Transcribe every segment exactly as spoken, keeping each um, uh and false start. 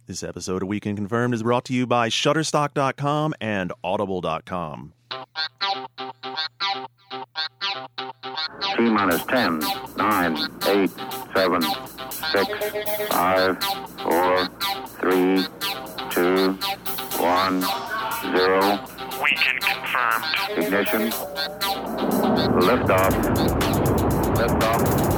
This episode of Weekend Confirmed is brought to you by Shutterstock dot com and Audible dot com. T-minus ten, nine, eight, seven, six, five, four, three, two, one, zero. Weekend Confirmed. Ignition. Liftoff. Liftoff.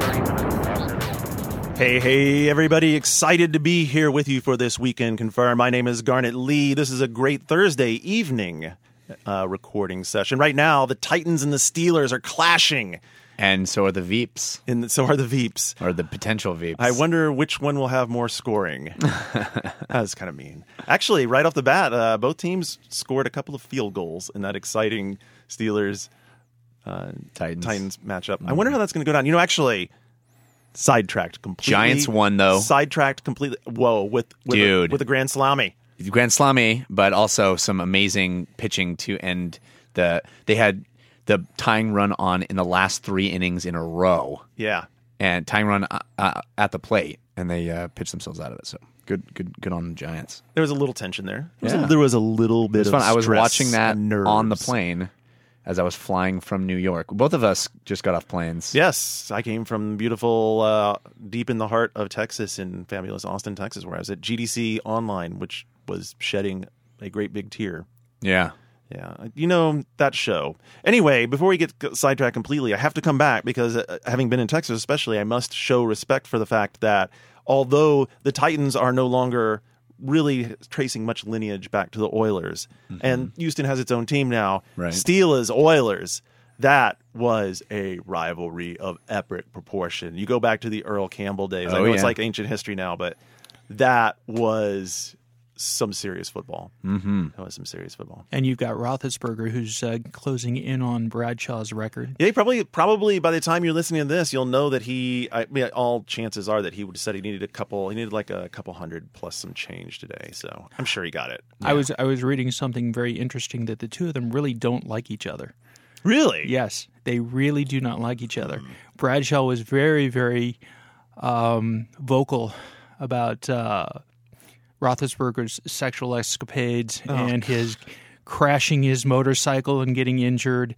Hey, hey, everybody. Excited to be here with you for this Weekend Confirmed. My name is Garnet Lee. This is a great Thursday evening uh, recording session. Right now, the Titans and the Steelers are clashing. And so are the Veeps. And so are the Veeps. Or the potential Veeps. I wonder which one will have more scoring. That's kind of mean. Actually, right off the bat, uh, both teams scored a couple of field goals in that exciting Steelers uh, Titans. Titans matchup. Mm-hmm. I wonder how that's going to go down. You know, actually, sidetracked completely. Giants won, though. Sidetracked completely. Whoa, with, with, Dude. A, with a grand salami. Grand salami, but also some amazing pitching to end the... They had... the tying run on in the last three innings in a row. Yeah. And tying run uh, uh, at the plate, and they uh, pitched themselves out of it. So good good, good on the Giants. There was a little tension there. There was, Yeah. a, there was a little bit It was of fun. I was stress watching that and nerves. on the plane as I was flying from New York. Both of us just got off planes. Yes, I came from beautiful, uh, deep in the heart of Texas in fabulous Austin, Texas, where I was at G D C Online, which was shedding a great big tear. Yeah. Yeah, you know, that show. Anyway, before we get sidetracked completely, I have to come back because uh, having been in Texas especially, I must show respect for the fact that although the Titans are no longer really tracing much lineage back to the Oilers, mm-hmm. and Houston has its own team now, right. Steelers, Oilers, that was a rivalry of epic proportion. You go back to the Earl Campbell days. Oh, I know yeah. it's like ancient history now, but that was... some serious football. Mm-hmm. That was some serious football. And you've got Roethlisberger, who's uh, closing in on Bradshaw's record. Yeah, probably. Probably by the time you're listening to this, you'll know that he. I mean, all chances are that he would have said he needed a couple. He needed like a couple hundred plus some change today. So I'm sure he got it. Yeah. I was I was reading something very interesting that the two of them really don't like each other. Really? Yes, they really do not like each other. Mm. Bradshaw was very very um, vocal about. Uh, Roethlisberger's sexual escapades oh, and his crashing his motorcycle and getting injured.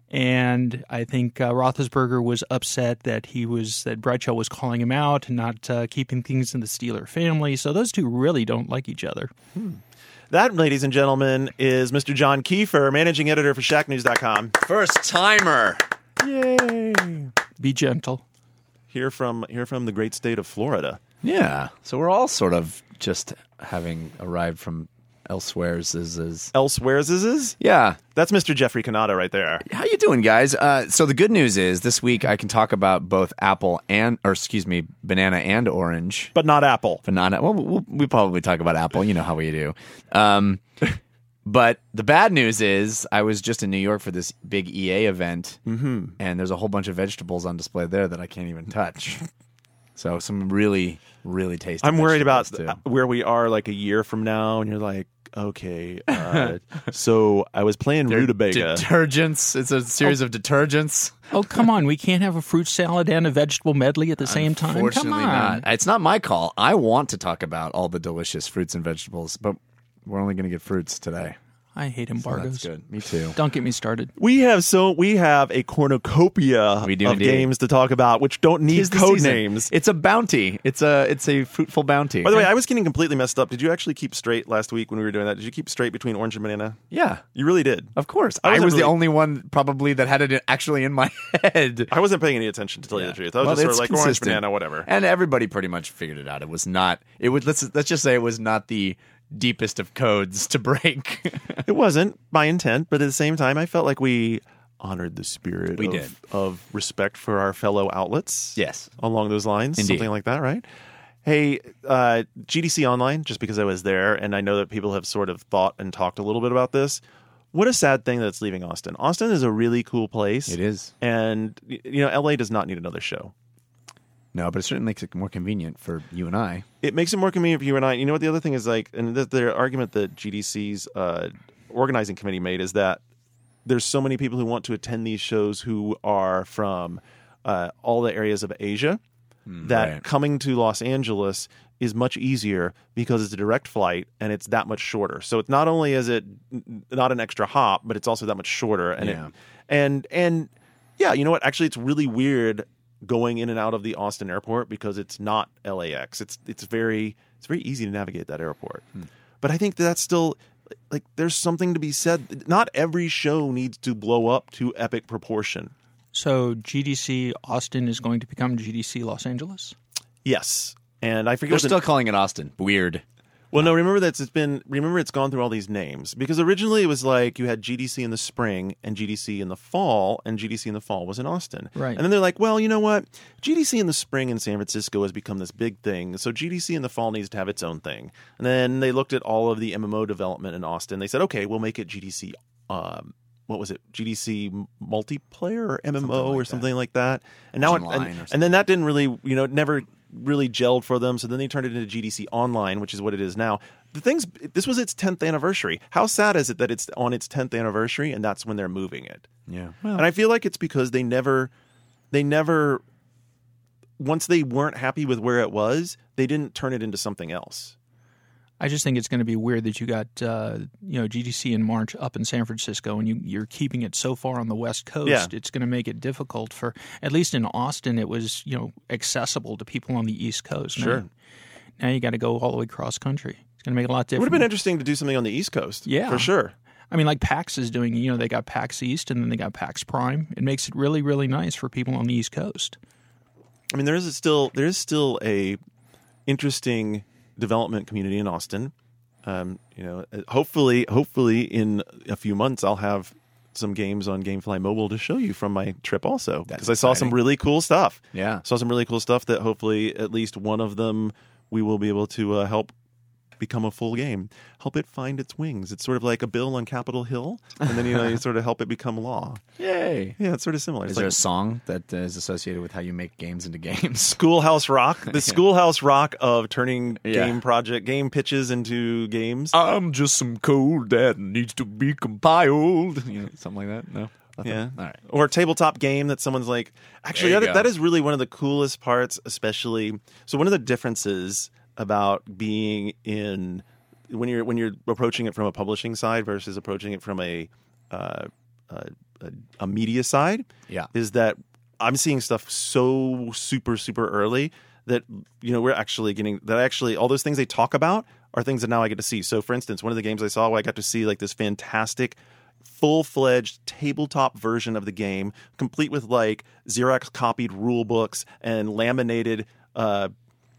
And I think uh, Roethlisberger was upset that he was that Bradshaw was calling him out and not uh, keeping things in the Steeler family. So those two really don't like each other. Hmm. That, ladies and gentlemen, is Mister John Kiefer, managing editor for Shack News dot com. First timer. Yay. Be gentle. Here from here from the great state of Florida. Yeah. So we're all sort of just having arrived from elsewhere's is is elsewhere's is is yeah. That's Mister Jeffrey Canada right there. How you doing, guys? Uh, so the good news is this week I can talk about both apple and or excuse me, banana and orange, but not apple. But not well. We'll, we'll probably talk about apple. You know how we do. Um, but the bad news is I was just in New York for this big E A event, mm-hmm. and there's a whole bunch of vegetables on display there that I can't even touch. So some really, really tasty. I'm worried about too. where we are like a year from now, and you're like, okay. Uh, so I was playing They're rutabaga. Detergents. It's a series oh. of detergents. Oh, come on. We can't have a fruit salad and a vegetable medley at the same time. Unfortunately Come on. not. It's not my call. I want to talk about all the delicious fruits and vegetables, but we're only going to get fruits today. I hate embargoes. So that's good. Me too. Don't get me started. We have so we have a cornucopia we do of indeed. games to talk about, which don't need code names. It's a bounty. It's a it's a fruitful bounty. By the way, I was getting completely messed up. Did you actually keep straight last week when we were doing that? Did you keep straight between orange and banana? Yeah, you really did. Of course, I, I was really, the only one probably that had it actually in my head. I wasn't paying any attention to tell yeah. you the truth. I was well, just sort of like consistent. orange, banana, whatever. And everybody pretty much figured it out. It was not. It was let's let's just say it was not the deepest of codes to break. It wasn't my intent, but at the same time, I felt like we honored the spirit we of, did. of respect for our fellow outlets. Yes. Along those lines. Indeed. Something like that, right? Hey, uh, G D C Online, just because I was there, and I know that people have sort of thought and talked a little bit about this. What a sad thing that it's leaving Austin. Austin is a really cool place. It is. And, you know, L A does not need another show. No, but it certainly makes it more convenient for you and I. It makes it more convenient for you and I. You know what the other thing is like, and the, the argument that G D C's uh, organizing committee made is that there's so many people who want to attend these shows who are from uh, all the areas of Asia. that right. coming to Los Angeles is much easier because it's a direct flight and it's that much shorter. So it's not only is it n- not an extra hop, but it's also that much shorter. And Yeah. it, and and yeah, you know what? Actually, it's really weird going in and out of the Austin airport because it's not L A X. It's it's very it's very easy to navigate that airport. Hmm. But I think that's still like there's something to be said. Not every show needs to blow up to epic proportion. So G D C Austin is going to become G D C Los Angeles? Yes. And I forget We're what the- still calling it Austin. Weird. Well, no, remember that it's been remember it's gone through all these names because originally it was like you had G D C in the spring and G D C in the fall, and G D C in the fall was in Austin. Right. And then they're like, well, you know what? G D C in the spring in San Francisco has become this big thing, so G D C in the fall needs to have its own thing. And then they looked at all of the M M O development in Austin. They said, okay, we'll make it G D C. Um, what was it? G D C multiplayer or M M O Something like or something like that. And now, it, Online or and, something. and then that didn't really, you know, it never really gelled for them. So then they turned it into G D C Online, which is what it is now. The thing's, this was its tenth anniversary. How sad is it that it's on its tenth anniversary and that's when they're moving it? Yeah. And I feel like it's because they never, they never, once they weren't happy with where it was, they didn't turn it into something else. I just think it's going to be weird that you got uh, you know G D C in March up in San Francisco, and you, you're keeping it so far on the West Coast. Yeah. It's going to make it difficult for, at least in Austin, it was you know accessible to people on the East Coast. Sure. Now, now you got to go all the way cross country. It's going to make it a lot It would different. have been interesting to do something on the East Coast. Yeah. For sure. I mean, like PAX is doing. You know, they got PAX East, and then they got PAX Prime. It makes it really, really nice for people on the East Coast. I mean, there is a still there is still a interesting development community in Austin. Um, you know, hopefully, hopefully in a few months, I'll have some games on GameFly Mobile to show you from my trip also, because I saw some exciting. really cool stuff. Yeah. Saw some really cool stuff that hopefully at least one of them we will be able to uh, help become a full game, help it find its wings. It's sort of like a bill on Capitol Hill, and then you know you sort of help it become law. Yay. Yeah, it's sort of similar. Is It's there like a song that uh, is associated with how you make games into games? Schoolhouse Rock, the Schoolhouse Rock of turning Yeah. game project game pitches into games. I'm just some code that needs to be compiled. You know, something like that? No? Nothing? Yeah. All right. Or a tabletop game that someone's like, actually, There you that, go. that is really one of the coolest parts, especially. So, one of the differences about being in when you're when you're approaching it from a publishing side versus approaching it from a uh, a, a, a media side Yeah. is that I'm seeing stuff so super super early that you know we're actually getting that actually all those things they talk about are things that now I get to see. So, for instance, one of the games I saw, I got to see like this fantastic full-fledged tabletop version of the game, complete with like Xerox copied rule books and laminated uh,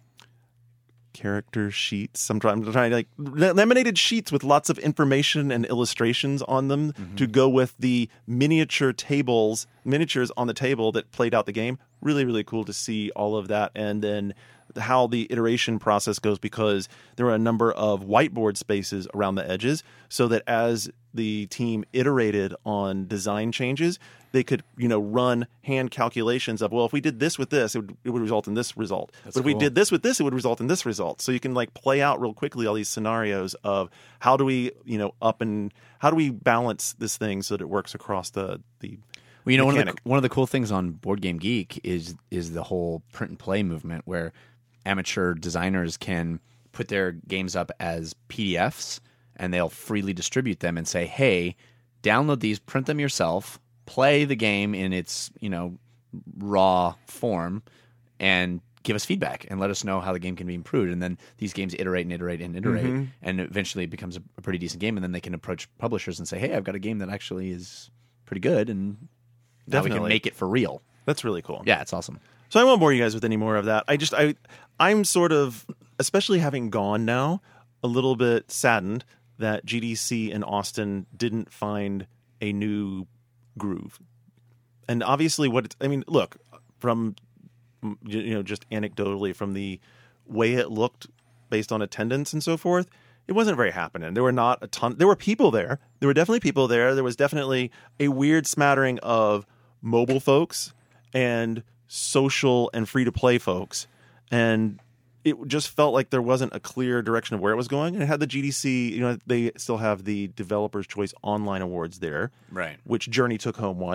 character sheets. I'm trying, I'm trying to like laminated sheets with lots of information and illustrations on them Mm-hmm. to go with the miniature tables, miniatures on the table that played out the game. Really, really cool to see all of that, and then how the iteration process goes, because there are a number of whiteboard spaces around the edges, so that as the team iterated on design changes, they could, you know, run hand calculations of, well, if we did this with this, it would, it would result in this result. but if we cool. did this with this, it would result in this result. So you can like play out real quickly all these scenarios of how do we, you know, up and how do we balance this thing so that it works across the the Well, you know, one of, the, mechanic. one of the cool things on Board Game Geek is is the whole print and play movement, where amateur designers can put their games up as P D Fs, and they'll freely distribute them and say, "Hey, download these, print them yourself, play the game in its you know raw form, and give us feedback and let us know how the game can be improved." And then these games iterate and iterate and iterate, Mm-hmm. and eventually it becomes a, a pretty decent game. And then they can approach publishers and say, "Hey, I've got a game that actually is pretty good, and now we can Definitely. make it for real." That's really cool. Yeah, it's awesome. So I won't bore you guys with any more of that. I just I I'm sort of, especially having gone now, a little bit saddened that G D C in Austin didn't find a new groove. And obviously what it's, I mean, look, from you know just anecdotally from the way it looked based on attendance and so forth, it wasn't very happening. There were not a ton. There were people there. There were definitely people there. There was definitely a weird smattering of mobile folks and social and free to play folks, and it just felt like there wasn't a clear direction of where it was going. And it had the G D C. You know, they still have the Developers Choice Online Awards there, Right. which Journey took home one.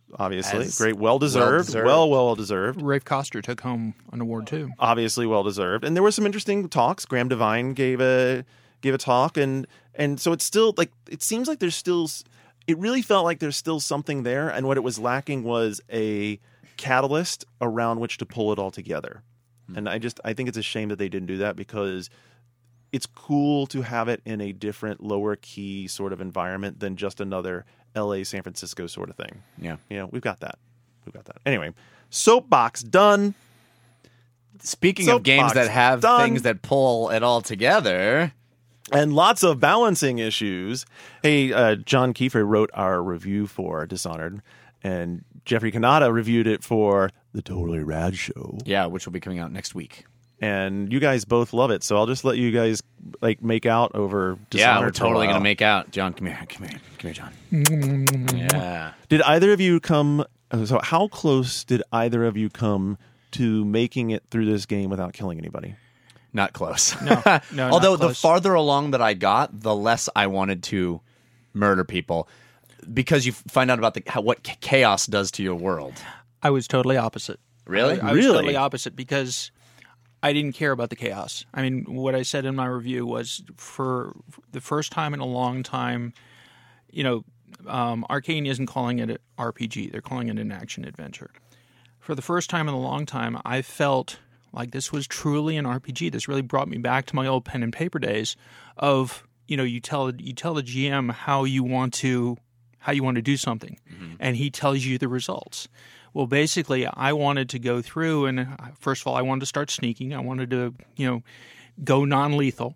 obviously. As Great, well-deserved. well-deserved. Well, well, well-deserved. Rafe Koster took home an award too. Obviously well-deserved. And there were some interesting talks. Graham Devine gave a gave a talk, and and so it's still, like, it seems like there's still, it really felt like there's still something there, and what it was lacking was a catalyst around which to pull it all together. Hmm. And I just, I think it's a shame that they didn't do that, because it's cool to have it in a different, lower key sort of environment than just another L A, San Francisco sort of thing. Yeah. You know, we've got that. We've got that. Anyway, Soapbox done. Speaking Soapbox of games that have done. things that pull it all together, And lots of balancing issues. Hey, uh, John Kiefer wrote our review for Dishonored, and Jeffrey Kanata reviewed it for The Totally Rad Show. yeah, which will be coming out next week. And you guys both love it, so I'll just let you guys like make out over Dishonored. Yeah, we're for a totally while. gonna make out. John, come here, come here, come here, John. Yeah. Did either of you come? So, how close did either of you come to making it through this game without killing anybody? Not close. No, no, not Although the close. farther along that I got, the less I wanted to murder people, because you find out about the how, what chaos does to your world. I was totally opposite. Really? I, I was Really? totally opposite because I didn't care about the chaos. I mean, what I said in my review was for the first time in a long time, you know, um, Arcane isn't calling it an R P G. They're calling it an action adventure. For the first time in a long time, I felt like this was truly an R P G. This really brought me back to my old pen and paper days of, you know, you tell you tell the G M how you want to how you want to do something, mm-hmm. and he tells you the results. Well, basically, I wanted to go through, and first of all, I wanted to start sneaking. I wanted to, you know, go non-lethal.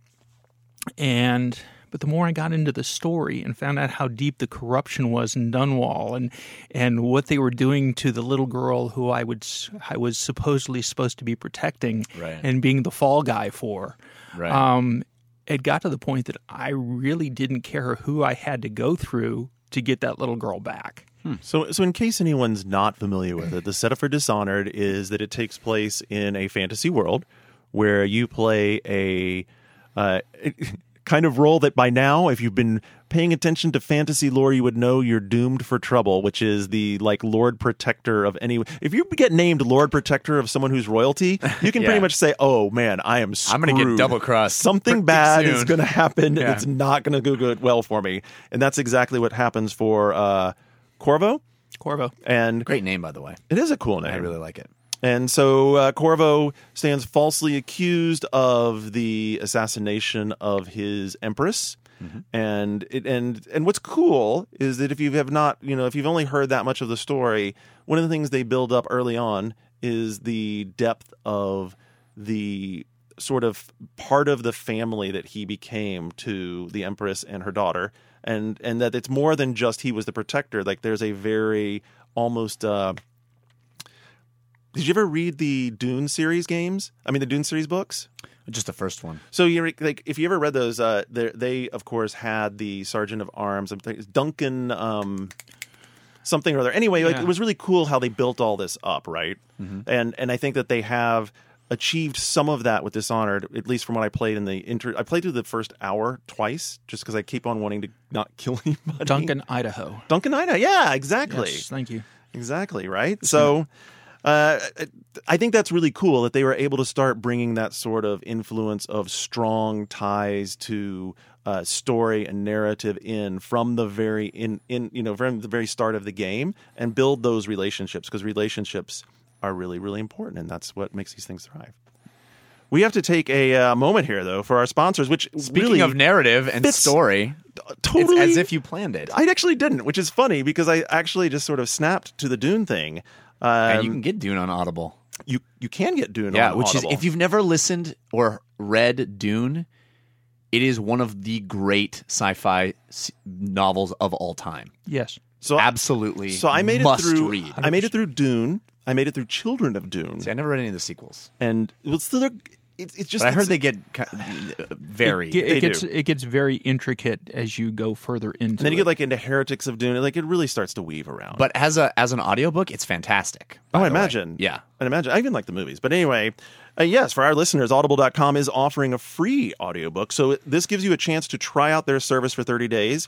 And but the more I got into the story and found out how deep the corruption was in Dunwall, and and what they were doing to the little girl who I would I was supposedly supposed to be protecting, Right. and being the fall guy for, Right. um, it got to the point that I really didn't care who I had to go through to get that little girl back. So, so in case anyone's not familiar with it, the setup for Dishonored is that it takes place in a fantasy world where you play a uh, kind of role that by now, if you've been paying attention to fantasy lore, you would know you're doomed for trouble, which is the like Lord Protector of any. If you get named Lord Protector of someone who's royalty, you can Yeah. pretty much say, "Oh man, I am screwed. I'm going to get double crossed. Something pretty bad soon." is going to happen. Yeah. It's not going to go good well for me." And that's exactly what happens for uh, Corvo. Corvo. And Great name, by the way. it is a cool name. I really like it. And so uh, Corvo stands falsely accused of the assassination of his empress. Mm-hmm. And it, and and what's cool is that if you have not, you know, if you've only heard that much of the story, one of the things they build up early on is the depth of the sort of part of the family that he became to the empress and her daughter. And and that it's more than just he was the protector. Like there's a very almost. Uh, did you ever read the Dune series games? I mean, the Dune series books. Just the first one. So you like if you ever read those, uh, they of course had the Sergeant of Arms, I think it's Duncan, um, something or other. Anyway, like Yeah. it was really cool how they built all this up, right? Mm-hmm. And and I think that they have achieved some of that with Dishonored, at least from what I played in the inter. I played through the first hour twice, just because I keep on wanting to not kill anybody. Duncan, Idaho. Duncan Ida, yeah, exactly. Yes, thank you. Exactly, right? So uh, I think that's really cool that they were able to start bringing that sort of influence of strong ties to uh, story and narrative in from the very in, in you know from the very start of the game and build those relationships, because relationships are really, really important, and that's what makes these things thrive. We have to take a uh, moment here, though, for our sponsors, which Speaking really of narrative and fits story, totally it's as if you planned it. I actually didn't, which is funny because I actually just sort of snapped to the Dune thing. Um, and you can get Dune on Audible. you you can get Dune Yeah, on which Audible. is, if you've never listened or read Dune, it is one of the great sci-fi s- novels of all time. Yes. so Absolutely. so I made it must through read. I made it through Dune. I made it through Children of Dune, See, I never read any of the sequels, and well, still they're- it's it's just but I heard it's- they get ki- uh, very. It, They it gets do. it gets very intricate as you go further into and then you it. get like into Heretics of Dune. Like it really starts to weave around. But as a as an audiobook, it's fantastic. Oh, by I the way. imagine. Yeah. I imagine. I even like the movies. But anyway, uh, yes, for our listeners, audible dot com is offering a free audiobook. So this gives you a chance to try out their service for thirty days.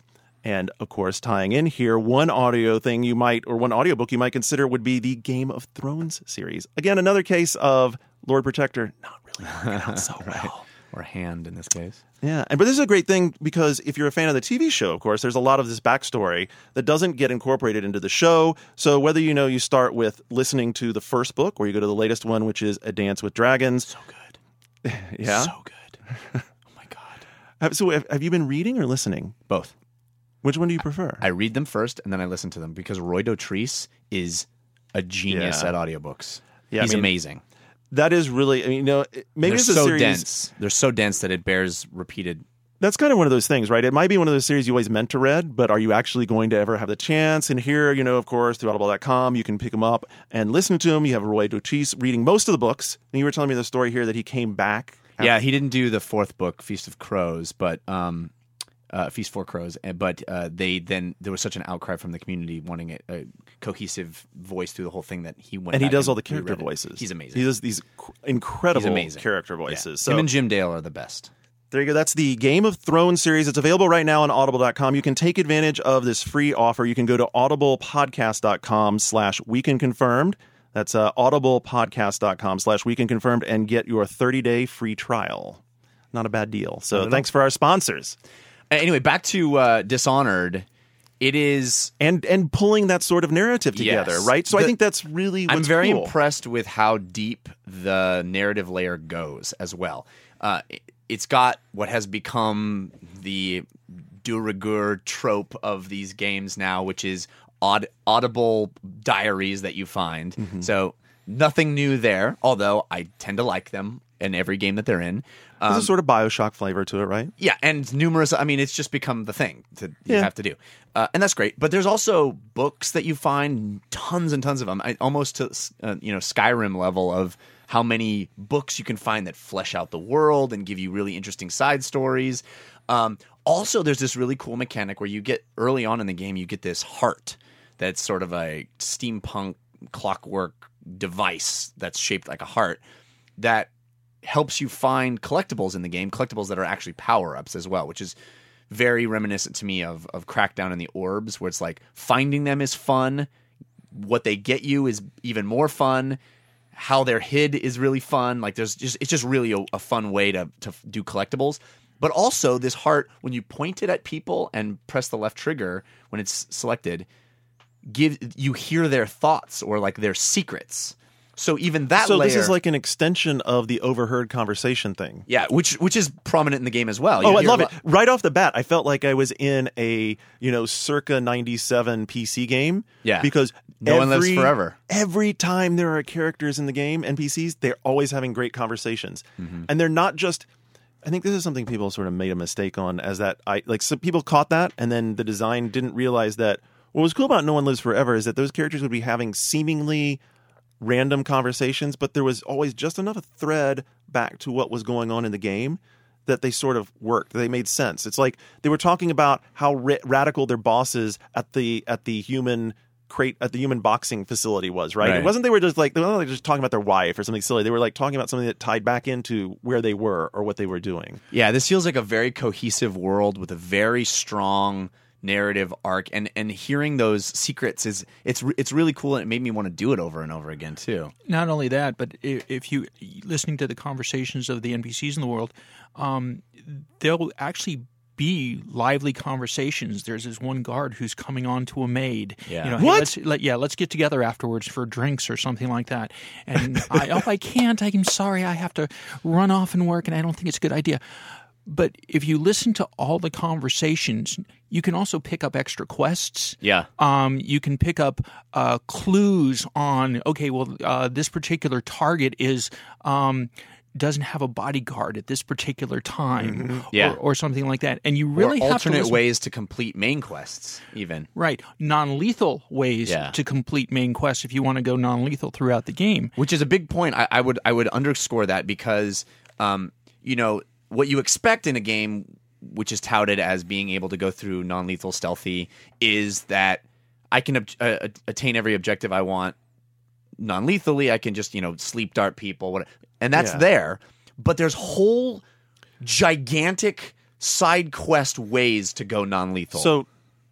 And of course, tying in here, one audio thing you might, or one audiobook you might consider would be the Game of Thrones series. Again, another case of Lord Protector not really working out so Right. well. Or Hand in this case. Yeah, and but this is a great thing because if you're a fan of the T V show, of course, there's a lot of this backstory that doesn't get incorporated into the show. So whether you know you start with listening to the first book or you go to the latest one, which is A Dance with Dragons. So good. Yeah. So good. Oh my God. Have- So have, have you been reading or listening? Both. Which one do you prefer? I read them first and then I listen to them because Roy Dotrice is a genius Yeah. at audiobooks. Yeah, I He's mean, amazing. That is really, I mean, you know, maybe They're it's a so series. dense. They're so dense that it bears repeated. That's kind of one of those things, right? It might be one of those series you always meant to read, but are you actually going to ever have the chance? And here, you know, of course, through audible dot com, you can pick them up and listen to them. You have Roy Dotrice reading most of the books. And you were telling me the story here that he came back. Yeah, he didn't do the fourth book, Feast of Crows, but um, uh, Feast for Crows. and- But uh, they then there was such an outcry from the community wanting a, a cohesive voice through the whole thing that he went. And he back does and all the character reread it. voices. He's amazing. He does these cr- incredible He's amazing. character voices. Yeah. So Him and Jim Dale are the best. there you go. That's the Game of Thrones series. It's available right now on audible dot com. You can take advantage of this free offer. You can go to audiblepodcast dot com slash weekend confirmed. That's uh, audiblepodcast dot com slash weekend confirmed and get your thirty-day free trial. Not a bad deal. So thanks for our sponsors. Anyway, back to uh, Dishonored. It is. And and pulling that sort of narrative together, Yes. right? So I The- think that's really what's I'm very cool. impressed with how deep the narrative layer goes as well. Uh, it- it's got what has become the de rigueur trope of these games now, which is aud- audible diaries that you find. Mm-hmm. So nothing new there, although I tend to like them in every game that they're in. Um, There's a sort of Bioshock flavor to it, right? yeah, and numerous. I mean, it's just become the thing that you Yeah. have to do, uh, and that's great. But there's also books that you find, tons and tons of them, I, almost to uh, you know Skyrim level of how many books you can find that flesh out the world and give you really interesting side stories. Um, also, there's this really cool mechanic where you get early on in the game, you get this heart that's sort of a steampunk clockwork device that's shaped like a heart that helps you find collectibles in the game, collectibles that are actually power-ups as well, which is very reminiscent to me of of Crackdown and the Orbs, where it's like finding them is fun, what they get you is even more fun, how they're hid is really fun. Like there's just it's just really a, a fun way to to do collectibles. But also this heart, when you point it at people and press the left trigger when it's selected, give you hear their thoughts or like their secrets. So even that So layer, this is like an extension of the overheard conversation thing. yeah, which which is prominent in the game as well. You Oh, I hear love a it. lot- Right off the bat, I felt like I was in a, you know, circa ninety-seven P C game. Yeah. Because No one lives every- forever. Every time there are characters in the game, N P Cs, they're always having great conversations. Mm-hmm. And they're not just I think this is something people sort of made a mistake on as that I like some people caught that and then the design didn't realize that what was cool about No One Lives Forever is that those characters would be having seemingly random conversations, but there was always just enough thread back to what was going on in the game that they sort of worked. They made sense. It's like they were talking about how ra- radical their bosses at the at the human crate at the human boxing facility was, right? Right. It wasn't they were just like they weren't like just talking about their wife or something silly. They were like talking about something that tied back into where they were or what they were doing. Yeah, this feels like a very cohesive world with a very strong narrative arc, and and hearing those secrets is it's re- it's really cool, and it made me want to do it over and over again too. Not only that, but i- if you listening to the conversations of the N P Cs in the world, um, there'll actually be lively conversations. There's this one guard who's coming on to a maid. Yeah. You know, hey, What? let's, let, yeah, let's get together afterwards for drinks or something like that. And I, oh, I can't. I'm sorry. I have to run off and work, and I don't think it's a good idea. But if you listen to all the conversations, you can also pick up extra quests. Yeah. Um, you can pick up uh, clues on, okay, well, uh, this particular target is um, doesn't have a bodyguard at this particular time, Yeah. or, or something like that. And you really or have alternate to listen- ways to complete main quests, even. right, non-lethal ways Yeah. to complete main quests if you want to go non-lethal throughout the game. Which is a big point. I, I would I would underscore that because, um, you know, what you expect in a game which is touted as being able to go through non-lethal stealthy is that I can ob- uh, attain every objective I want non-lethally. I can just, you know, sleep dart people, whatever. And that's Yeah. there. But there's whole gigantic side quest ways to go non-lethal. So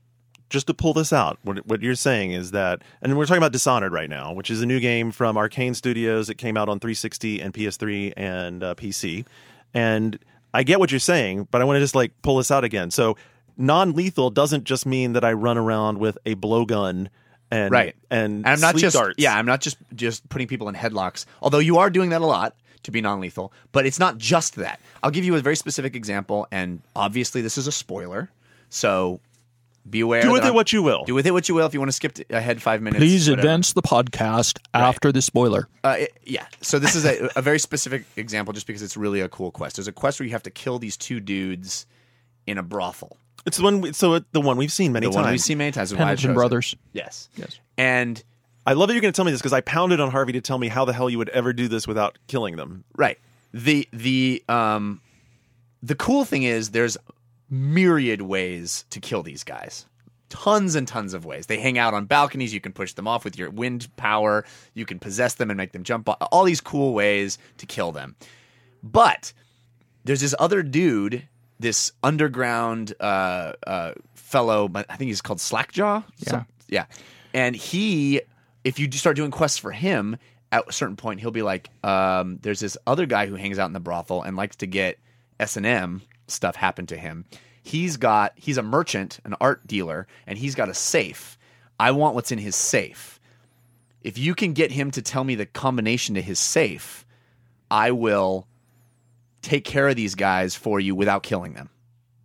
just to pull this out, what, what you're saying is that, and we're talking about Dishonored right now, which is a new game from Arcane Studios. It came out on three sixty and P S three and uh, P C. And I get what you're saying, but I want to just like pull this out again. So non-lethal doesn't just mean that I run around with a blowgun and Right. and, And I'm not sleep just darts. yeah, I'm not just just putting people in headlocks. Although you are doing that a lot to be non-lethal, but it's not just that. I'll give you a very specific example, and obviously this is a spoiler, so be aware. Do with that it I'm- what you will. Do with it what you will. If you want to skip to- ahead five minutes, Please whatever. advance the podcast after the spoiler. Uh, it- yeah. So this is a, a very specific example, just because it's really a cool quest. There's a quest where you have to kill these two dudes in a brothel. It's the one. we- So it, the one we've seen many The times. one we've seen many times. is why I chose Pendleton it. Brothers. Yes. Yes. And I love that you're going to tell me this because I pounded on Harvey to tell me how the hell you would ever do this without killing them. right. The the um the cool thing is there's myriad ways to kill these guys. Tons and tons of ways. They hang out on balconies. You can push them off with your wind power. You can possess them and make them jump. All these cool ways to kill them. But there's this other dude, this underground uh, uh, fellow. I think he's called Slackjaw. Yeah. Some- yeah. And he, if you start doing quests for him, at a certain point he'll be like, um, "There's this other guy who hangs out in the brothel and likes to get S and M stuff happen to him." He's got he's a merchant, an art dealer, and he's got a safe. I want what's in his safe. If you can get him to tell me the combination to his safe, I will take care of these guys for you without killing them.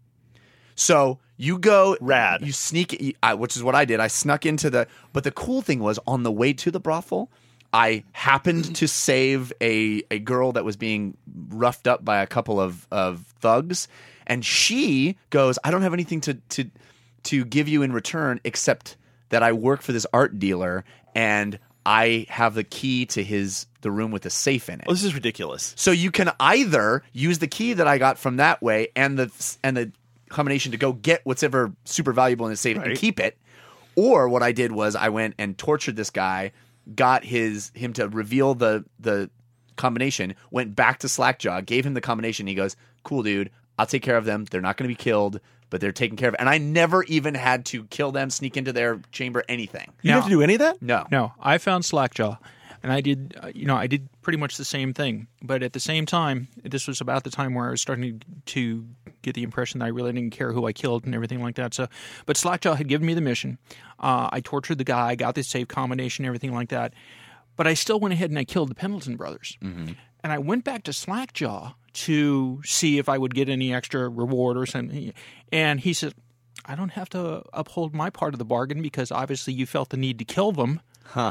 So you go Rad. You sneak, you- I- which is what I did. I snuck into the. But the cool thing was, on the way to the brothel, I happened to save a a girl that was being roughed up by a couple of of thugs. And she goes, "I don't have anything to, to to give you in return except that I work for this art dealer and I have the key to his the room with the safe in it." Oh, this is ridiculous. So you can either use the key that I got from that way and the and the combination to go get what's ever super valuable in his safe and Right. keep it, or what I did was I went and tortured this guy, got his him to reveal the the combination, went back to Slackjaw, gave him the combination. He goes, "Cool, dude. I'll take care of them. They're not going to be killed, but they're taken care of." And I never even had to kill them, sneak into their chamber, anything. You Now- have to do any of that? No. No, I found Slackjaw, and I did. Uh, you know, I did pretty much the same thing. But at the same time, this was about the time where I was starting to get the impression that I really didn't care who I killed and everything like that. So, but Slackjaw had given me the mission. Uh, I tortured the guy, got this safe combination, everything like that. But I still went ahead and I killed the Pendleton brothers. Mm-hmm. And I went back to Slackjaw to see if I would get any extra reward or something. And he said, "I don't have to uphold my part of the bargain because obviously you felt the need to kill them.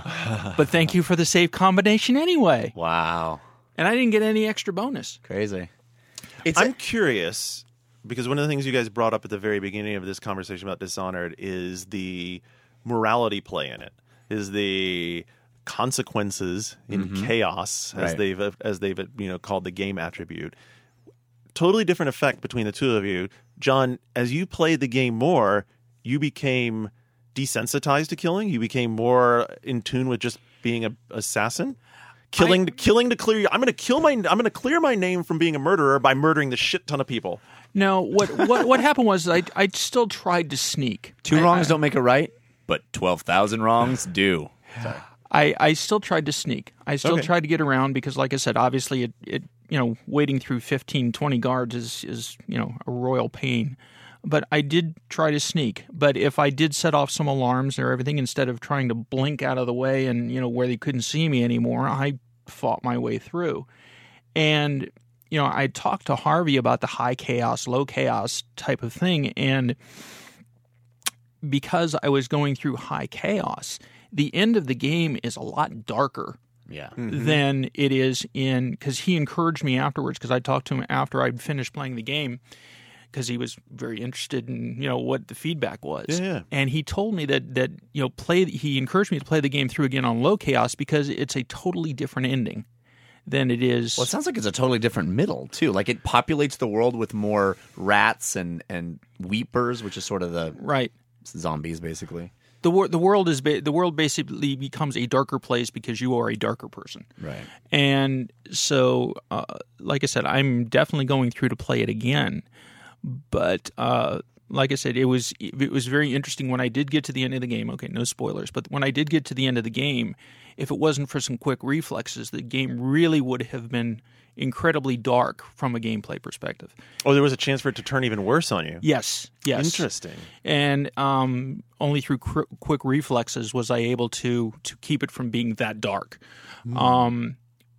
But thank you for the safe combination anyway." Wow. And I didn't get any extra bonus. Crazy. It's I'm curious because one of the things you guys brought up at the very beginning of this conversation about Dishonored is the morality play in it, is the consequences in chaos, as Right. they've as they've you know called the game attribute. Totally different effect between the two of you, John. As you played the game more, you became desensitized to killing. You became more in tune with just being a assassin. Killing, killing to clear. I'm going to kill my. I'm going to clear my name from being a murderer by murdering the shit ton of people. No, what what what happened was I I still tried to sneak. Two I- wrongs I, don't make a right, but twelve thousand wrongs do. I, I still tried to sneak. I still Okay. tried to get around because, like I said, obviously it, it you know waiting through fifteen, twenty guards is is you know a royal pain. But I did try to sneak. But if I did set off some alarms or everything, instead of trying to blink out of the way and you know where they couldn't see me anymore, I fought my way through. And you know I talked to Harvey about the high chaos, low chaos type of thing, and because I was going through high chaos, the end of the game is a lot darker Yeah. than it is in, because he encouraged me afterwards, because I talked to him after I'd finished playing the game, because he was very interested in you know what the feedback was. Yeah, yeah. And he told me that that you know play. He encouraged me to play the game through again on low chaos because it's a totally different ending than it is. Well, it sounds like it's a totally different middle too. Like it populates the world with more rats and and weepers, which is sort of the right. zombies, basically. The wor- the world is ba- the world basically becomes a darker place because you are a darker person. Right. And so, uh, like I said, I'm definitely going through to play it again. But uh, like I said, it was it was very interesting when I did get to the end of the game. Okay, no spoilers, but when I did get to the end of the game, if it wasn't for some quick reflexes, the game really would have been incredibly dark from a gameplay perspective. Oh, there was a chance for it to turn even worse on you. Yes, yes. Interesting. And um, only through cr- quick reflexes was I able to to keep it from being that dark. Mm. Um,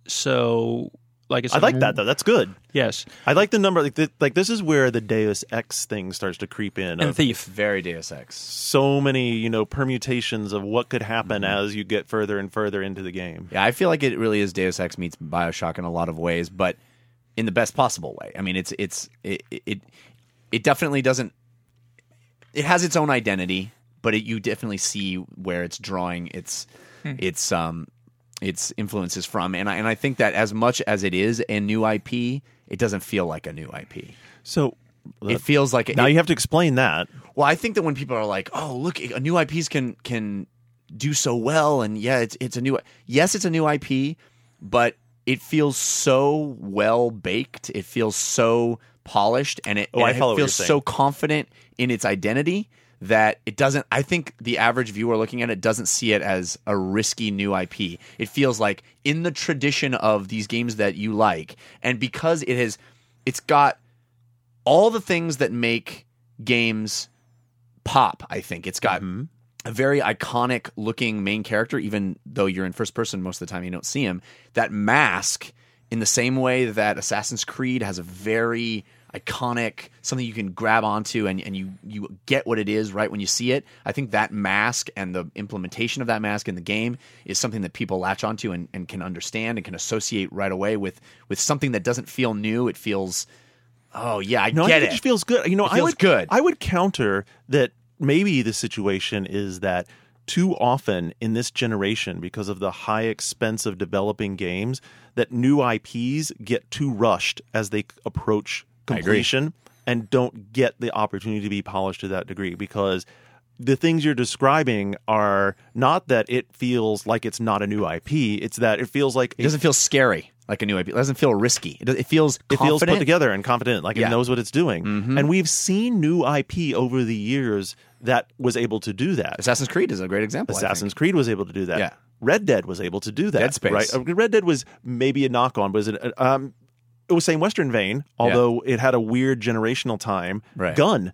so, like I said, I like that though. That's good. Yes, I like the number. Like, the, like this is where the Deus Ex thing starts to creep in. And Thief, very Deus Ex. So many, you know, permutations of what could happen mm-hmm. as you get further and further into the game. Yeah, I feel like it really is Deus Ex meets BioShock in a lot of ways, but in the best possible way. I mean, it's it's it it, it definitely doesn't. It has its own identity, but it, you definitely see where it's drawing its hmm. its um its influences from, and I and I think that as much as it is a new I P, it doesn't feel like a new I P. So it feels like now it, you have to explain that. Well, I think that when people are like, "Oh, look, a new I Ps can can do so well," and yeah, it's it's a new yes, it's a new I P, but it feels so well baked. It feels so polished, and it, oh, and I it follow feels what you're so saying. confident in its identity that it doesn't. I think the average viewer looking at it doesn't see it as a risky new I P. It feels like in the tradition of these games that you like, and because it has, it's got all the things that make games pop. I think it's got mm-hmm. a very iconic looking main character, even though you're in first person most of the time, you don't see him. That mask, in the same way that Assassin's Creed has a very iconic, something you can grab onto and, and you, you get what it is right when you see it. I think that mask and the implementation of that mask in the game is something that people latch onto and, and can understand and can associate right away with, with something that doesn't feel new. It feels, oh yeah, I no, get I think it. It just feels good. You know, it I feels would good. I would counter that maybe the situation is that too often in this generation, because of the high expense of developing games, that new I Ps get too rushed as they approach completion and don't get the opportunity to be polished to that degree, because the things you're describing are not that it feels like it's not a new I P, it's that it feels like it doesn't feel scary like a new I P. It doesn't feel risky. It, does, it feels confident. It feels put together and confident, like yeah. it knows what it's doing. Mm-hmm. And we've seen new I P over the years that was able to do that. Assassin's Creed is a great example. Assassin's Creed was able to do that. Yeah. Red Dead was able to do that. Dead Space. Right? Red Dead was maybe a knock on, was it? Um, it was same Western vein, although yeah. it had a weird generational time. Right. Gun.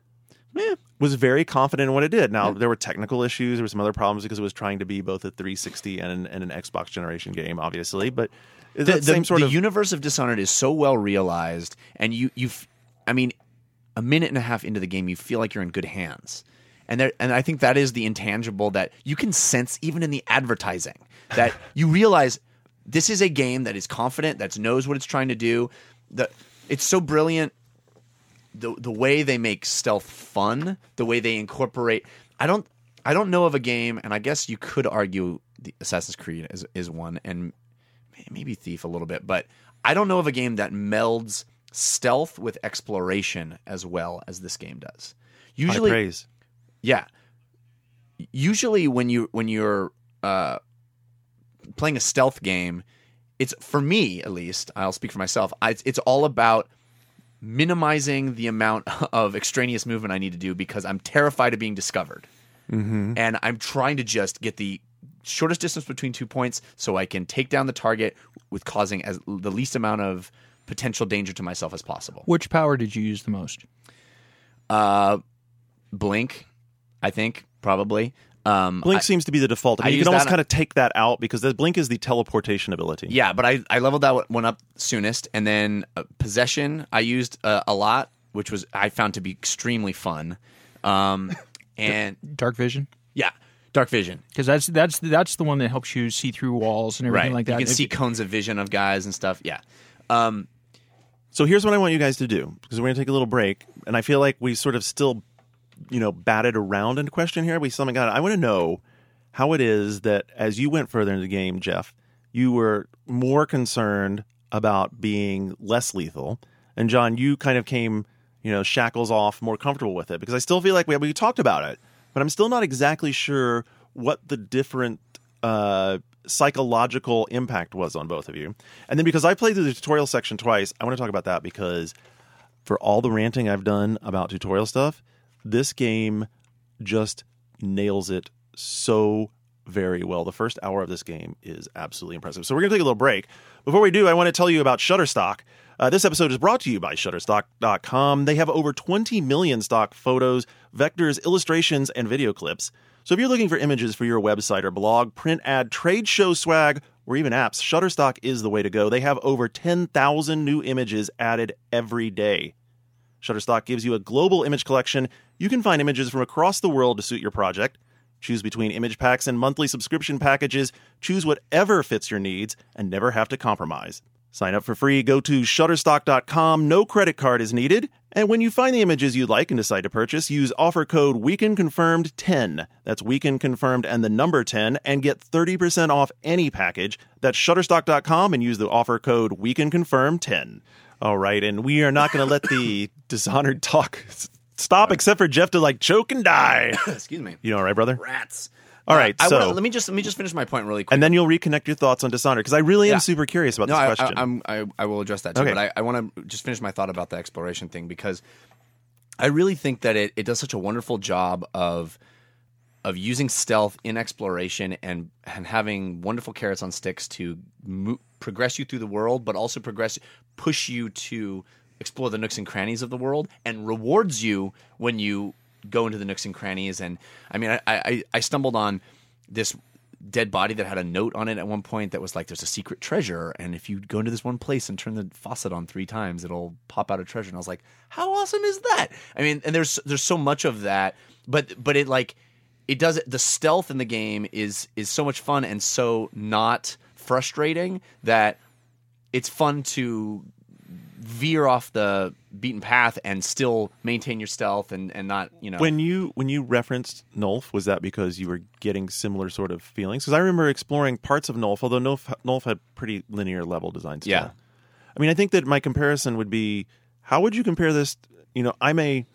Yeah. Was very confident in what it did. Now, yeah. there were technical issues. There were some other problems because it was trying to be both a three sixty and an, and an Xbox generation game, obviously. But is the, that same the, sort the of universe of Dishonored is so well realized, and you, you, I mean, a minute and a half into the game, you feel like you're in good hands, and there, and I think that is the intangible that you can sense even in the advertising. That you realize this is a game that is confident, that knows what it's trying to do. That it's so brilliant. The the way they make stealth fun, the way they incorporate. I don't I don't know of a game, and I guess you could argue the Assassin's Creed is is one, and maybe Thief a little bit, but I don't know of a game that melds stealth with exploration as well as this game does. Usually, high praise. Yeah. Usually, when you when you're uh, playing a stealth game, it's for me at least. I'll speak for myself. I, it's, it's all about minimizing the amount of extraneous movement I need to do because I'm terrified of being discovered. Mm-hmm. And I'm trying to just get the shortest distance between two points so I can take down the target with causing as the least amount of potential danger to myself as possible. Which power did you use the most? Uh, Blink, I think, probably. Um, Blink I, seems to be the default. I mean, I you can almost that, kind of take that out because the Blink is the teleportation ability. Yeah, but I, I leveled that one up soonest, and then uh, Possession I used uh, a lot, which was I found to be extremely fun. Um, and Dark Vision. Yeah, Dark Vision, because that's that's that's the one that helps you see through walls and everything right. like that. You can if see you, cones of vision of guys and stuff. Yeah. Um, so here's what I want you guys to do, because we're going to take a little break, and I feel like we sort of still, you know, batted around in question here. We still haven't got it. I want to know how it is that as you went further into the game, Jeff, you were more concerned about being less lethal, and John, you kind of came, you know, shackles off, more comfortable with it, because I still feel like we we talked about it, but I'm still not exactly sure what the different uh, psychological impact was on both of you. And then because I played through the tutorial section twice, I want to talk about that because for all the ranting I've done about tutorial stuff, this game just nails it so very well. The first hour of this game is absolutely impressive. So we're going to take a little break. Before we do, I want to tell you about Shutterstock. Uh, this episode is brought to you by Shutterstock dot com. They have over twenty million stock photos, vectors, illustrations, and video clips. So if you're looking for images for your website or blog, print ad, trade show swag, or even apps, Shutterstock is the way to go. They have over ten thousand new images added every day. Shutterstock gives you a global image collection. You can find images from across the world to suit your project. Choose between image packs and monthly subscription packages. Choose whatever fits your needs and never have to compromise. Sign up for free. Go to Shutterstock dot com. No credit card is needed. And when you find the images you like and decide to purchase, use offer code WeekendConfirmed ten. That's WeekendConfirmed and the number ten, and get thirty percent off any package. That's Shutterstock dot com and use the offer code WeekendConfirmed ten. All right, and we are not going to let the Dishonored talk stop, except for Jeff to like choke and die. Excuse me. You know, all right, brother? Rats. All right, uh, I so wanna, let me just let me just finish my point really quick, and then you'll reconnect your thoughts on Dishonored, because I really am Yeah. super curious about no, this I, question. I, I'm, I, I will address that too, Okay. but I, I want to just finish my thought about the exploration thing, because I really think that it, it does such a wonderful job of of using stealth in exploration and and having wonderful carrots on sticks to mo- progress you through the world, but also progress push you to explore the nooks and crannies of the world, and rewards you when you go into the nooks and crannies. And I mean, I, I, I stumbled on this dead body that had a note on it at one point that was like, there's a secret treasure, and if you go into this one place and turn the faucet on three times, it'll pop out a treasure. And I was like, how awesome is that? I mean, and there's there's so much of that, but but it like it does it. The stealth in the game is is so much fun and so not frustrating that it's fun to veer off the beaten path and still maintain your stealth and, and not, you know. When you when you referenced Nulf, was that because you were getting similar sort of feelings? Because I remember exploring parts of Nulf, although Nulf, Nulf had pretty linear level design still. Yeah. I mean, I think that my comparison would be, how would you compare this? You know, I'm a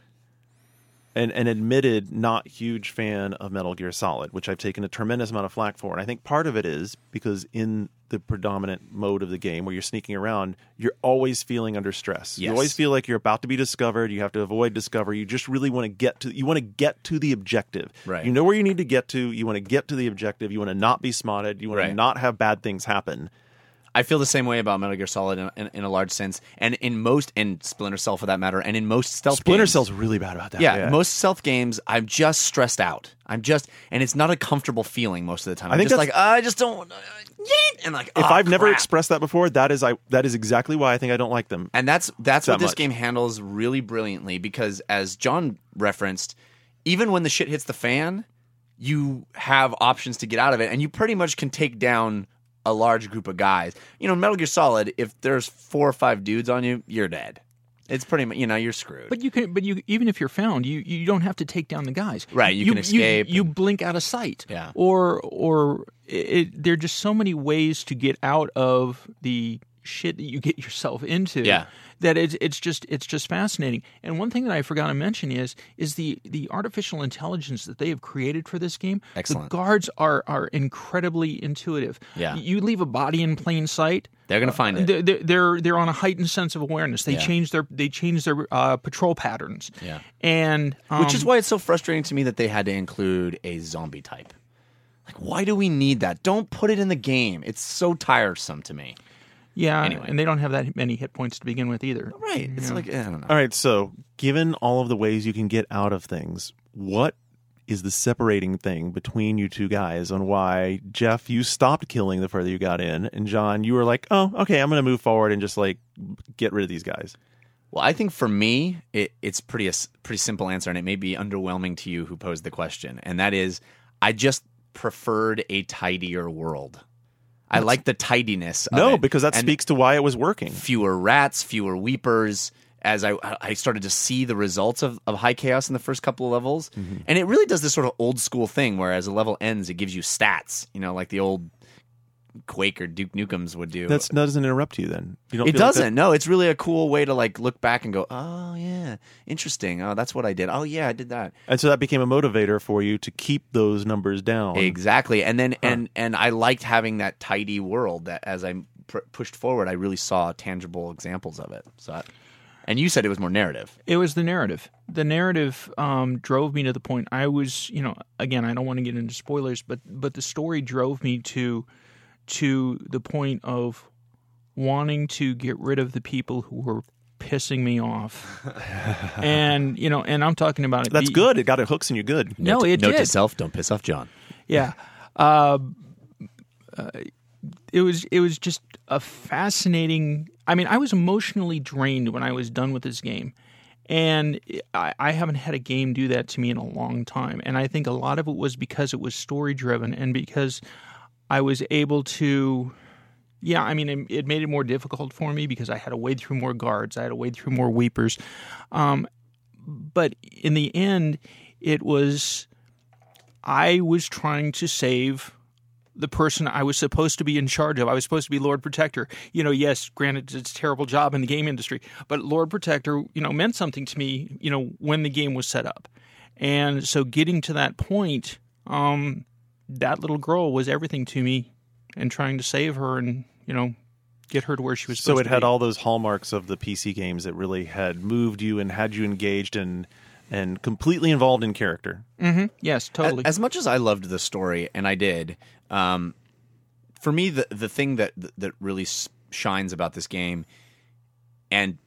an, an admitted not huge fan of Metal Gear Solid, which I've taken a tremendous amount of flack for. And I think part of it is because in the predominant mode of the game where you're sneaking around, you're always feeling under stress. Yes. You always feel like you're about to be discovered. You have to avoid discovery. You just really want to get to you want to get to the objective. Right. You know where you need to get to. You want to get to the objective. You want to not be spotted. You want to Right. not have bad things happen. I feel the same way about Metal Gear Solid in, in, in a large sense, and in most, and Splinter Cell for that matter, and in most stealth Splinter games. Cell's really bad about that. Yeah, most stealth games, I'm just stressed out. I'm just, and it's not a comfortable feeling most of the time. I I'm think just that's- like, I just don't, uh, yeet, and like, If oh, I've never crap. expressed that before, that is I that is exactly why I think I don't like them. And that's that's That what this much. game handles really brilliantly, because as John referenced, even when the shit hits the fan, you have options to get out of it, and you pretty much can take down a large group of guys. You know, Metal Gear Solid, if there's four or five dudes on you, you're dead. It's pretty much, you know, you're screwed. But you can, but you even if you're found, you, you don't have to take down the guys. Right, you can escape You, and- blink out of sight. Yeah. Or or it, there are just so many ways to get out of the shit that you get yourself into. Yeah. That it's it's just it's just fascinating. And one thing that I forgot to mention is is the the artificial intelligence that they have created for this game. Excellent. The guards are are incredibly intuitive. Yeah. You leave a body in plain sight, They're going to find it. they're, they're- they're they're on a heightened sense of awareness. They Yeah. change their they change their uh, patrol patterns. Yeah. and um, Which is why it's so frustrating to me that they had to include a zombie type. Like, why do we need that? Don't put it in the game. It's so tiresome to me. yeah, anyway. and they don't have that many hit points to begin with either. Right. It's like, I don't know. All right, so given all of the ways you can get out of things, what is the separating thing between you two guys on why, Jeff, you stopped killing the further you got in, and John, you were like, oh, okay, I'm going to move forward and just like get rid of these guys? Well, I think for me, it, it's pretty a s- pretty simple answer, and it may be underwhelming to you who posed the question, and that is, I just preferred a tidier world. I like the tidiness of No, it. because that And speaks to why it was working. fewer rats, fewer weepers. As I I started to see the results of, of High Chaos in the first couple of levels, Mm-hmm. and it really does this sort of old school thing where as a level ends, it gives you stats, you know, like the old Quake or Duke Nukems would do. That's, that doesn't interrupt you then. You don't It feel like doesn't. No, it's really a cool way to like look back and go, oh yeah, interesting. Oh, that's what I did. Oh yeah, I did that. that- and so that became a motivator for you to keep those numbers down. Exactly. And then and and I liked having that tidy world that as I pr- pushed forward, I really saw tangible examples of it. So I, And you said it was more narrative. It was the narrative. The narrative um, drove me to the point. I was, you know, again, I don't want to get into spoilers, but but the story drove me to to the point of wanting to get rid of the people who were pissing me off. And, you know, and I'm talking about it. That's be, good. It got it hooks and you're good. No, note, it note did. to self: don't piss off John. Yeah. Uh, uh, it was it was just a fascinating. I mean, I was emotionally drained when I was done with this game, and I, I haven't had a game do that to me in a long time. And I think a lot of it was because it was story driven, and because I was able to. Yeah, I mean, it, it made it more difficult for me because I had to wade through more guards. I had to wade through more weepers. Um, but in the end, it was. I was trying to save the person I was supposed to be in charge of. I was supposed to be Lord Protector. You know, yes, granted, it's a terrible job in the game industry, but Lord Protector, you know, meant something to me, you know, when the game was set up. And so getting to that point, um, that little girl was everything to me, and trying to save her and, you know, get her to where she was supposed So it to had be. all those hallmarks of the P C games that really had moved you and had you engaged and and completely involved in character. Mm-hmm. Yes, totally. As much as I loved the story, and I did, um, for me, the the thing that that really shines about this game, and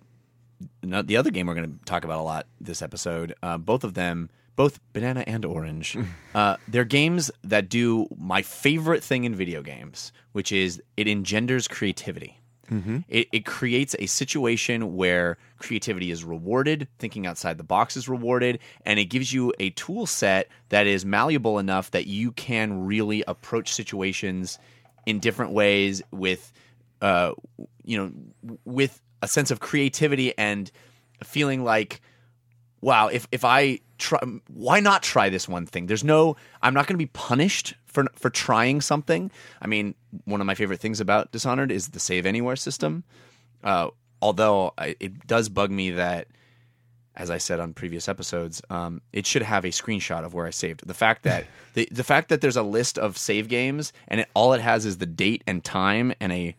the other game we're going to talk about a lot this episode, uh, both of them, both Banana and Orange, uh, they're games that do my favorite thing in video games, which is it engenders creativity. Mm-hmm. It, it creates a situation where creativity is rewarded, thinking outside the box is rewarded, and it gives you a tool set that is malleable enough that you can really approach situations in different ways with, uh, you know, with a sense of creativity and feeling like, wow, if, if I try, why not try this one thing? There's no, I'm not going to be punished for for trying something. I mean, one of my favorite things about Dishonored is the save anywhere system. Uh, although I, it does bug me that, as I said on previous episodes, um, it should have a screenshot of where I saved. The fact that the the fact that there's a list of save games and it, all it has is the date and time and a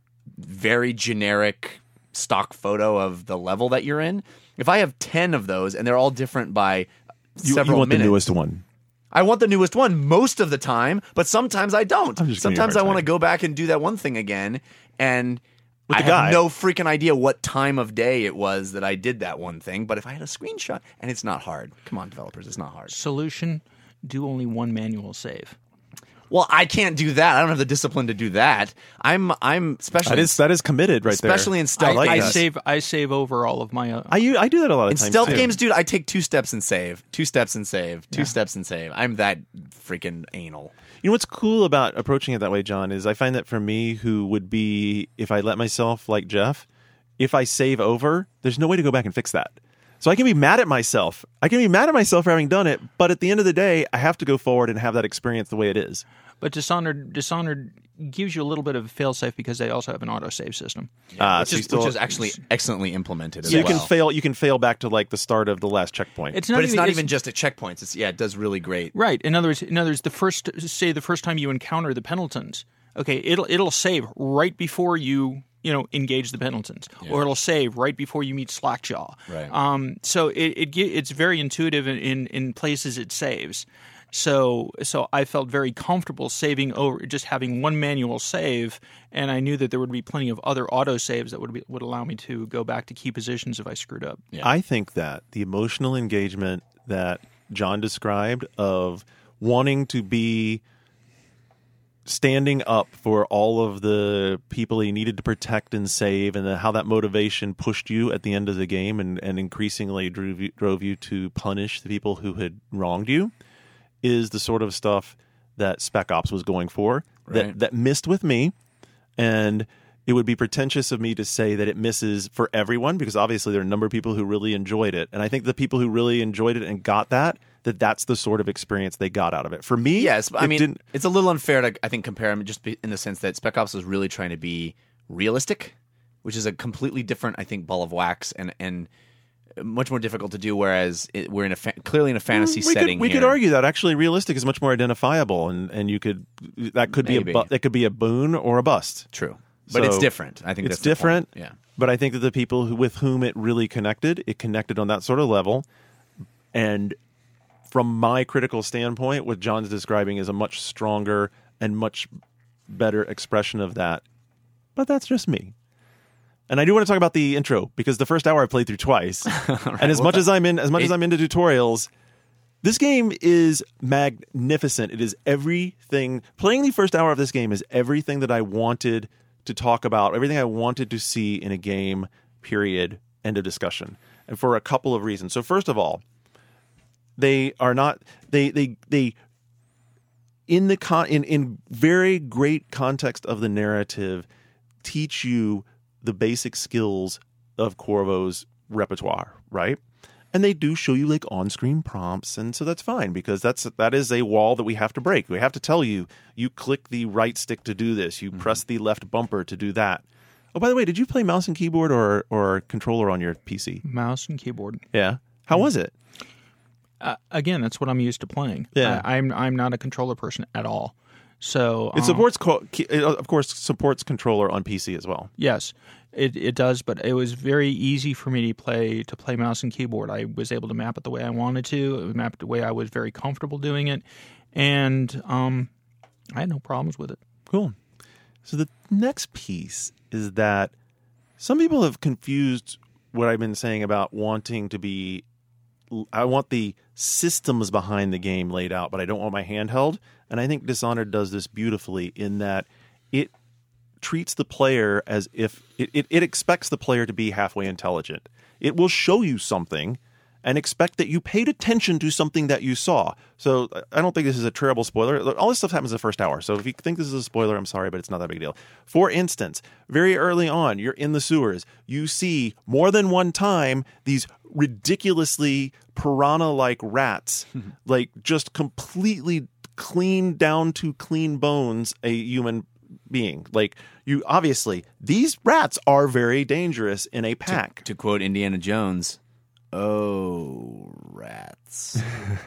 very generic stock photo of the level that you're in. If I have ten of those and they're all different by You, several you want minutes, the newest one. I want the newest one most of the time, but sometimes I don't. I'm just giving you a Sometimes I hard want to time. go back and do that one thing again, and With I the guy. have no freaking idea what time of day it was that I did that one thing. But if I had a screenshot, and it's not hard. Come on, developers, it's not hard. Solution, do only one manual save. Well, I can't do that. I don't have the discipline to do that. I'm I'm especially That is that is committed right especially there. in stealth. I, like I that. save I save over all of my. Uh, I u- I do that a lot of in times stealth too. games, dude. I take two steps and save, two steps and save, two steps and save. I'm that freaking anal. You know what's cool about approaching it that way, John, is I find that for me, who would be, if I let myself, like Jeff, if I save over, there's no way to go back and fix that. So I can be mad at myself. I can be mad at myself for having done it, but at the end of the day, I have to go forward and have that experience the way it is. but Dishonored Dishonored gives you a little bit of failsafe because they also have an autosave system. Uh, Which so you is, still- which is actually excellently implemented as so you well. can fail. You can fail back to like the start of the last checkpoint. It's not but it's even, not even just at checkpoints. It's yeah, it does really great. right. In other words, in other words, the first say the first time you encounter the Pendletons, okay, it'll it'll save right before you you know engage the Pendletons, or it'll save right before you meet Slackjaw. Right. Um. So it, it ge- it's very intuitive in, in in places it saves. So so I felt very comfortable saving over just having one manual save, and I knew that there would be plenty of other auto saves that would be, would allow me to go back to key positions if I screwed up. I think that the emotional engagement that John described of wanting to be standing up for all of the people he needed to protect and save, and then how that motivation pushed you at the end of the game and, and increasingly drove you, drove you to punish the people who had wronged you, is the sort of stuff that Spec Ops was going for, that, Right. that missed with me. And it would be pretentious of me to say that it misses for everyone, because obviously there are a number of people who really enjoyed it. And I think the people who really enjoyed it and got that, that that's the sort of experience they got out of it. For me, Yes, but I it mean, didn't- it's a little unfair to, I think, compare them just be- in the sense that Spec Ops was really trying to be realistic, which is a completely different, I think, ball of wax and and much more difficult to do. Whereas it, we're in a fa- clearly in a fantasy we setting. Could, we here. could argue that actually realistic is much more identifiable, and, and you could that could be Maybe. a bu- that could be a boon or a bust. True, but it's So, different. I think it's that's the point. different. Yeah, But I think that the people who, with whom it really connected, it connected on that sort of level. And from my critical standpoint, what John's describing is a much stronger and much better expression of that. But that's just me. And I do want to talk about the intro because the first hour I played through twice. right, and as well, much as I'm in, as much it, as I'm into tutorials, this game is magnificent. It is everything. Playing the first hour of this game is everything that I wanted to talk about, everything I wanted to see in a game. Period. End of discussion. And for a couple of reasons. So first of all, they are not. They they they. In the con, in in very great context of the narrative, teach you the basic skills of Corvo's repertoire, right? And they do show you like on-screen prompts, and so that's fine because that's that is a wall that we have to break. We have to tell you, you click the right stick to do this, you mm-hmm. press the left bumper to do that. Oh, by the way, did you play mouse and keyboard or or controller on your P C? Mouse and keyboard. Yeah. How was it? Uh, again, that's what I'm used to playing. Yeah. I, I'm I'm not a controller person at all. So it um, supports, co- it, of course, supports controller on P C as well. Yes, it it does. But it was very easy for me to play to play mouse and keyboard. I was able to map it the way I wanted to. It mapped the way I was very comfortable doing it, and um, I had no problems with it. Cool. So the next piece is that some people have confused what I've been saying about wanting to be. I want the systems behind the game laid out, but I don't want my hand held. And I think Dishonored does this beautifully in that it treats the player as if it, it, it expects the player to be halfway intelligent. It will show you something and expect that you paid attention to something that you saw. So I don't think this is a terrible spoiler. All this stuff happens in the first hour. So if you think this is a spoiler, I'm sorry, but it's not that big a deal. For instance, very early on, you're in the sewers. You see more than one time these ridiculously piranha-like rats, like just completely clean down to clean bones a human being. Like you, obviously, these rats are very dangerous in a pack. To, to quote Indiana Jones, oh, rats.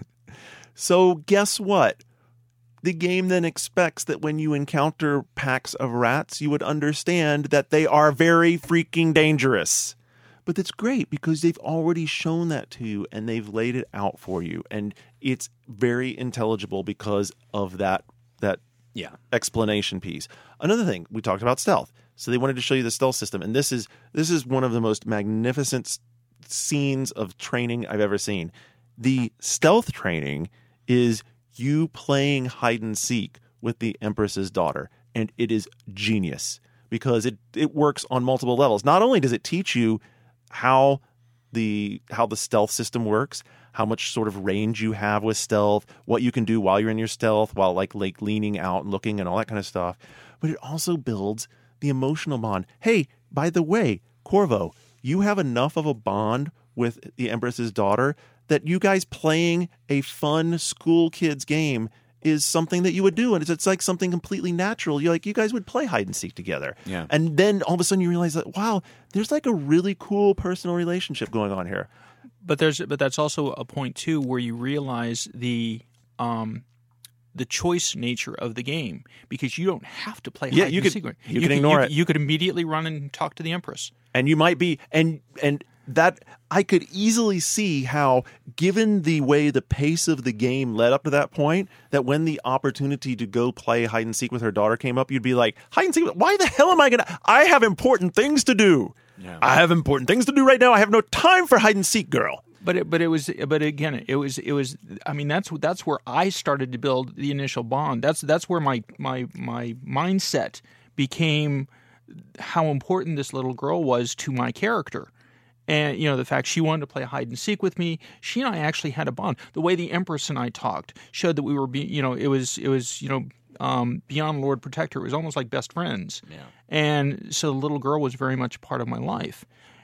So guess what? The game then expects that when you encounter packs of rats, you would understand that they are very freaking dangerous. But that's great because they've already shown that to you and they've laid it out for you. And it's very intelligible because of that that yeah. explanation piece. Another thing, we talked about stealth. So they wanted to show you the stealth system. And this is this is one of the most magnificent scenes of training I've ever seen. The stealth training is you playing hide and seek with the Empress's daughter. And it is genius because it, it works on multiple levels. Not only does it teach you how the how the stealth system works, how much sort of range you have with stealth, what you can do while you're in your stealth, while like like leaning out and looking and all that kind of stuff. But it also builds the emotional bond. Hey, by the way, Corvo, you have enough of a bond with the Empress's daughter that you guys playing a fun school kids game is something that you would do, and it's, it's like something completely natural. You like you guys would play hide and seek together, yeah. And then all of a sudden you realize that wow, there's like a really cool personal relationship going on here. But there's but that's also a point too where you realize the um, the choice nature of the game because you don't have to play yeah, hide you and could, seek. You, you can could ignore you, it. You could immediately run and talk to the Empress, and you might be and and. That I could easily see how, given the way the pace of the game led up to that point, that when the opportunity to go play hide and seek with her daughter came up, you'd be like, hide and seek? Why the hell am I going to? I have important things to do. Yeah. I have important things to do right now. I have no time for hide and seek, girl. But it, but it was but again it was it was I mean that's that's where I started to build the initial bond. That's that's where my my my mindset became how important this little girl was to my character. And, you know, the fact she wanted to play hide and seek with me, she and I actually had a bond. The way the Empress and I talked showed that we were, be, you know, it was, it was, you know, um, beyond Lord Protector. It was almost like best friends. Yeah. And so the little girl was very much part of my life.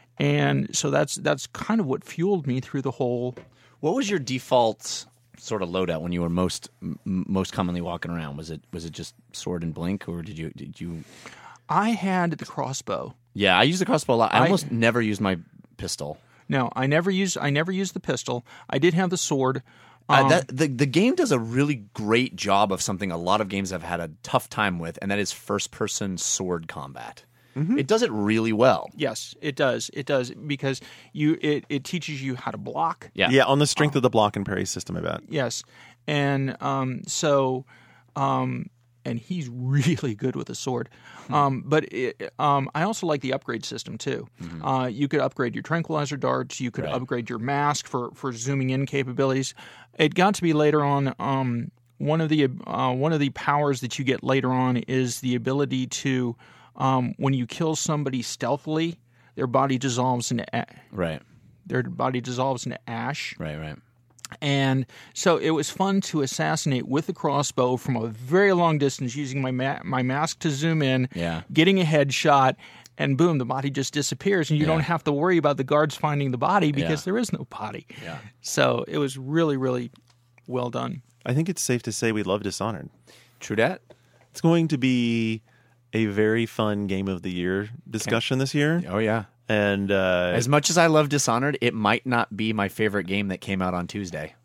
And so that's that's kind of what fueled me through the whole. What was your default sort of loadout when you were most m- most commonly walking around? Was it was it just sword and blink, or did you did you? I had the crossbow. Yeah, I used the crossbow a lot. I, I almost never used my pistol. No, I never used. I never used the pistol. I did have the sword. Um, uh, that, Um, the the game does a really great job of something a lot of games have had a tough time with, and that is first person sword combat. it does it really well. Yes, it does. It does because you it, it teaches you how to block. Yeah. Yeah, on the strength of the block and parry system, I bet. Yes, and um, so, um, and he's really good with a sword. Um, but it, um, I also like the upgrade system too. Mm-hmm. Uh, you could upgrade your tranquilizer darts. You could Right. upgrade your mask for, for zooming in capabilities. It got to be later on. Um, one of the uh, one of the powers that you get later on is the ability to, um, when you kill somebody stealthily, their body dissolves into a- Right. their body dissolves into ash. Right. Right. And so it was fun to assassinate with the crossbow from a very long distance using my ma- my mask to zoom in, Yeah. getting a headshot, and boom, the body just disappears. And you Yeah. don't have to worry about the guards finding the body because Yeah. there is no body. Yeah. So it was really, really well done. I think it's safe to say we love Dishonored. True dat. It's going to be a very fun game of the year discussion this year. Oh yeah. And uh, As much as I love Dishonored, it might not be my favorite game that came out on Tuesday.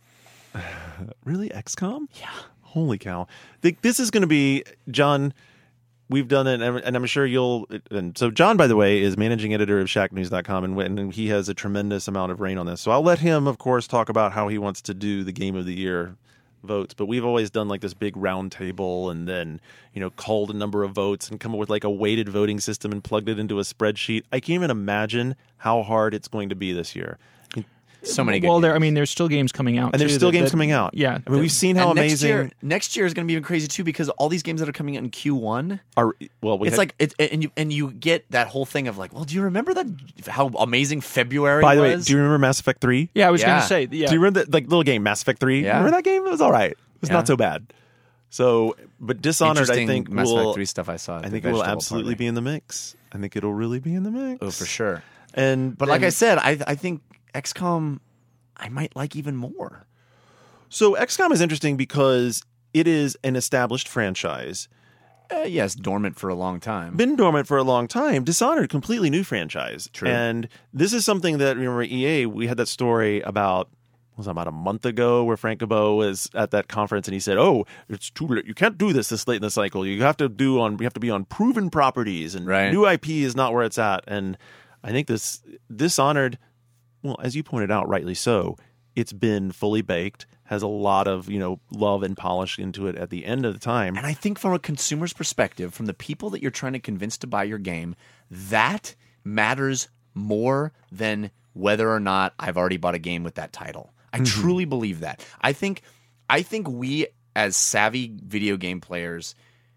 really, X COM? Yeah. Holy cow. Th- This is going to be, John, we've done it, and and I'm sure you'll. And so, John, by the way, is managing editor of Shack News dot com, and, and he has a tremendous amount of reign on this. So I'll let him, of course, talk about how he wants to do the game of the year votes. But we've always done like this big round table and then, you know, called a number of votes and come up with like a weighted voting system and plugged it into a spreadsheet. I can't even imagine how hard it's going to be this year. So many good Well, there. games. I mean, there's still games coming out, And there's too, still that- games that- coming out. Yeah, I mean, we've seen how And next amazing year, next year is going to be even crazy too because all these games that are coming out in Q one, are. Well, we it's had- like it, and you and you get that whole thing of like, well, do you remember that how amazing February By the way, was? do you remember Mass Effect three? yeah. I was Yeah. going to say, yeah. Do you remember that like little game Mass Effect three? Yeah. Remember that game? It was all right. It was Yeah. not so bad. So, but Dishonored, I Interesting think Mass will. Effect three stuff I saw. at I the think it will vegetable absolutely party. be in the mix. I think it'll really be in the mix. Oh, for sure. And But like and- I said, I I think X COM I might like even more. so X COM is interesting because it is an established franchise, Uh, yes, dormant for a long time. been dormant for a long time. Dishonored, completely new franchise. True. And this is something that, remember, E A, we had that story about, was it about a month ago where Frank Gabo was at that conference and he said, oh, it's too late. You can't do this this late in the cycle. You have to do on, you have to be on proven properties and Right. new I P is not where it's at. And I think this Dishonored, well, as you pointed out, rightly so, it's been fully baked, has a lot of, you know, love and polish into it at the end of the time. And I think from a consumer's perspective, from the people that you're trying to convince to buy your game, that matters more than whether or not I've already bought a game with that title. I truly believe that. I think I think we as savvy video game players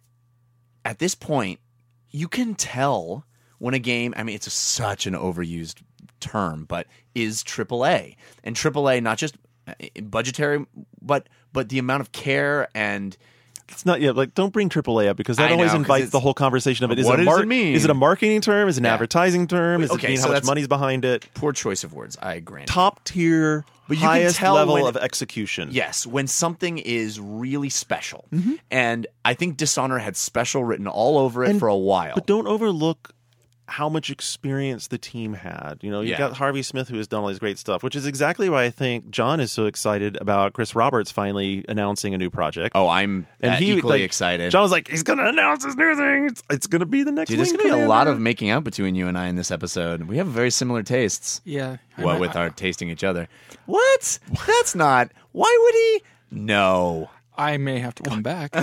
at this point, you can tell when a game, I mean it's a, such an overused term, but is triple A. And triple A not just uh, budgetary but but the amount of care and It's not yet like don't bring triple A up because that I always know, 'cause invites it's- the whole conversation of it. Is What it a does mar- it mean? Is it a marketing term? Is it an Yeah. advertising term? Is Okay, it mean so how much that's- money's behind it? poor choice of words, I grant. Top tier, But you can highest tell level when- of execution. Yes, when something is really special. Mm-hmm. And I think Dishonored had special written all over it And- for a while. But don't overlook how much experience the team had. You know, you Yeah. got Harvey Smith who has done all these great stuff, which is exactly why I think John is so excited about Chris Roberts finally announcing a new project. oh, I'm and uh, he equally like, excited. John was like, he's going to announce his new thing. It's, it's going to be the next. Dude, there's Wing going to be a lot Commander. of making out between you and I in this episode. We have very similar tastes. yeah. I Well, might- with our tasting each other. What? That's not. Why would he? No. I may have to come back.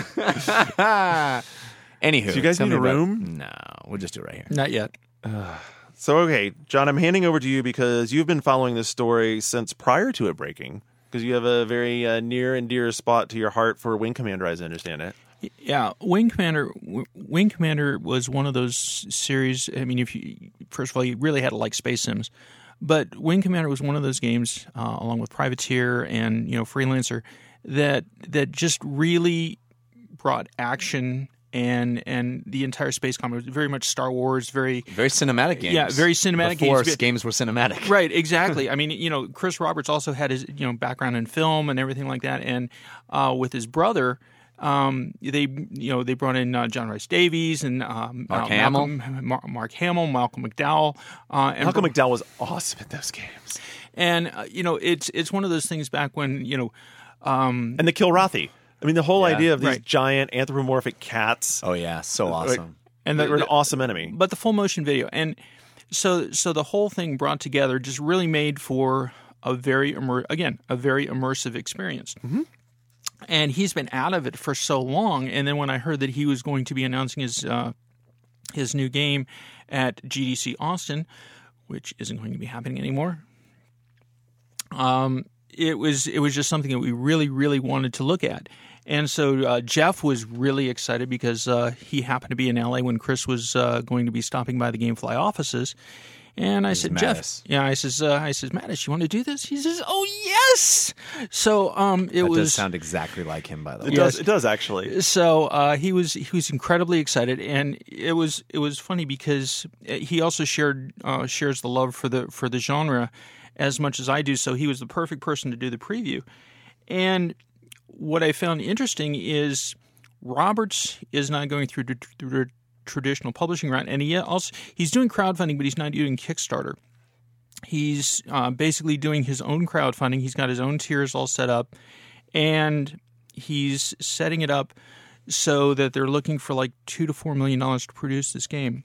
Anywho. Do you guys tell need me a about- room? No. We'll just do it right here. Not yet. So, okay, John, I'm handing over to you because you've been following this story since prior to it breaking, because you have a very uh, near and dear spot to your heart for Wing Commander, as I understand it. Yeah, Wing Commander. W- Wing Commander was one of those series. I mean, if you first of all, you really had to like Space Sims, but Wing Commander was one of those games, uh, along with Privateer and you know Freelancer, that that just really brought action and and the entire space combat was very much Star Wars, very Very cinematic games. Yeah, very cinematic Before games. games were cinematic. Right, exactly. I mean, you know, Chris Roberts also had his you know background in film and everything like that, and uh, with his brother, um, they you know they brought in uh, John Rice Davies and um, Mark uh, Hamill. Malcolm, Mar- Mark Hamill, Malcolm McDowell, uh, and Malcolm McDowell was awesome in those games. and uh, you know it's it's one of those things back when you know. Um, And the Kilrathi. I mean, the whole Yeah, idea of these right. giant anthropomorphic cats. Oh, yeah. So awesome. and They were an the, awesome enemy. but the full motion video, and so so the whole thing brought together just really made for a very immer- again a very immersive experience. Mm-hmm. And he's been out of it for so long, and then when I heard that he was going to be announcing his uh, his new game at G D C Austin, which isn't going to be happening anymore. Um, it was it was just something that we really, really wanted to look at. And so uh, Jeff was really excited because uh, he happened to be in L A when Chris was uh, going to be stopping by the GameFly offices. And I said, Mattis. Jeff, yeah, I says, uh, I says, Mattis, you want to do this? He says, oh yes. So um, it That was does sound exactly like him, by the way. It does. It does actually. so uh, he was he was incredibly excited, and it was it was funny because he also shared uh, shares the love for the for the genre as much as I do. So he was the perfect person to do the preview. And what I found interesting is Roberts is not going through the, through the traditional publishing route, and he also he's doing crowdfunding, but he's not doing Kickstarter. He's uh, basically doing his own crowdfunding. He's got his own tiers all set up, and he's setting it up so that they're looking for like two to four million dollars to produce this game.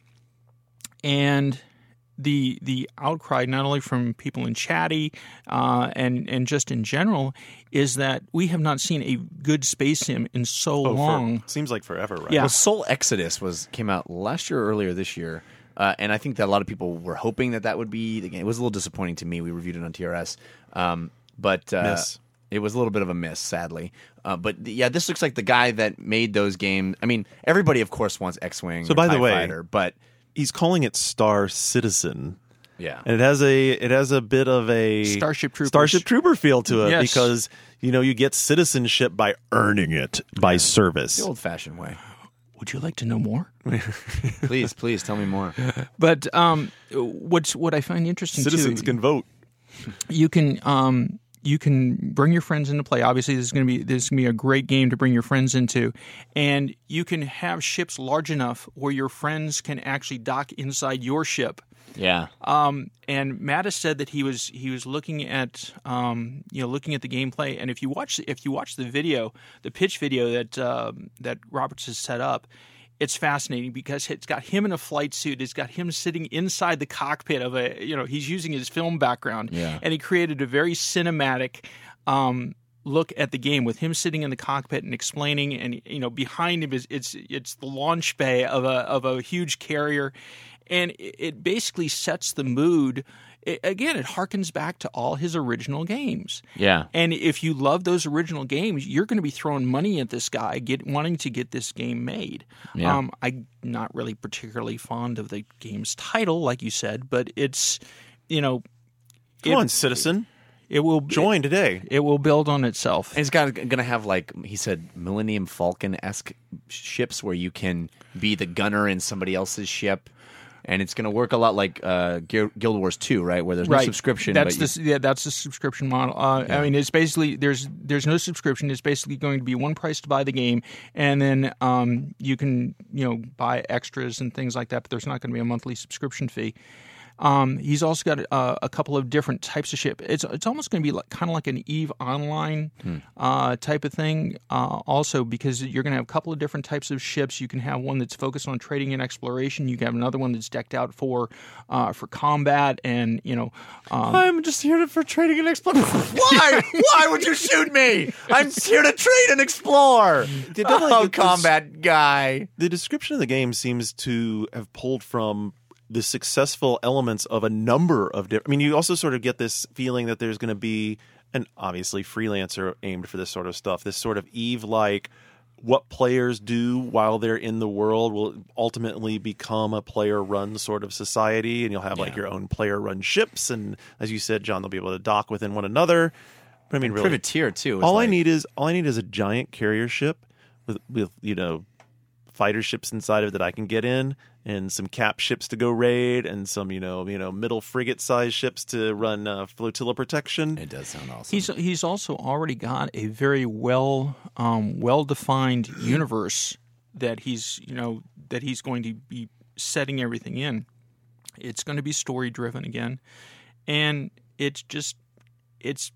And the the outcry, not only from people in Chatty uh, and and just in general, is that we have not seen a good space sim in so Oh, long. for, seems like forever, right? Yeah. Well, Soul Exodus was came out last year or earlier this year, uh, and I think that a lot of people were hoping that that would be the game. It was a little disappointing to me. We reviewed it on T R S, um, but uh, Miss. it was a little bit of a miss, sadly. Uh, but th- yeah, this looks like the guy that made those games. I mean, everybody, of course, wants X-Wing. So or by the TIE way- Fighter, but He's calling it Star Citizen. yeah, And it has a it has a bit of a Starship Troopers. Starship Trooper feel to it Yes. because you know you get citizenship by earning it by service. the old-fashioned way. Would you like to know more? Please, please tell me more. But um, what's what I find interesting Citizens too, can vote. you can um, you can bring your friends into play. Obviously, this is going to be this is going to be a great game to bring your friends into, and you can have ships large enough where your friends can actually dock inside your ship. Yeah, Um, and Mattis said that he was he was looking at um, you know looking at the gameplay, and if you watch if you watch the video, the pitch video that um, that Roberts has set up, it's fascinating because it's got him in a flight suit. It's got him sitting inside the cockpit of a you know he's using his film background, Yeah. and he created a very cinematic. Um, look at the game with him sitting in the cockpit and explaining, and you know behind him is it's it's the launch bay of a of a huge carrier, and it, it basically sets the mood. It, again, it harkens back to all his original games. yeah. And if you love those original games, you're going to be throwing money at this guy, get wanting to get this game made. Yeah. Um, I'm not really particularly fond of the game's title, like you said, but it's you know Come it, on, citizen, it will join today. It will build on itself. And it's got going to have, like he said, Millennium Falcon esque ships where you can be the gunner in somebody else's ship, and it's going to work a lot like uh, Guild Guild Wars two, right? Where there's no Right. subscription. That's but the yeah. That's the subscription model. Uh, I mean, it's basically there's there's no subscription. It's basically going to be one price to buy the game, and then um, you can you know buy extras and things like that. But there's not going to be a monthly subscription fee. Um, he's also got uh, a couple of different types of ship. It's it's almost going to be like, kind of like an EVE Online uh, type of thing. Uh, also, because you're going to have a couple of different types of ships. You can have one that's focused on trading and exploration. You can have another one that's decked out for uh, for combat, and you know. Um, I'm just here for trading and exploring. Why? Why would you shoot me? I'm here to trade and explore. Did that, like, oh, this- combat guy. The description of the game seems to have pulled from the successful elements of a number of different. I mean, you also sort of get this feeling that there's going to be an obviously freelancer aimed for this sort of stuff. This sort of Eve like what players do while they're in the world will ultimately become a player-run sort of society, and you'll have like Yeah. your own player-run ships. And as you said, John, they'll be able to dock within one another. But I mean, really, Privateer too. is all I like- need is all I need is a giant carrier ship with with you know fighter ships inside of it that I can get in, and some cap ships to go raid, and some you know you know middle frigate size ships to run uh, flotilla protection. It does sound awesome. He's he's also already got a very well um, well defined universe that he's you know that he's going to be setting everything in. It's going to be story driven again, and it's just it's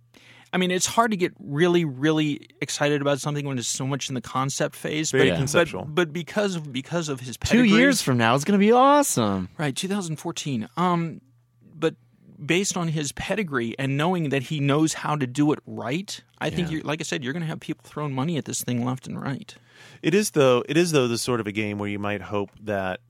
I mean, it's hard to get really, really excited about something when it's so much in the concept phase. Very but, conceptual. But, but because of because of his Two pedigree, years from now, it's going to be awesome. right? twenty fourteen. Um, but based on his pedigree and knowing that he knows how to do it right, I think, Yeah. you're, like I said, you're going to have people throwing money at this thing left and right. It is though. It is though the sort of a game where you might hope that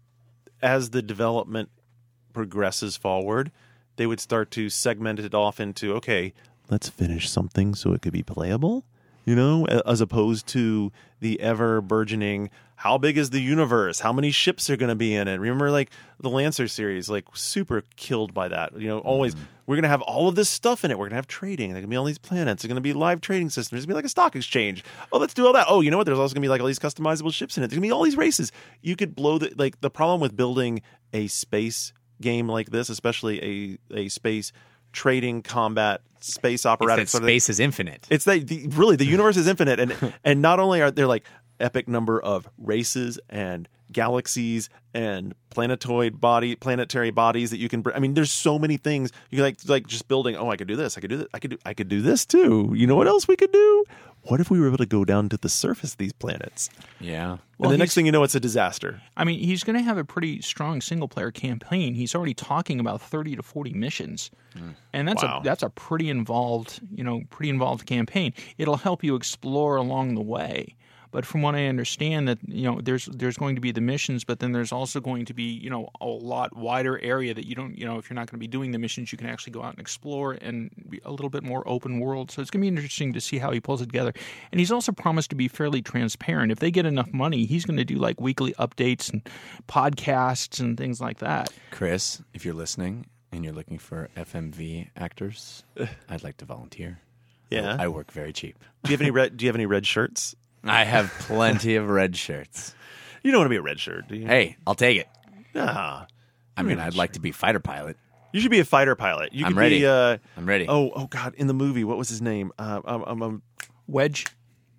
as the development progresses forward, they would start to segment it off into, okay, let's finish something so it could be playable, you know, as opposed to the ever burgeoning, how big is the universe? How many ships are going to be in it? Remember, like, the Lancer series, like, super killed by that. You know, always, mm-hmm. we're going to have all of this stuff in it. We're going to have trading. There's going to be all these planets. There's going to be live trading systems. There's going to be like a stock exchange. Oh, let's do all that. Oh, you know what? There's also going to be like all these customizable ships in it. There's going to be all these races. You could blow the, like, the problem with building a space game like this, especially a, a space trading combat space operatic It's that sort of space is infinite. It's that the, really the universe is infinite, and and not only are there like epic number of races and galaxies and planetoid body planetary bodies that you can br- I mean, there's so many things you can like like just building. Oh, I could do this. I could do this. I could do. I could do this too. You know what else we could do? What if we were able to go down to the surface of these planets? Yeah. Well, and the next he's- thing you know, it's a disaster. I mean, he's going to have a pretty strong single player campaign. He's already talking about thirty to forty missions. And that's Wow. a that's a pretty involved, you know, pretty involved campaign. It'll help you explore along the way. But from what I understand, that you know, there's there's going to be the missions, but then there's also going to be, you know, a lot wider area that you don't, you know, if you're not going to be doing the missions, you can actually go out and explore and be a little bit more open world. So it's going to be interesting to see how he pulls it together. And he's also promised to be fairly transparent. If they get enough money, he's going to do like weekly updates and podcasts and things like that. Chris, if you're listening and you're looking for F M V actors, I'd like to volunteer. Yeah. I, I work very cheap. Do you have any red? Do you have any red shirts? I have plenty of red shirts. You don't want to be a red shirt, do you? Hey, I'll take it. Nah. I mean, I'd like to be fighter pilot. You should be a fighter pilot. You I'm could ready. be. Uh, I'm ready. oh, oh God! In the movie, what was his name? Uh, um, um, um, Wedge.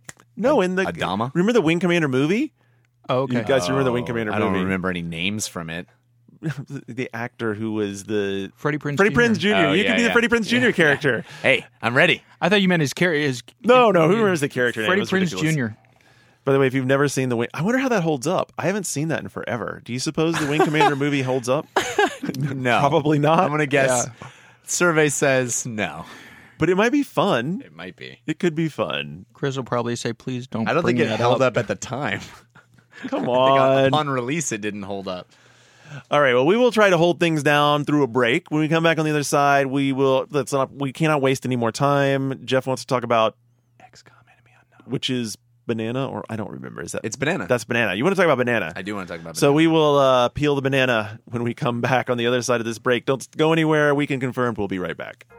no, in the Adama? Remember the Wing Commander movie? Oh, okay. You guys remember the Wing Commander I movie? don't remember any names from it. the, the actor who was the Freddie Prinze Freddie Junior Prinze Junior Oh, you yeah, could be the yeah. Freddie Prinze Junior Yeah. character. Hey, I'm ready. I thought you meant his character. His, No, no, who remembers the character name? Freddie It was Prinze ridiculous. Junior By the way, if you've never seen the Wing, I wonder how that holds up. I haven't seen that in forever. Do you suppose the Wing Commander movie holds up? No. Probably not. I'm going to guess. Survey says no. But it might be fun. It might be. It could be fun. Chris will probably say, "Please don't." I don't bring think it that held up. up at the time. Come I think on. upon release, it didn't hold up. All right. Well, we will try to hold things down through a break. When we come back on the other side, we will. Let's not. We cannot waste any more time. Jeff wants to talk about X COM Enemy Unknown. which is banana, or I don't remember. Is that It's banana. That's banana. You want to talk about banana? I do want to talk about So banana. we will uh, peel the banana when we come back on the other side of this break. Don't go anywhere. Weekend Confirmed. We'll be right back.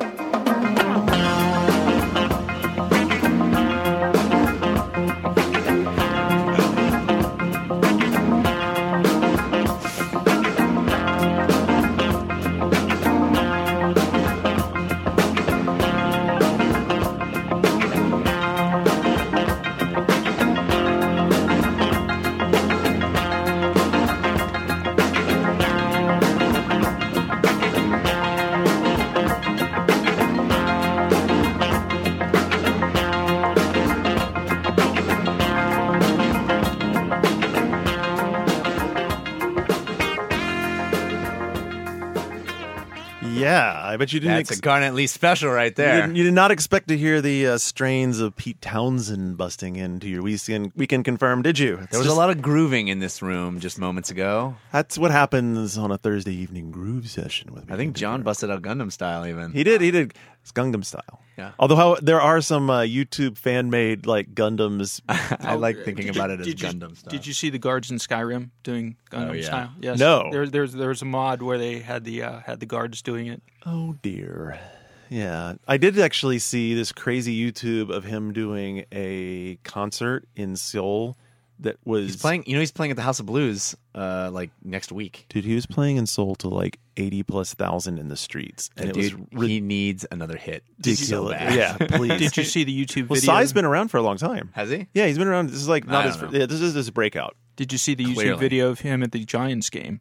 Yeah, I bet you didn't. That's ex- a Garnet Lee special right you, there. didn't, you did not expect to hear the uh, strains of Pete Townsend busting into your weekend, weekend confirmed, did you? It's There was just- a lot of grooving in this room just moments ago. That's what happens on a Thursday evening groove session with me. I think John busted out Gundam style even. He did. He did. It's Gundam style. Yeah. Although how, there are some uh, YouTube fan made like Gundams. I like thinking Did about you- it as did you- Gundam style. Did you see the guards in Skyrim doing Gundam Oh, yeah. style? Yes. No. There, there's there was a mod where they had the uh, had the guards doing it. Oh dear. Yeah, I did actually see this crazy YouTube of him doing a concert in Seoul. That was He's playing. You know, he's playing at the House of Blues uh, like next week. Dude, he was playing in Seoul to like eighty plus thousand in the streets, and And it dude, was he needs another hit. ridiculous. So bad. Yeah, please. Did you see the YouTube Well, video? Sai's been around for a long time. Has he? Yeah, he's been around. This is like not I his. don't know. Yeah, this is his breakout. Did you see the YouTube Clearly. video of him at the Giants game?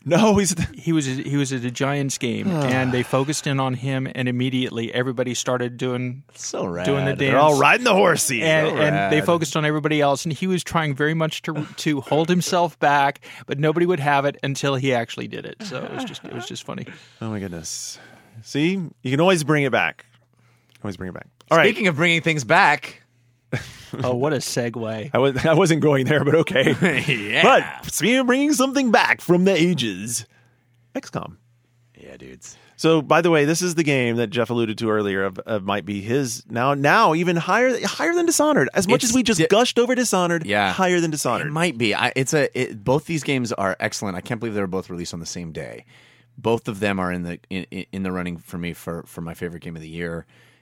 No, he's he was he was at a Giants game, and they focused in on him, and immediately everybody started doing So rad. doing the dance. they're all riding the horsey. and, So and they rad. focused on everybody else, and he was trying very much to to hold himself back, but nobody would have it until he actually did it. So it was just it was just funny. Oh my goodness! See, you can always bring it back. Always bring it back. All right. Speaking of bringing things back, Oh, what a segue! I was I wasn't going there, but okay. yeah. But speaking of bringing something back from the ages, X COM. yeah, dudes. So, by the way, this is the game that Jeff alluded to earlier. Of, of might be his now, now even higher, higher than Dishonored. As much It's as we just di- gushed over Dishonored, Yeah. higher than It Dishonored. might be. I, it's a. It, both these games are excellent. I can't believe they were both released on the same day. Both of them are in the in, in the running for me for, for my favorite game of the year.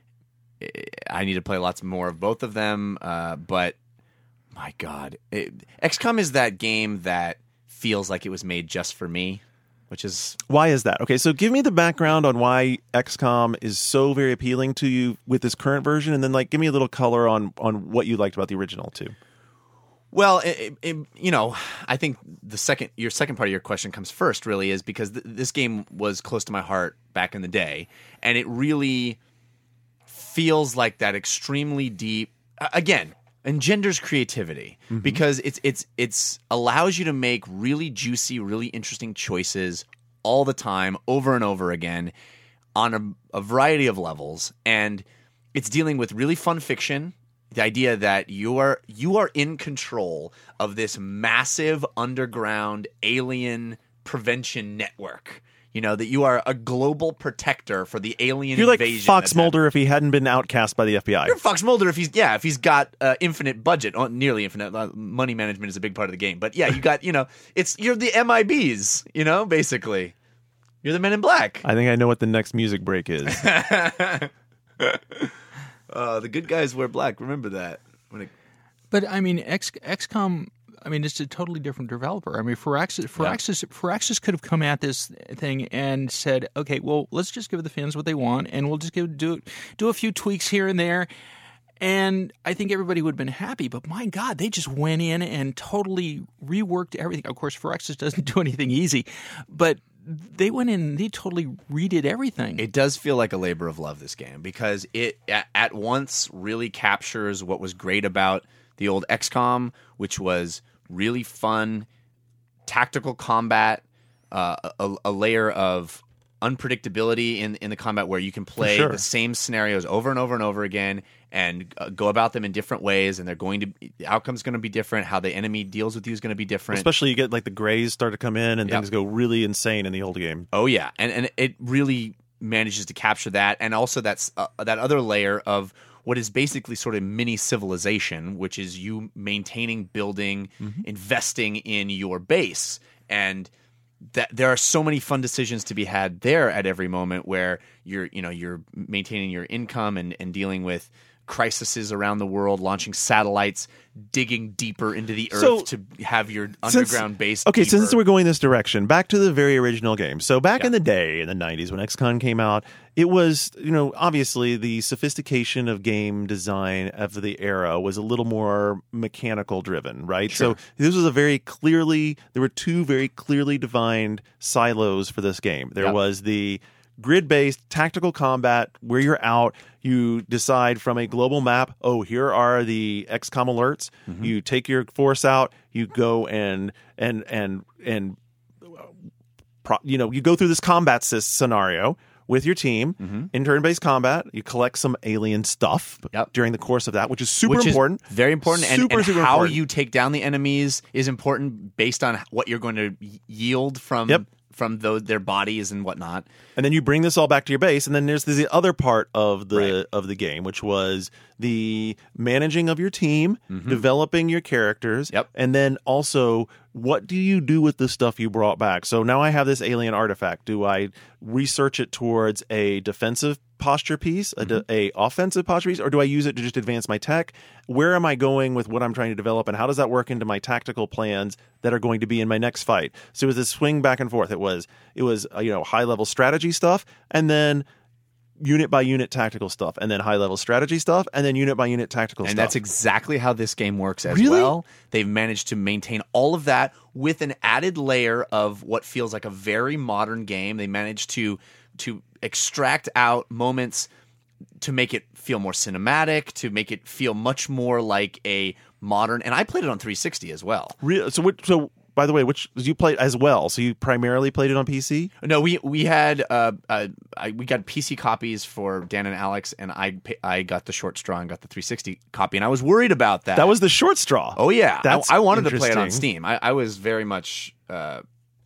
I need to play lots more of both of them, uh, but my God, it, X COM is that game that feels like it was made just for me, which is Why is that? Okay, so give me the background on why X COM is so very appealing to you with this current version, and then like give me a little color on on what you liked about the original too. well, it, it, it- you know, I think the second your second part of your question comes first. Really, is because th- this game was close to my heart back in the day, and it really feels like that extremely deep. Uh, again, engenders creativity because it's it's it's allows you to make really juicy, really interesting choices all the time, over and over again, on a, a variety of levels, and it's dealing with really fun fiction. The idea that you are you are in control of this massive underground alien prevention network. You know, that you are a global protector for the alien You're like invasion. Fox that's happening. Mulder if he hadn't been outcast by the F B I. You're Fox Mulder if he's yeah if he's got uh, infinite budget, oh, nearly infinite. Uh, money management is a big part of the game, but yeah, you got you know it's you're the M I Bs, you know, basically you're the Men in Black. I think I know what the next music break is. Uh, the good guys wear black. Remember that. When it, But I mean, X, XCOM. I mean, it's a totally different developer. I mean, Firaxis, Firaxis, Firaxis could have come at this thing and said, "Okay, well, let's just give the fans what they want, and we'll just give, do do a few tweaks here and there." And I think everybody would have been happy. But my God, they just went in and totally reworked everything. Of course, Firaxis doesn't do anything easy, but they went in and they totally redid everything. it does feel like a labor of love, this game, because it at, at once really captures what was great about the old X COM, which was really fun tactical combat, uh, a, a layer of unpredictability in in the combat where you can play sure. the same scenarios over and over and over again and uh, go about them in different ways, and they're going to the outcome's going to be different. How the enemy deals with you is going to be different. Especially you get like the grays start to come in and Yep. things go really insane in the old game. Oh yeah, and and it really manages to capture that, and also that's uh, that other layer of what is basically sort of mini civilization, which is you maintaining, building, investing in your base, and that there are so many fun decisions to be had there at every moment where you're you know you're maintaining your income and and dealing with crises around the world, launching satellites, digging deeper into the earth So, to have your Since- underground base. Okay, deeper. since we're going this direction, back to the very original game. So back Yeah. in the day, in the nineties, when X COM came out, it was, you know, obviously the sophistication of game design of the era was a little more mechanical driven, right? So this was a very clearly, there were two very clearly defined silos for this game. There Yep. was the grid-based tactical combat where you're out, you decide from a global map, oh, here are the X COM alerts. You take your force out, you go and and and and pro, you know, you go through this combat sys- scenario with your team in turn-based combat. You collect some alien stuff Yep. during the course of that, which is super Which important. is very important, and, Super, and super how important. you take down the enemies is important based on what you're going to y- yield from Yep. from those, their bodies and whatnot. And then you bring this all back to your base, and then there's the other part of the Right. of the game, which was the managing of your team, developing your characters, Yep. and then also what do you do with the stuff you brought back? So now I have this alien artifact. Do I research it towards a defensive posture piece, a, de- a offensive posture piece, or do I use it to just advance my tech? Where am I going with what I'm trying to develop, and how does that work into my tactical plans that are going to be in my next fight? So it was this swing back and forth. It was it was uh, you know high level strategy stuff, and then unit by unit tactical stuff, and then high level strategy stuff, and then unit by unit tactical And stuff. that's exactly how this game works as Really? well. They've managed to maintain all of that with an added layer of what feels like a very modern game. They managed to to extract out moments to make it feel more cinematic, to make it feel much more like a modern. And I played it on three sixty as well. Real, so which, so by the way, which you played as well? So you primarily played it on P C? No, we we had uh, uh I, we got P C copies for Dan and Alex, and I pa- I got the short straw and got the three sixty copy, and I was worried about that. That was the short straw. Oh yeah, That's I, I wanted to play it on interesting. Steam. I, I was very much, uh,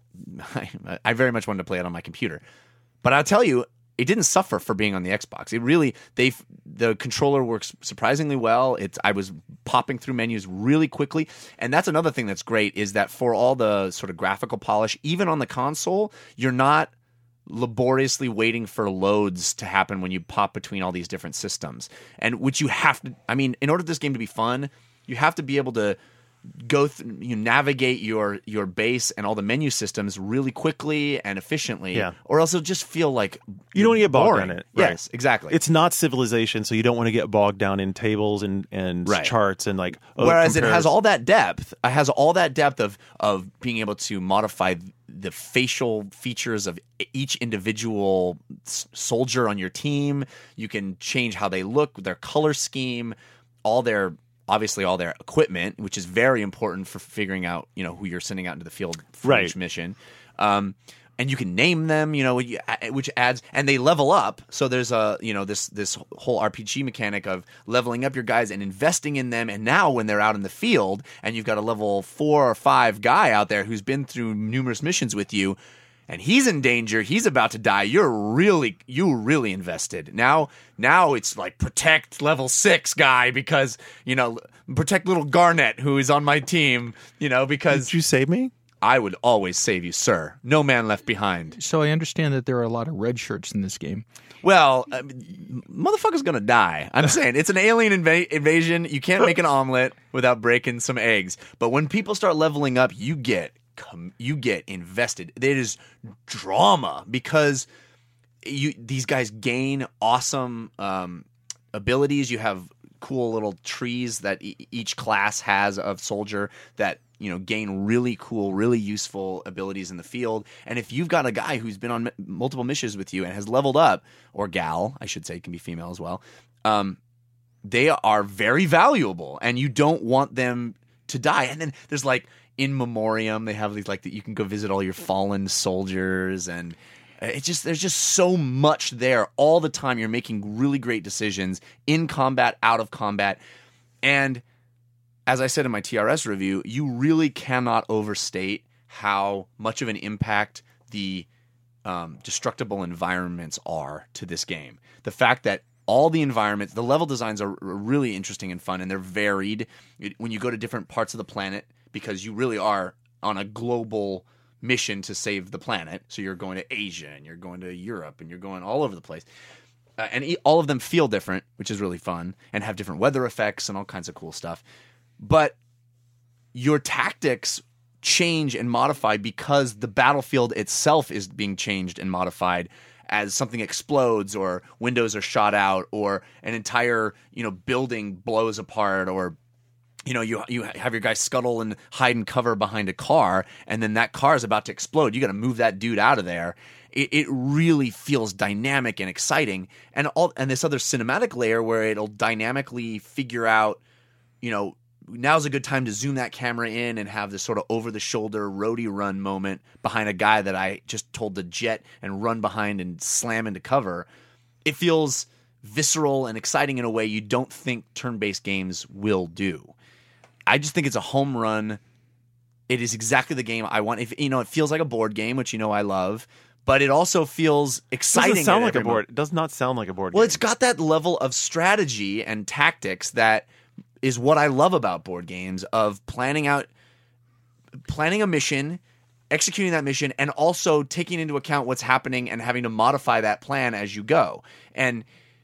I, I very much wanted to play it on my computer. But I'll tell you, it didn't suffer for being on the Xbox. It really, they the controller works surprisingly well. It's I was popping through menus really quickly, and that's another thing that's great is that for all the sort of graphical polish, even on the console, you're not laboriously waiting for loads to happen when you pop between all these different systems, and which you have to. I mean, in order for this game to be fun, you have to be able to go th- you navigate your your base and all the menu systems really quickly and efficiently, Yeah. or else it'll just feel like You don't want to get bogged boring. down in it. Right. Yes, exactly. It's not Civilization, so you don't want to get bogged down in tables and, and Right. charts and like. oh, Whereas it compares- has all that depth. It has all that depth of of being able to modify the facial features of each individual s- soldier on your team. You can change how they look, their color scheme, all their obviously all their equipment, which is very important for figuring out, you know, who you're sending out into the field for Right. each mission. Um, and you can name them, you know, which adds, and they level up. So there's a, you know, this this whole R P G mechanic of leveling up your guys and investing in them. And now when they're out in the field, and you've got a level four or five guy out there who's been through numerous missions with you, and he's in danger, he's about to die, you're really you really invested. Now now it's like protect level six guy because, you know, protect little Garnet who is on my team, you know, because Did you save me? I would always save you, sir. No man left behind. So I understand that there are a lot of red shirts in this game. Well, I mean, motherfucker's gonna die. I'm saying it's an alien inva- invasion. You can't make an omelet without breaking some eggs. But when people start leveling up, you get com- you get invested. It is drama because you these guys gain awesome um, abilities. You have cool little trees that e- each class has of soldier that, you know, gain really cool, really useful abilities in the field. And if you've got a guy who's been on m- multiple missions with you and has leveled up, or gal, I should say, it can be female as well, um, they are very valuable, and you don't want them to die. And then there's like in memoriam, they have these like that you can go visit all your fallen soldiers, and it's just there's just so much there all the time. You're making really great decisions in combat, out of combat, and as I said in my T R S review, you really cannot overstate how much of an impact the um, destructible environments are to this game. The fact that all the environments, the level designs are really interesting and fun, and they're varied when you go to different parts of the planet, because you really are on a global mission to save the planet. So you're going to Asia, and you're going to Europe, and you're going all over the place. Uh, and e- all of them feel different, which is really fun, and have different weather effects and all kinds of cool stuff. But your tactics change and modify because the battlefield itself is being changed and modified as something explodes, or windows are shot out, or an entire, you know, building blows apart, or, you know, you you have your guy scuttle and hide and cover behind a car, and then that car is about to explode. You got to move that dude out of there. It, it really feels dynamic and exciting, and all and this other cinematic layer where it'll dynamically figure out, you know, now's a good time to zoom that camera in and have this sort of over-the-shoulder roadie run moment behind a guy that I just told to jet and run behind and slam into cover. It feels visceral and exciting in a way you don't think turn-based games will do. I just think it's a home run. It is exactly the game I want. If you know, it feels like a board game, which you know I love, but it also feels It exciting. doesn't sound at like a every board. moment. It does not sound like a board Well, game. it's got that level of strategy and tactics that is what I love about board games, of planning out, planning a mission, executing that mission, and also taking into account what's happening and having to modify that plan as you go. And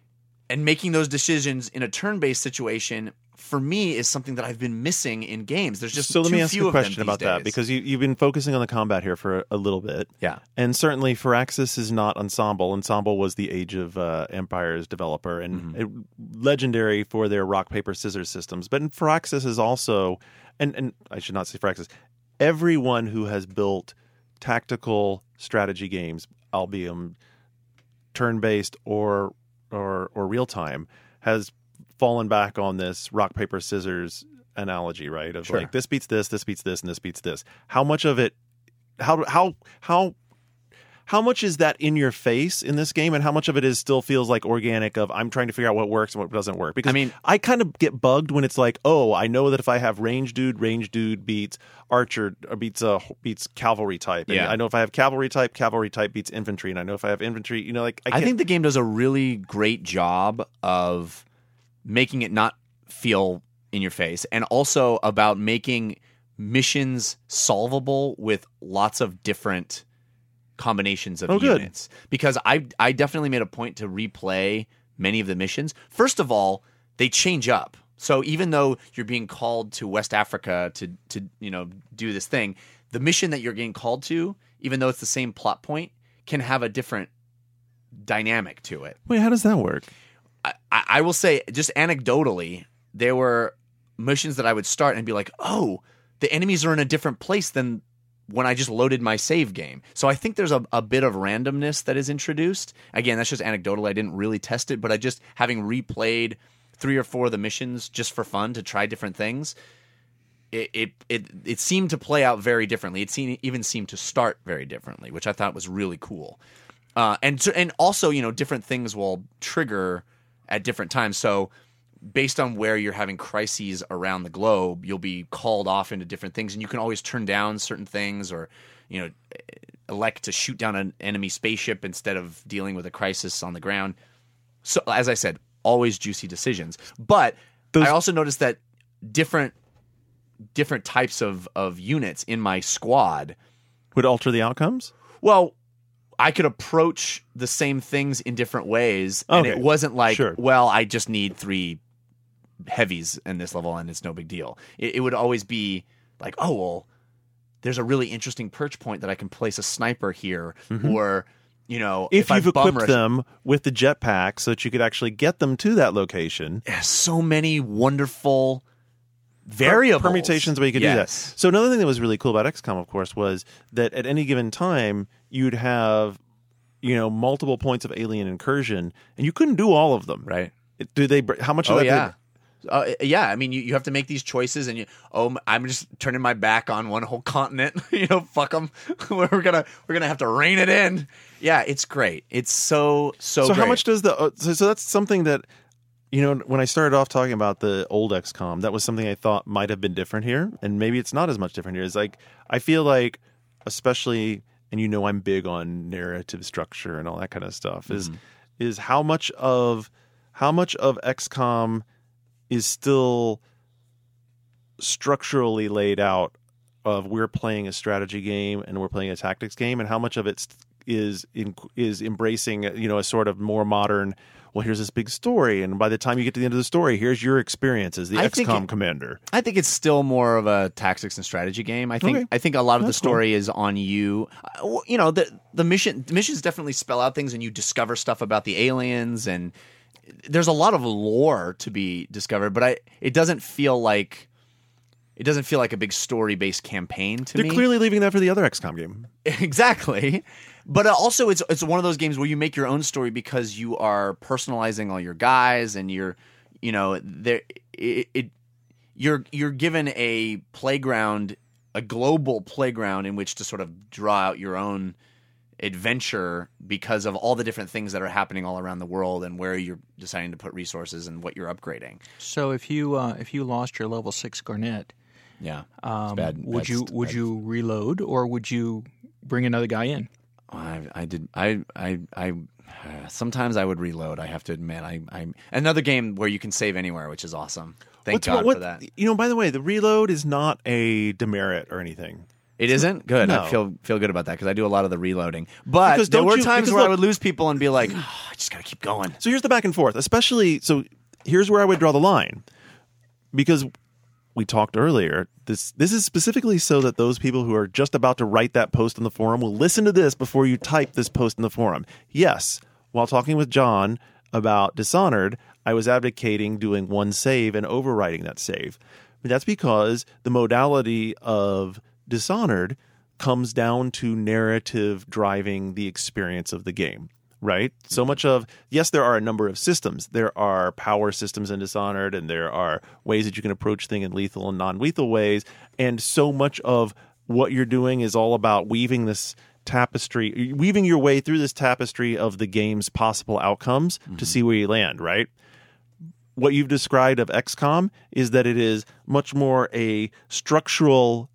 and making those decisions in a turn-based situation for me is something that I've been missing in games. There's just so let too me ask few you a of them question these about that days. because you, you've been focusing on the combat here for a, a little bit. Yeah. And certainly Firaxis is not Ensemble. Ensemble was the Age of uh, Empires developer and Mm-hmm. it, legendary for their rock, paper, scissors systems. But Firaxis is also, and, and I should not say Firaxis, everyone who has built tactical strategy games, albeit turn-based or or or real-time, has fallen back on this rock, paper, scissors analogy, right? Of Sure. like this beats this, this beats this, and this beats this. How much of it, how how how how much is that in your face in this game, and how much of it is still feels like organic? Of I'm trying to figure out what works and what doesn't work. Because I mean- I kind of get bugged when it's like, oh, I know that if I have range dude, range dude beats archer or beats uh, beats cavalry type. And Yeah. I know if I have cavalry type, cavalry type beats infantry, and I know if I have infantry, you know, like I, I can't- think the game does a really great job of making it not feel in your face, and also about making missions solvable with lots of different combinations of Oh, good. units. Because I I definitely made a point to replay many of the missions. First of all, they change up. So even though you're being called to West Africa to to you know do this thing, the mission that you're getting called to, even though it's the same plot point, can have a different dynamic to it. Wait, how does that work? I, I will say, just anecdotally, there were missions that I would start and be like, oh, the enemies are in a different place than when I just loaded my save game. So I think there's a, a bit of randomness that is introduced. Again, that's just anecdotal. I didn't really test it, but I just, having replayed three or four of the missions just for fun to try different things, it it it, it seemed to play out very differently. It seemed, even seemed to start very differently, which I thought was really cool. Uh, and so- and also, you know, different things will trigger at different times. So based on where you're having crises around the globe, you'll be called off into different things, and you can always turn down certain things, or you know, elect to shoot down an enemy spaceship instead of dealing with a crisis on the ground. So as I said, always juicy decisions. But Those- I also noticed that different different types of of units in my squad, Would alter the outcomes? well, I could approach the same things in different ways, and Okay. it wasn't like, Sure. well, I just need three heavies in this level, and it's no big deal. It, it would always be like, oh, well, there's a really interesting perch point that I can place a sniper here, or you know, If, I you've bum equipped rush- them with the jetpack so that you could actually get them to that location. There's so many wonderful variables, permutations where you could do that. Yes. So another thing that was really cool about X COM, of course, was that at any given time you'd have, you know, multiple points of alien incursion, and you couldn't do all of them. Right. It- Do they? How much of Oh that? yeah. did- Uh, yeah, I mean, you, you have to make these choices, and you. Oh, I'm just turning my back on one whole continent. you know, fuck them. we're gonna we're gonna have to rein it in. Yeah, it's great. It's so so. So how great. much does the? Uh, so, so that's something that, you know, when I started off talking about the old X COM, that was something I thought might have been different here, and maybe it's not as much different here. It's like I feel like, especially, and you know, I'm big on narrative structure and all that kind of stuff. Is Mm-hmm. is how much of how much of X COM is still structurally laid out of we're playing a strategy game and we're playing a tactics game, and how much of it is in, is embracing, you know, a sort of more modern, well, here's this big story, and by the time you get to the end of the story, here's your experience as the I X think COM it- commander. I think it's still more of a tactics and strategy game. I think Okay. I think a lot of That's the story is on you. Uh, well, You know, the the mission the missions definitely spell out things, and you discover stuff about the aliens, and there's a lot of lore to be discovered. But I it doesn't feel like it doesn't feel like a big story based campaign to They're me. clearly leaving that for the other X COM game. Exactly. But also it's it's one of those games where you make your own story because you are personalizing all your guys, and you're you know there it, it you're you're given a playground, a global playground in which to sort of draw out your own adventure because of all the different things that are happening all around the world, and where you're deciding to put resources and what you're upgrading. So if you uh, if you lost your level six Garnet, Yeah. um, bad- would bad you st- would bad- you reload, or would you bring another guy in? I, I did. I. I. I. Uh, sometimes I would reload. I have to admit. I. I'm another game where you can save anywhere, which is awesome. Thank What's- God what- for that. You know, by the way, the reload is not a demerit or anything. It isn't? Good. No. I feel feel good about that because I do a lot of the reloading. But Because there don't were you- times because where I look- would lose people and be like, oh, I just got to keep going. So here's the back and forth, especially. So here's where I would draw the line, because we talked earlier. This this is specifically so that those people who are just about to write that post in the forum will listen to this before you type this post in the forum. Yes, while talking with John about Dishonored, I was advocating doing one save and overwriting that save. But that's because the modality of Dishonored comes down to narrative driving the experience of the game, right? So much of, yes, there are a number of systems. There are power systems in Dishonored, and there are ways that you can approach things in lethal and non-lethal ways. And so much of what you're doing is all about weaving this tapestry, weaving your way through this tapestry of the game's possible outcomes mm-hmm. to see where you land, right? What you've described of X COM is that it is much more a structural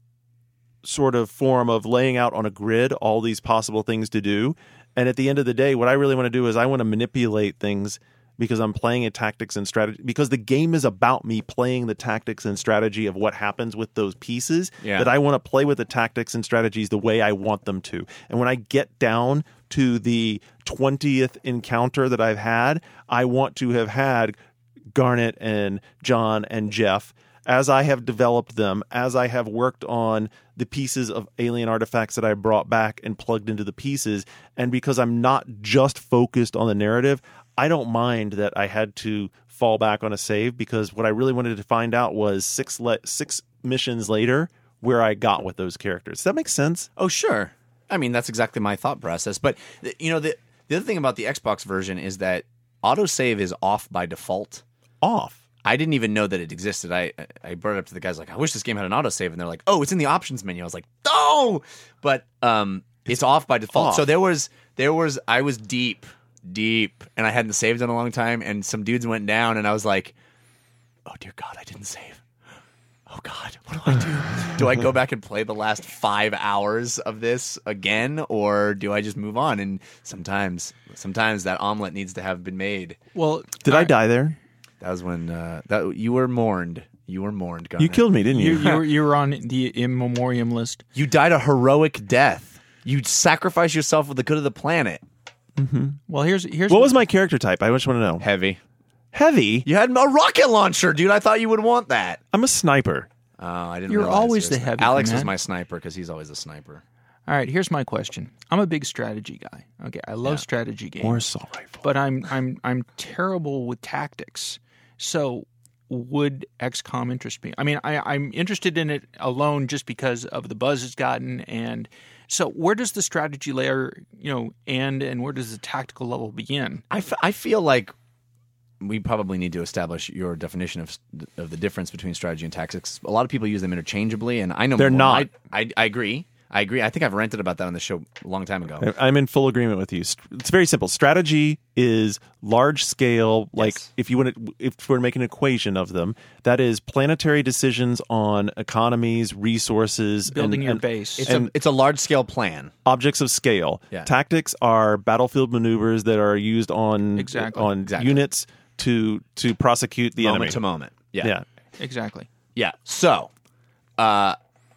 sort of form of laying out on a grid all these possible things to do. And at the end of the day, what I really want to do is I want to manipulate things because I'm playing a tactics and strategy, because the game is about me playing the tactics and strategy of what happens with those pieces, yeah. that I want to play with the tactics and strategies the way I want them to. And when I get down to the twentieth encounter that I've had, I want to have had Garnet and John and Jeff, as I have developed them, as I have worked on the pieces of alien artifacts that I brought back and plugged into the pieces, and because I'm not just focused on the narrative, I don't mind that I had to fall back on a save, because what I really wanted to find out was six le- six missions later where I got with those characters. Does that make sense? Oh, sure. I mean, that's exactly my thought process. But, you know, the, the other thing about the Xbox version is that autosave is off by default. Off. I didn't even know that it existed. I I brought it up to the guys like, I wish this game had an autosave, and they're like, oh, it's in the options menu. I was like, no, but um, it's, it's off by default. Off. So there was there was I was deep, deep, and I hadn't saved in a long time, and some dudes went down, and I was like, oh dear God, I didn't save. Oh God, what do I do? Do I go back and play the last five hours of this again, or do I just move on? And sometimes, sometimes that omelet needs to have been made. Well, Did I die there? That was when uh, that you were mourned. You were mourned. Garnet. You killed me, didn't you? You, you, were, you were on the in memoriam list. You died a heroic death. You sacrificed yourself for the good of the planet. Mm-hmm. Well, here's here's what was my character type? I just want to know. Heavy. Heavy? You had a rocket launcher, dude. I thought you would want that. I'm a sniper. Oh, I didn't. You're realize always you were the a sni- heavy Alex man. was my sniper because he's always a sniper. All right, here's my question. I'm a big strategy guy. Okay, I love Yeah. strategy games. Or assault rifle. But I'm I'm I'm terrible with tactics. So would X COM interest me? I mean, I, I'm interested in it alone just because of the buzz it's gotten. And so where does the strategy layer, you know, end, and where does the tactical level begin? I, f- I feel like we probably need to establish your definition of of the difference between strategy and tactics. A lot of people use them interchangeably, and I know They're more- not. I, I, I agree. I agree. I think I've ranted about that on the show a long time ago. I'm in full agreement with you. It's very simple. Strategy is large scale. Like Yes. if you want to, if we're making an equation of them, that is planetary decisions on economies, resources, Building and, your and base. It's and- a it's a large scale plan. objects of scale. Yeah. Tactics are battlefield maneuvers that are used on Exactly. on Exactly. units to to prosecute the moment enemy. to moment. Yeah. Yeah. Exactly. Yeah. So, uh,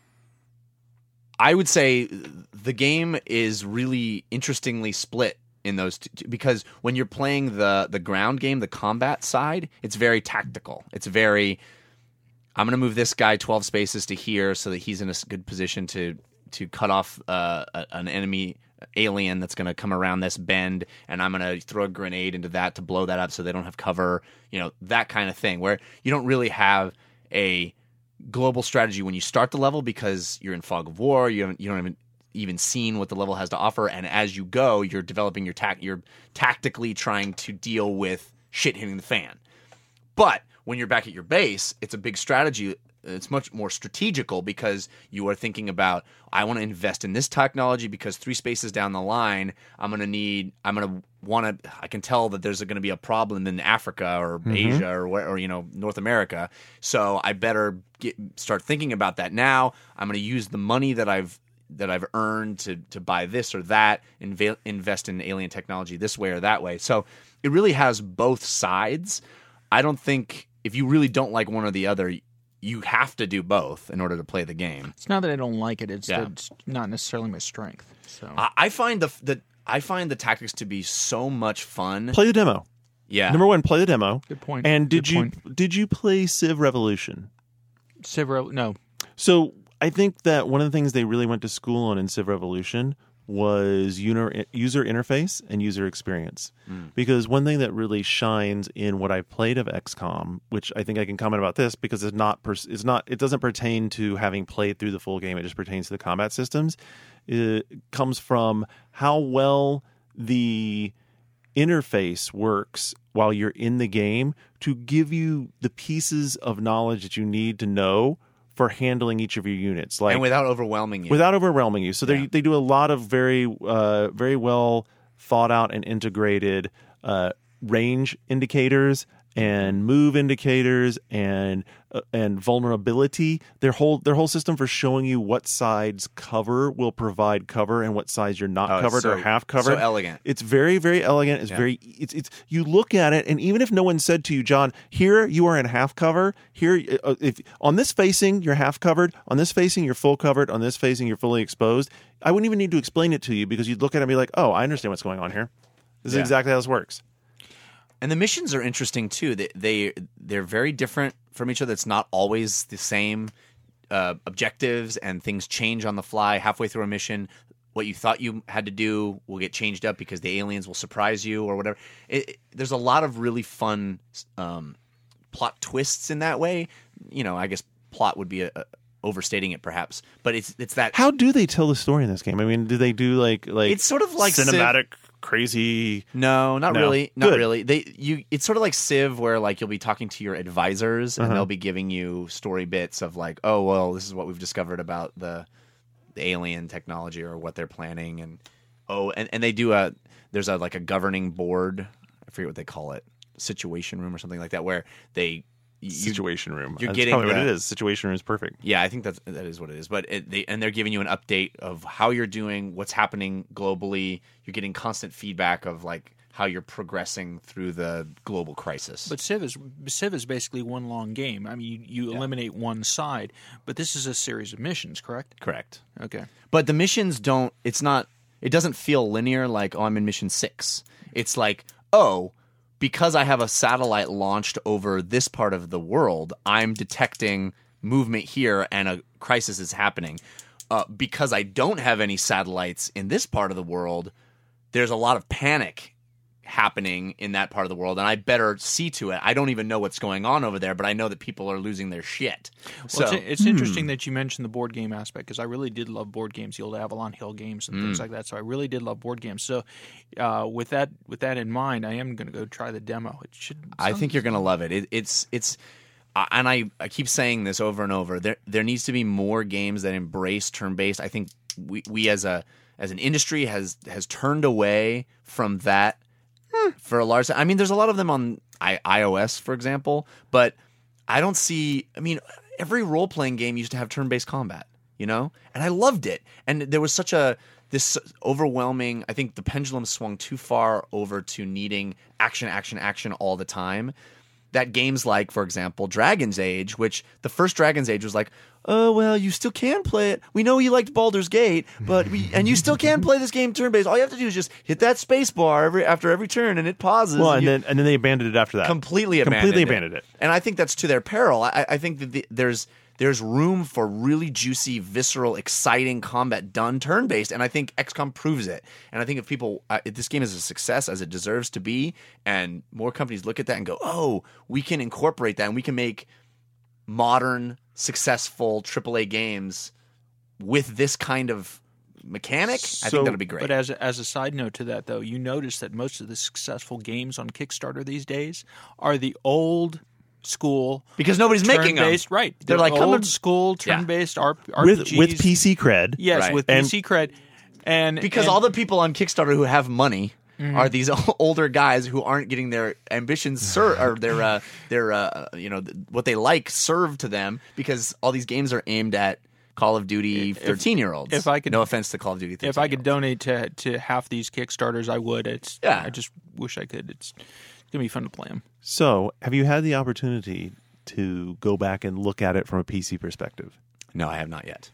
I would say the game is really interestingly split in those two, because when you're playing the the ground game, the combat side, it's very tactical. It's very, I'm going to move this guy twelve spaces to here so that he's in a s- good position to to cut off uh, a, an enemy alien that's going to come around this bend, and I'm going to throw a grenade into that to blow that up so they don't have cover. You know, that kind of thing, where you don't really have a global strategy when you start the level because you're in fog of war. You haven't, you don't even even seen what the level has to offer, and as you go, you're developing your tac. You're tactically trying to deal with shit hitting the fan. But when you're back at your base, it's a big strategy. It's much more strategical because you are thinking about, I want to invest in this technology because three spaces down the line, I'm going to need, I'm going to want to, I can tell that there's going to be a problem in Africa or Asia or, where- or, you know, North America. So I better get, start thinking about that now. I'm going to use the money that I've, that I've earned to, to buy this or that, inv- invest in alien technology this way or that way. So it really has both sides. I don't think, if you really don't like one or the other, you have to do both in order to play the game. It's not that I don't like it; it's Yeah. that it's not necessarily my strength. So I, I find the the I find the tactics to be so much fun. Play the demo. Yeah, Number one, play the demo. good point. And did Good you point. did you play Civ Revolution? Civ Rev- no, So I think that one of the things they really went to school on in Civ Revolution was user user interface and user experience. Because one thing that really shines in what I played of X COM, which I think I can comment about this because it's not pers- it's not it doesn't pertain to having played through the full game. It just pertains to the combat systems. It comes from how well the interface works while you're in the game to give you the pieces of knowledge that you need to know for handling each of your units, like and without overwhelming you. without overwhelming you. So they Yeah. they do a lot of very uh, very well thought out and integrated uh, range indicators and move indicators and uh, and vulnerability. Their whole their whole system for showing you what sides cover will provide cover and what sides you're not Oh, it's covered so- or half covered. so elegant. It's very very elegant. It's Yeah. very it's it's you look at it, and even if no one said to you, John, here you are in half cover. Here uh, if on this facing you're half covered, on this facing you're full covered, on this facing you're fully exposed. I wouldn't even need to explain it to you because you'd look at it and be like, oh, I understand what's going on here. This is Yeah. exactly how this works. And the missions are interesting too. They they they're very different from each other. It's not always the same uh, objectives, and things change on the fly halfway through a mission. What you thought you had to do will get changed up because the aliens will surprise you or whatever. It, it- there's a lot of really fun um, plot twists in that way. You know, I guess plot would be a, a, overstating it perhaps, but it's it's that How do they tell the story in this game? I mean, do they do like like it's sort of like cinematic crazy? No, not No. really. Not Good. really. They you it's sort of like Civ where like you'll be talking to your advisors and Uh-huh. they'll be giving you story bits of like, "Oh, well, this is what we've discovered about the the alien technology or what they're planning." And oh, and, and they do a there's a like a governing board. I forget what they call it. Situation room or something like that where they you, Situation room. you're That's getting probably what the- it is. Situation room is perfect. Yeah, I think that's that is what it is. But it, they and they're giving you an update of how you're doing, what's happening globally. You're getting constant feedback of like how you're progressing through the global crisis. but Civ is Civ is basically one long game. I mean, you, you eliminate one side, but this is a series of missions, correct? correct. Okay. But the missions don't. It's not. It doesn't feel linear. Like, oh, I'm in mission six. It's like, oh, because I have a satellite launched over this part of the world, I'm detecting movement here and a crisis is happening. Uh, because I don't have any satellites in this part of the world, there's a lot of panic happening in that part of the world, and I better see to it. I don't even know what's going on over there, but I know that people are losing their shit. So, Well, it's, it's interesting that you mentioned the board game aspect because I really did love board games, the old Avalon Hill games and Mm. things like that. So I really did love board games. So uh, with that with that in mind, I am going to go try the demo. It should. I think you're going to love it. it it's it's uh, and I, I keep saying this over and over. There there needs to be more games that embrace turn based. I think we, we as a as an industry has has turned away from that for a large. I mean, there's a lot of them on I, iOS, for example, but I don't see. I mean, every role playing game used to have turn based combat, you know, and I loved it. And there was such a this overwhelming. I think the pendulum swung too far over to needing action, action, action all the time. That games like, for example, Dragon's Age, which the first Dragon's Age was like, oh well, you still can play it. We know you liked Baldur's Gate, but we and you still can play this game turn based. All you have to do is just hit that space bar every after every turn, and it pauses. Well, and and you then and then they abandoned it after that. completely abandoned completely it. abandoned it. And I think that's to their peril. I, I think that the, there's there's room for really juicy, visceral, exciting combat done turn based, and I think X COM proves it. And I think if people, uh, if this game is a success as it deserves to be, and more companies look at that and go, "Oh, we can incorporate that, and we can make modern, successful triple A games with this kind of mechanic," I So- think that'll be great. But as as a side note to that, though, you notice that most of the successful games on Kickstarter these days are the old school because nobody's making them. turn-based, right? They're like, come old to- school Yeah. turn-based R- with RPGs with P C cred. Yes, Right. with And- P C cred, and Because and- all the people on Kickstarter who have money Mm-hmm. are these older guys who aren't getting their ambitions ser- or their uh, their uh, you know th- what they like served to them because all these games are aimed at Call of Duty thirteen year olds. if I could- no offense to Call of Duty thirteen. if I could donate to to half these Kickstarters, I would. It's Yeah. I just wish I could. It's, it's gonna be fun to play them. So, have you had the opportunity to go back and look at it from a P C perspective? No, I have not yet.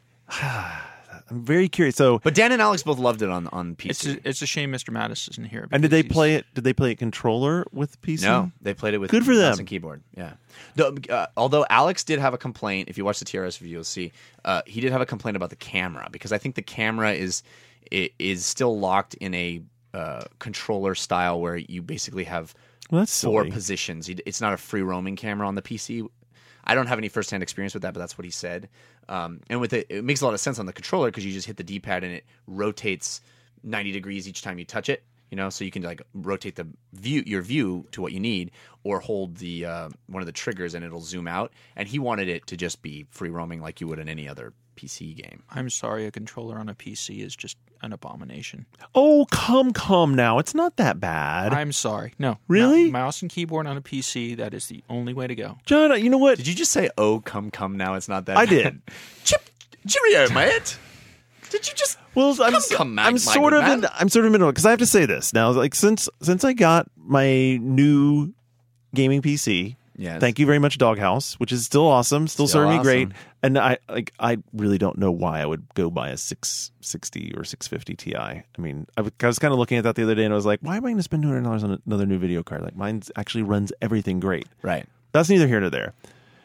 I'm very curious. So, But Dan and Alex both loved it on on P It's C. a, it's a shame Mister Mattis isn't here. and did they because play it? Did they play it controller with P C? No, they played it with Good for mouse them. and keyboard. Yeah. No, uh, although Alex did have a complaint, if you watch the T R S review, you'll see uh, he did have a complaint about the camera because I think the camera is i- is still locked in a uh, controller style where you basically have Well, that's four silly. positions. You- It's not a free roaming camera on the P C. I don't have any firsthand experience with that, but that's what he said. Um, and with it, it makes a lot of sense on the controller because you just hit the D-pad and it rotates ninety degrees each time you touch it. You know, so you can like rotate the view, your view to what you need, or hold the uh, one of the triggers and it'll zoom out. And he wanted it to just be free roaming like you would in any other P C game. I'm sorry, a controller on a P C is just an abomination. Oh, come, come now. It's not that bad. I'm sorry. No. Really? Mou- mouse and keyboard on a P C, that is the only way to go. John, you know what? Did you just say, "Oh, come, come"? Now it's not that. I bad. did. Chip, cheerio, mate. Did you just? Well, I'm, Come, come, my- I'm my sort good of in, man. I'm sort of in the middle because I have to say this now. Like since since I got my new gaming P C, Yes. thank you very much, Doghouse, which is still awesome, still, Still serving me great. awesome. And I like I really don't know why I would go buy a six sixty or six fifty Ti. I mean, I was, I was kind of looking at that the other day, and I was like, why am I going to spend two hundred dollars on another new video card? Like mine actually runs everything great. Right. That's neither here nor there.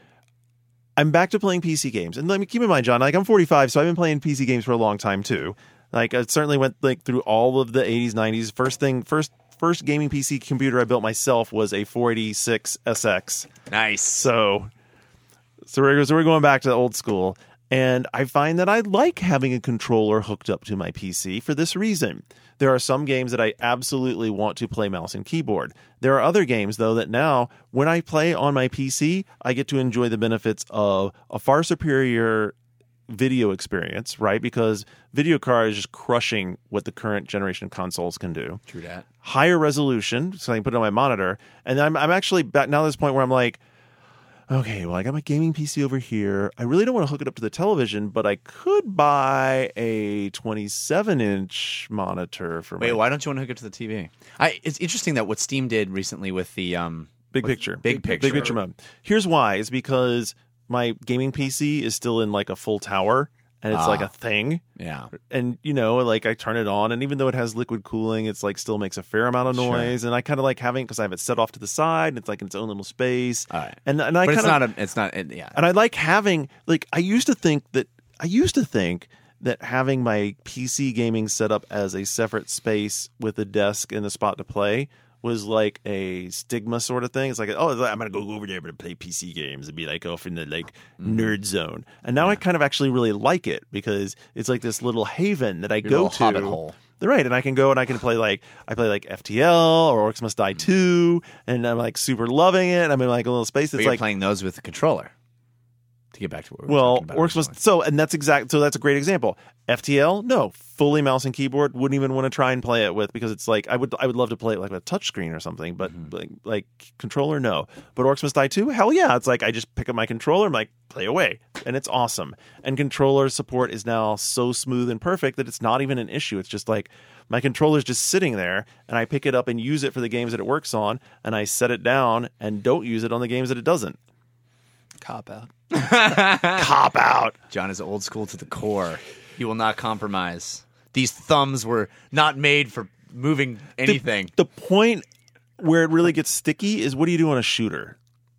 I'm back to playing P C games, and let me keep in mind, John. Like I'm forty-five, so I've been playing P C games for a long time too. Like I certainly went like through all of the eighties, nineties. First thing, first first gaming P C computer I built myself was a four eighty-six S X. Nice. So, so we're so we're going back to the old school, and I find that I like having a controller hooked up to my P C for this reason. There are some games that I absolutely want to play mouse and keyboard. There are other games, though, that now, when I play on my P C, I get to enjoy the benefits of a far superior video experience, right? Because video card is just crushing what the current generation of consoles can do. True that. Higher resolution, so I can put it on my monitor. And I'm, I'm actually back now to this point where I'm like, okay, well, I got my gaming P C over here. I really don't want to hook it up to the television, but I could buy a twenty-seven inch monitor for Wait, my why don't you want to hook it to the T V? I, it's interesting that what Steam did recently with the um, big with picture. big picture, Big picture mode. Here's why. It's because my gaming P C is still in like a full tower, and it's Ah. like a thing. Yeah, And, you know, like I turn it on, and even though it has liquid cooling, it's like still makes a fair amount of Sure. noise. And I kind of like having it because I have it set off to the side, and it's like in its own little space. all right. And, and I But kind it's of not a. It's not. It, yeah. And I like having, like, I used to think that, I used to think that having my P C gaming set up as a separate space with a desk and a spot to play was like a stigma sort of thing. It's like, oh, I'm going to go over there to play P C games and be like off in the like nerd zone. And now I kind of actually really like it because it's like this little haven that I Your go little to. hobbit hole. Right, and I can go and I can play like I play like F T L or Orcs Must Die two, and I'm like super loving it. I'm in like a little space But that's you're like playing those with the controller. To get back to what we were well, talking about Orcs must originally. so, and that's exact. So that's a great example. F T L, no, fully mouse and keyboard. Wouldn't even want to try and play it with because it's like I would, I would love to play it like with a touchscreen or something, but Mm-hmm. like, like controller, no. But Orcs Must Die two, hell yeah! It's like I just pick up my controller, I'm like play away, and it's awesome. And controller support is now so smooth and perfect that it's not even an issue. It's just like my controller's just sitting there, and I pick it up and use it for the games that it works on, and I set it down and don't use it on the games that it doesn't. Cop out. Cop out. John is old school to the core. He will not compromise. These thumbs were not made for moving anything. The point where it really gets sticky is what do you do on a shooter?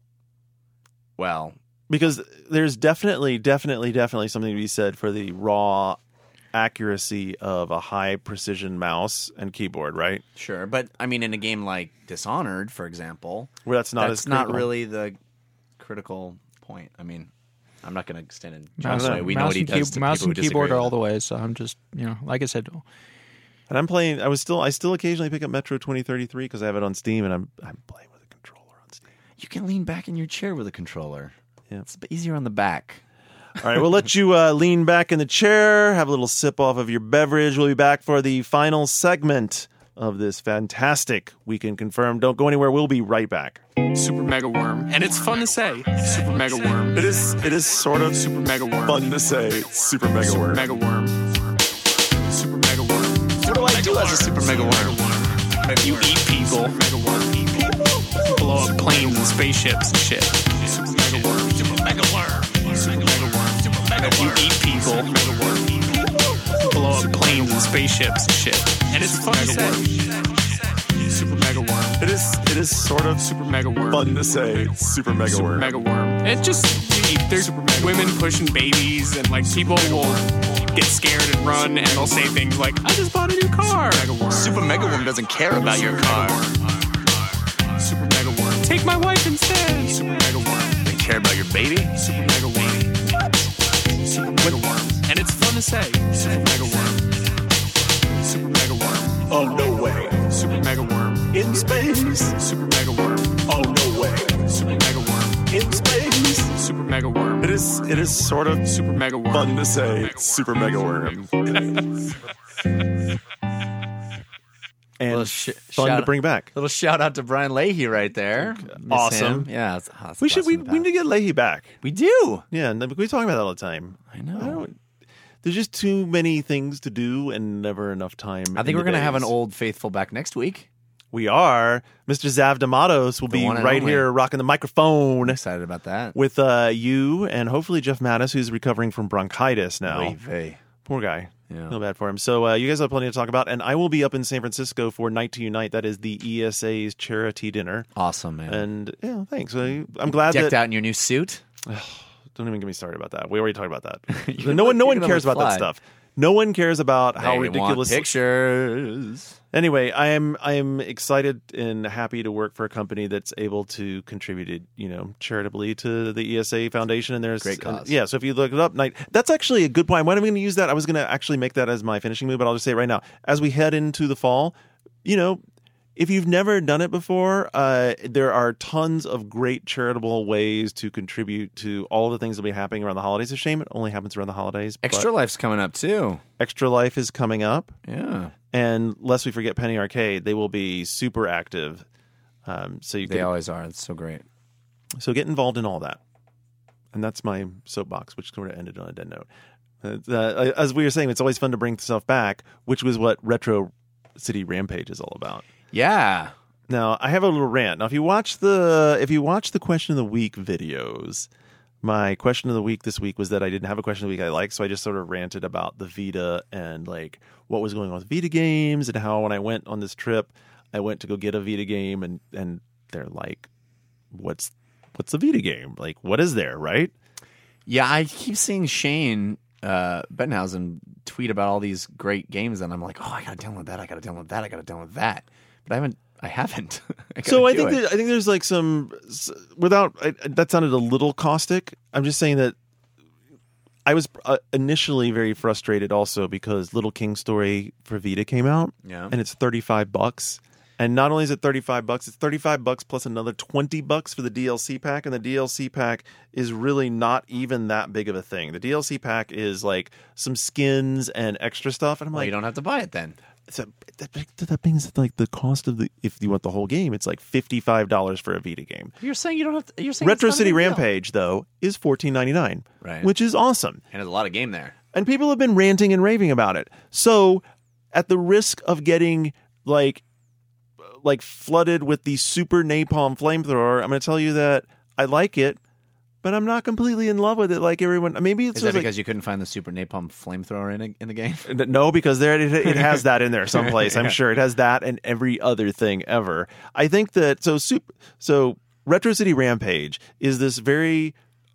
well, Because there's definitely, definitely, definitely something to be said for the raw accuracy of a high precision mouse and keyboard, right? sure, but I mean, in a game like Dishonored, for example, Where that's not that's as not critical. really the critical point. I mean, I'm not going to extend it. Mouse, John's way. We know mouse what he and, does key- to mouse people who and keyboard disagree are all with the way. So I'm just, you know, like I said, And I'm playing. I was still. I still occasionally pick up Metro twenty thirty-three because I have it on Steam, and I'm I'm playing with a controller on Steam. it. You can lean back in your chair with a controller. Yeah. It's a bit easier on the back. All right, we'll let you uh, lean back in the chair, have a little sip off of your beverage. We'll be back for the final segment of this fantastic Weekend Confirmed. Don't go anywhere. We'll be right back. Super Mega Worm. And it's fun to say. Super Mega Worm. It is. It is sort of Super Mega Worm. fun to say. Super mega Super word. Mega Worm. Super Mega Worm. What do I do as a super mega worm? You eat people. Mega Worm. Blow up planes and spaceships and shit. Super Mega Mega Worm. Blow up planes and spaceships and shit. And it's fun to say. Super Mega Worm. It is. It is sort of Super Mega Worm. fun to say. Super mega Super worm. Mega Worm. It just, there's women pushing babies, and like people will get scared and run, and they'll say things like, I just bought a new car. Mega Worm. Super Mega Worm doesn't care about your car. Super Mega Worm. Take my wife instead. Super Mega Worm. They care about your baby. Super Mega Worm. What? Super Mega Worm. And it's fun to say. Super Mega Worm. Super Mega Worm. Oh no way! Super Mega Worm. In space. Super Mega Worm. Oh no way! Super Mega Worm. In space. Super Mega Worm. It is. It is sort of Super Mega Worm. fun to say. Super mega worm. And Little sh- fun shout- to bring back. Little shout out to Brian Leahy right there. Miss Awesome. him. Yeah. It's, oh, it's We should. blast We, from the we need to past. get Leahy back. We do. Yeah, and we talk about that all the time. I know. I don't, there's just too many things to do and never enough time. I think in we're the going to have an days. old faithful back next week. We are. Mister Zav D'Amatos will The be one and right only. here rocking the microphone Excited about that. with uh, you and hopefully Jeff Mattis, who's recovering from bronchitis now. Oy vey. Poor guy. Yeah. Feel bad for him. So uh, you guys have plenty to talk about, and I will be up in San Francisco for Night to Unite. That is the E S A's charity dinner. Awesome, man. And yeah, thanks. I, I'm glad Decked that. out in your new suit. Don't even get me started about that. We already talked about that. You're no one, no you're one gonna cares look about that fly. stuff. No one cares about how They ridiculous. want pictures. Anyway, I am I am excited and happy to work for a company that's able to contribute, you know, charitably to the E S A Foundation. And there's Great cause. and yeah, so if you look it up, night that's actually a good point. When am I going to use that? I was going to actually make that as my finishing move, but I'll just say it right now. As we head into the fall, you know, if you've never done it before, uh, there are tons of great charitable ways to contribute to all the things that will be happening around the holidays. It's a shame it only happens around the holidays. but Extra Life's coming up too. Extra Life is coming up. Yeah. And lest we forget Penny Arcade, they will be super active. Um, so you They can always are. It's so great. so get involved in all that. And that's my soapbox, which sort of ended on a dead note. Uh, uh, as we were saying, it's always fun to bring stuff back, which was what Retro City Rampage is all about. Yeah. Now, I have a little rant. Now, if you watch the if you watch the question of the week videos, my question of the week this week was that I didn't have a question of the week I liked, so I just sort of ranted about the Vita and like what was going on with Vita games and how when I went on this trip, I went to go get a Vita game and and they're like, what's what's a Vita game? Like, what is there, right? Yeah, I keep seeing Shane uh, Bettenhausen tweet about all these great games, and I'm like, oh, I gotta download that. I gotta download that. I gotta download that. But I haven't. I haven't. I gotta So I do think it. that, I think there's like some without I, that sounded a little caustic. I'm just saying that I was uh, initially very frustrated also because Little King Story for Vita came out, Yeah. and it's thirty-five bucks. And not only is it thirty-five bucks, it's thirty-five bucks plus another twenty bucks for the D L C pack, and the D L C pack is really not even that big of a thing. The D L C pack is like some skins and extra stuff, and I'm Well, like, you don't have to buy it then. so that, that means like the cost of the if you want the whole game, it's like fifty-five dollars for a Vita game. You're saying you don't have to. You're saying Retro it's not a City big deal. Rampage though is fourteen ninety-nine, Right. which is awesome, And there's a lot of game there. and people have been ranting and raving about it. So, at the risk of getting like like flooded with the super napalm flamethrower, I'm going to tell you that I like it, but I'm not completely in love with it like everyone. Maybe it's Is that just like, because you couldn't find the Super Napalm flamethrower in a, in the game? no, because there it, it has that in there someplace. I'm Yeah. sure it has that and every other thing ever. I think that so super, so Retro City Rampage is this very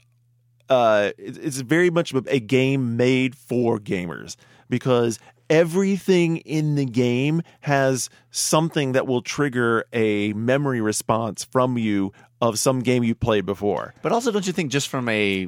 uh it's it's very much a game made for gamers because everything in the game has something that will trigger a memory response from you of some game you played before. But also, don't you think just from a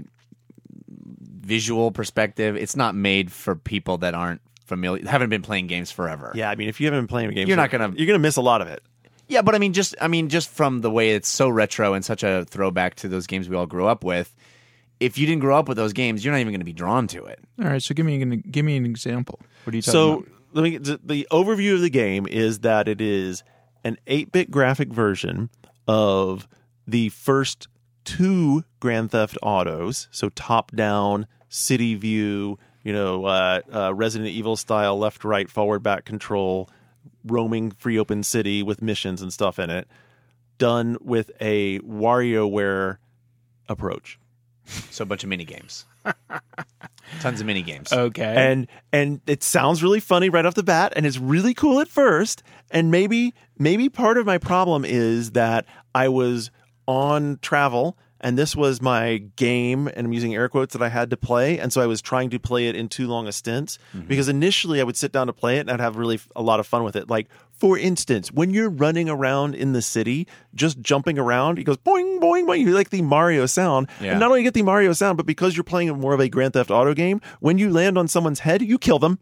visual perspective, it's not made for people that aren't familiar, haven't been playing games forever? Yeah, I mean, if you haven't been playing a game, You're for- not gonna- you're gonna miss a lot of it. Yeah, but I mean, just I mean, just from the way it's so retro and such a throwback to those games we all grew up with. If you didn't grow up with those games, you're not even going to be drawn to it. All right, so give me an, give me an example. What are you talking So about? let me get the, the overview of the game is that it is an eight-bit graphic version of the first two Grand Theft Autos, so top-down, city view, you know, uh, uh, Resident Evil style, left, right, forward, back control, roaming free open city with missions and stuff in it, done with a WarioWare approach. So a bunch of mini games. Tons of mini games. Okay. And and it sounds really funny right off the bat, and it's really cool at first. And maybe maybe part of my problem is that I was on travel, and this was my game, and I'm using air quotes, that I had to play, and so I was trying to play it in too long a stints. Mm-hmm. Because initially I would sit down to play it, and I'd have really a lot of fun with it. Like, for instance, when you're running around in the city, just jumping around, it goes boing, boing, boing. You like the Mario sound. Yeah. And not only get the Mario sound, but because you're playing more of a Grand Theft Auto game, when you land on someone's head, you kill them.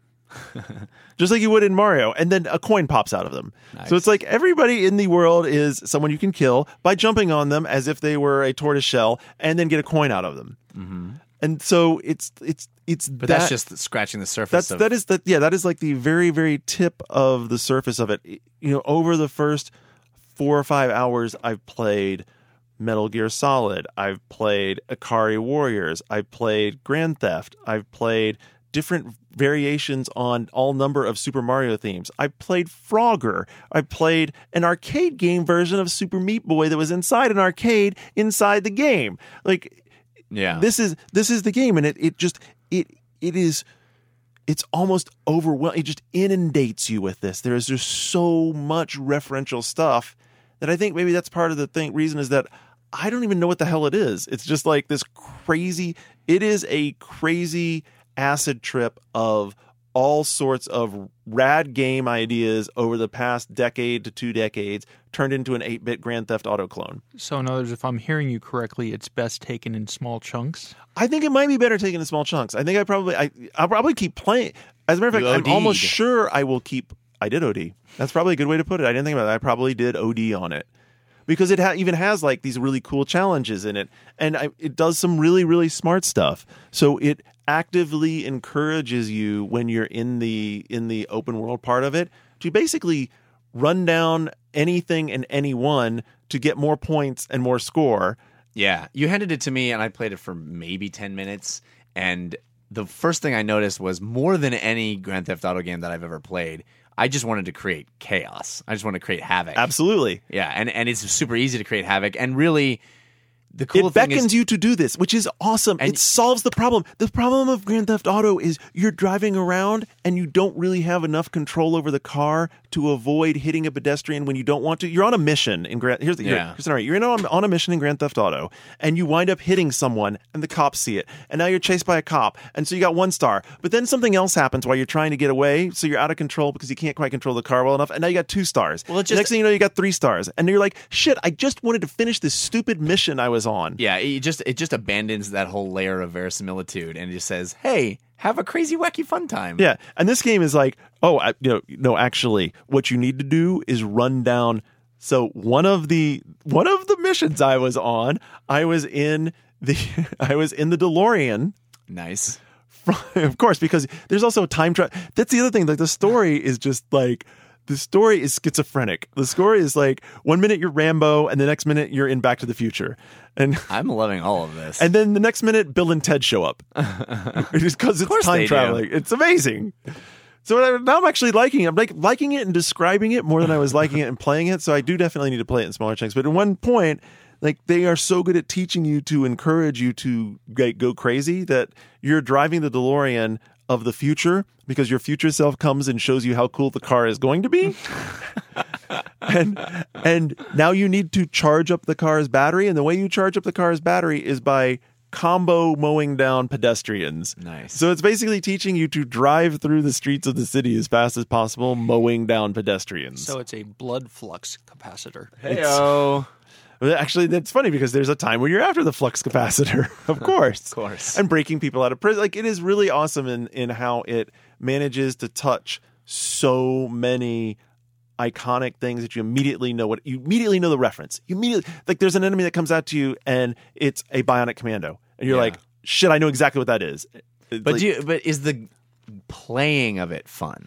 Just like you would in Mario, and then a coin pops out of them. Nice. So it's like everybody in the world is someone you can kill by jumping on them as if they were a tortoise shell, and then get a coin out of them. Mm-hmm. And so it's it's it's But that, that's just scratching the surface. that's of... that is that yeah that is like the very very tip of the surface of it. You know, over the first four or five hours, I've played Metal Gear Solid, I've played Ikari Warriors, I've played Grand Theft, I've played different variations on all number of Super Mario themes. I played Frogger. I played an arcade game version of Super Meat Boy that was inside an arcade inside the game. Like, Yeah. this is this is the game, and it it just it it is it's almost overwhelming. It just inundates you with this. There is just so much referential stuff that I think maybe that's part of the thing. Reason is that I don't even know what the hell it is. It's just like this crazy. It is a crazy acid trip of all sorts of rad game ideas over the past decade to two decades turned into an eight-bit Grand Theft Auto clone. So in other words, if I'm hearing you correctly, it's best taken in small chunks? I think it might be better taken in small chunks. I think I probably I I'll probably keep playing. As a matter of You fact, I'm OD'd. almost sure I will keep. I did O D. That's probably a good way to put it. I didn't think about that. I probably did O D on it because it ha- even has like these really cool challenges in it, and I, it does some really really smart stuff. So it actively encourages you when you're in the in the open world part of it to basically run down anything and anyone to get more points and more score. Yeah, you handed it to me, and I played it for maybe ten minutes. And the first thing I noticed was more than any Grand Theft Auto game that I've ever played, I just wanted to create chaos. I just wanted to create havoc. Absolutely. Yeah, and, and it's super easy to create havoc. And really, the cool It thing beckons is, you to do this, which is awesome. And- it solves the problem. The problem of Grand Theft Auto is you're driving around and you don't really have enough control over the car to avoid hitting a pedestrian when you don't want to. You're on a mission in Grand. Here's the here, Yeah. here's the scenario. You're in on, on a mission in Grand Theft Auto, and you wind up hitting someone, and the cops see it, and now you're chased by a cop, and so you got one star. But then something else happens while you're trying to get away, so you're out of control because you can't quite control the car well enough, and now you got two stars. Well, it The just- next thing you know, you got three stars, and you're like, shit! I just wanted to finish this stupid mission I was on. yeah, it just it just abandons that whole layer of verisimilitude and it just says, "Hey, have a crazy, wacky, fun time." Yeah, and this game is like, oh, I, you know, no, actually, what you need to do is run down. So one of the one of the missions I was on, I was in the I was in the DeLorean. Nice. Of course, because there's also time travel. That's the other thing. Like the story is just like the story is schizophrenic. The story is like one minute you're Rambo, and the next minute you're in Back to the Future, and I'm loving all of this. and then the next minute Bill and Ted show up because it's course they time do. traveling. It's amazing. So I- now I'm actually liking it. I'm like liking it and describing it more than I was liking it and playing it. So I do definitely need to play it in smaller chunks. But at one point, like they are so good at teaching you to encourage you to like, go crazy that you're driving the DeLorean of the future because your future self comes and shows you how cool the car is going to be. and and now you need to charge up the car's battery, and the way you charge up the car's battery is by combo mowing down pedestrians. Nice. So it's basically teaching you to drive through the streets of the city as fast as possible, mowing down pedestrians. So it's a blood flux capacitor. Heyo. Well, actually, that's funny because there's a time when you're after the flux capacitor, of course. Of course. And breaking people out of prison. Like, it is really awesome in, in how it manages to touch so many iconic things that you immediately know what you immediately know the reference. You immediately like there's an enemy that comes out to you and it's a bionic commando. And you're Yeah. like, shit, I know exactly what that is. It's But like, do you, but is the playing of it fun?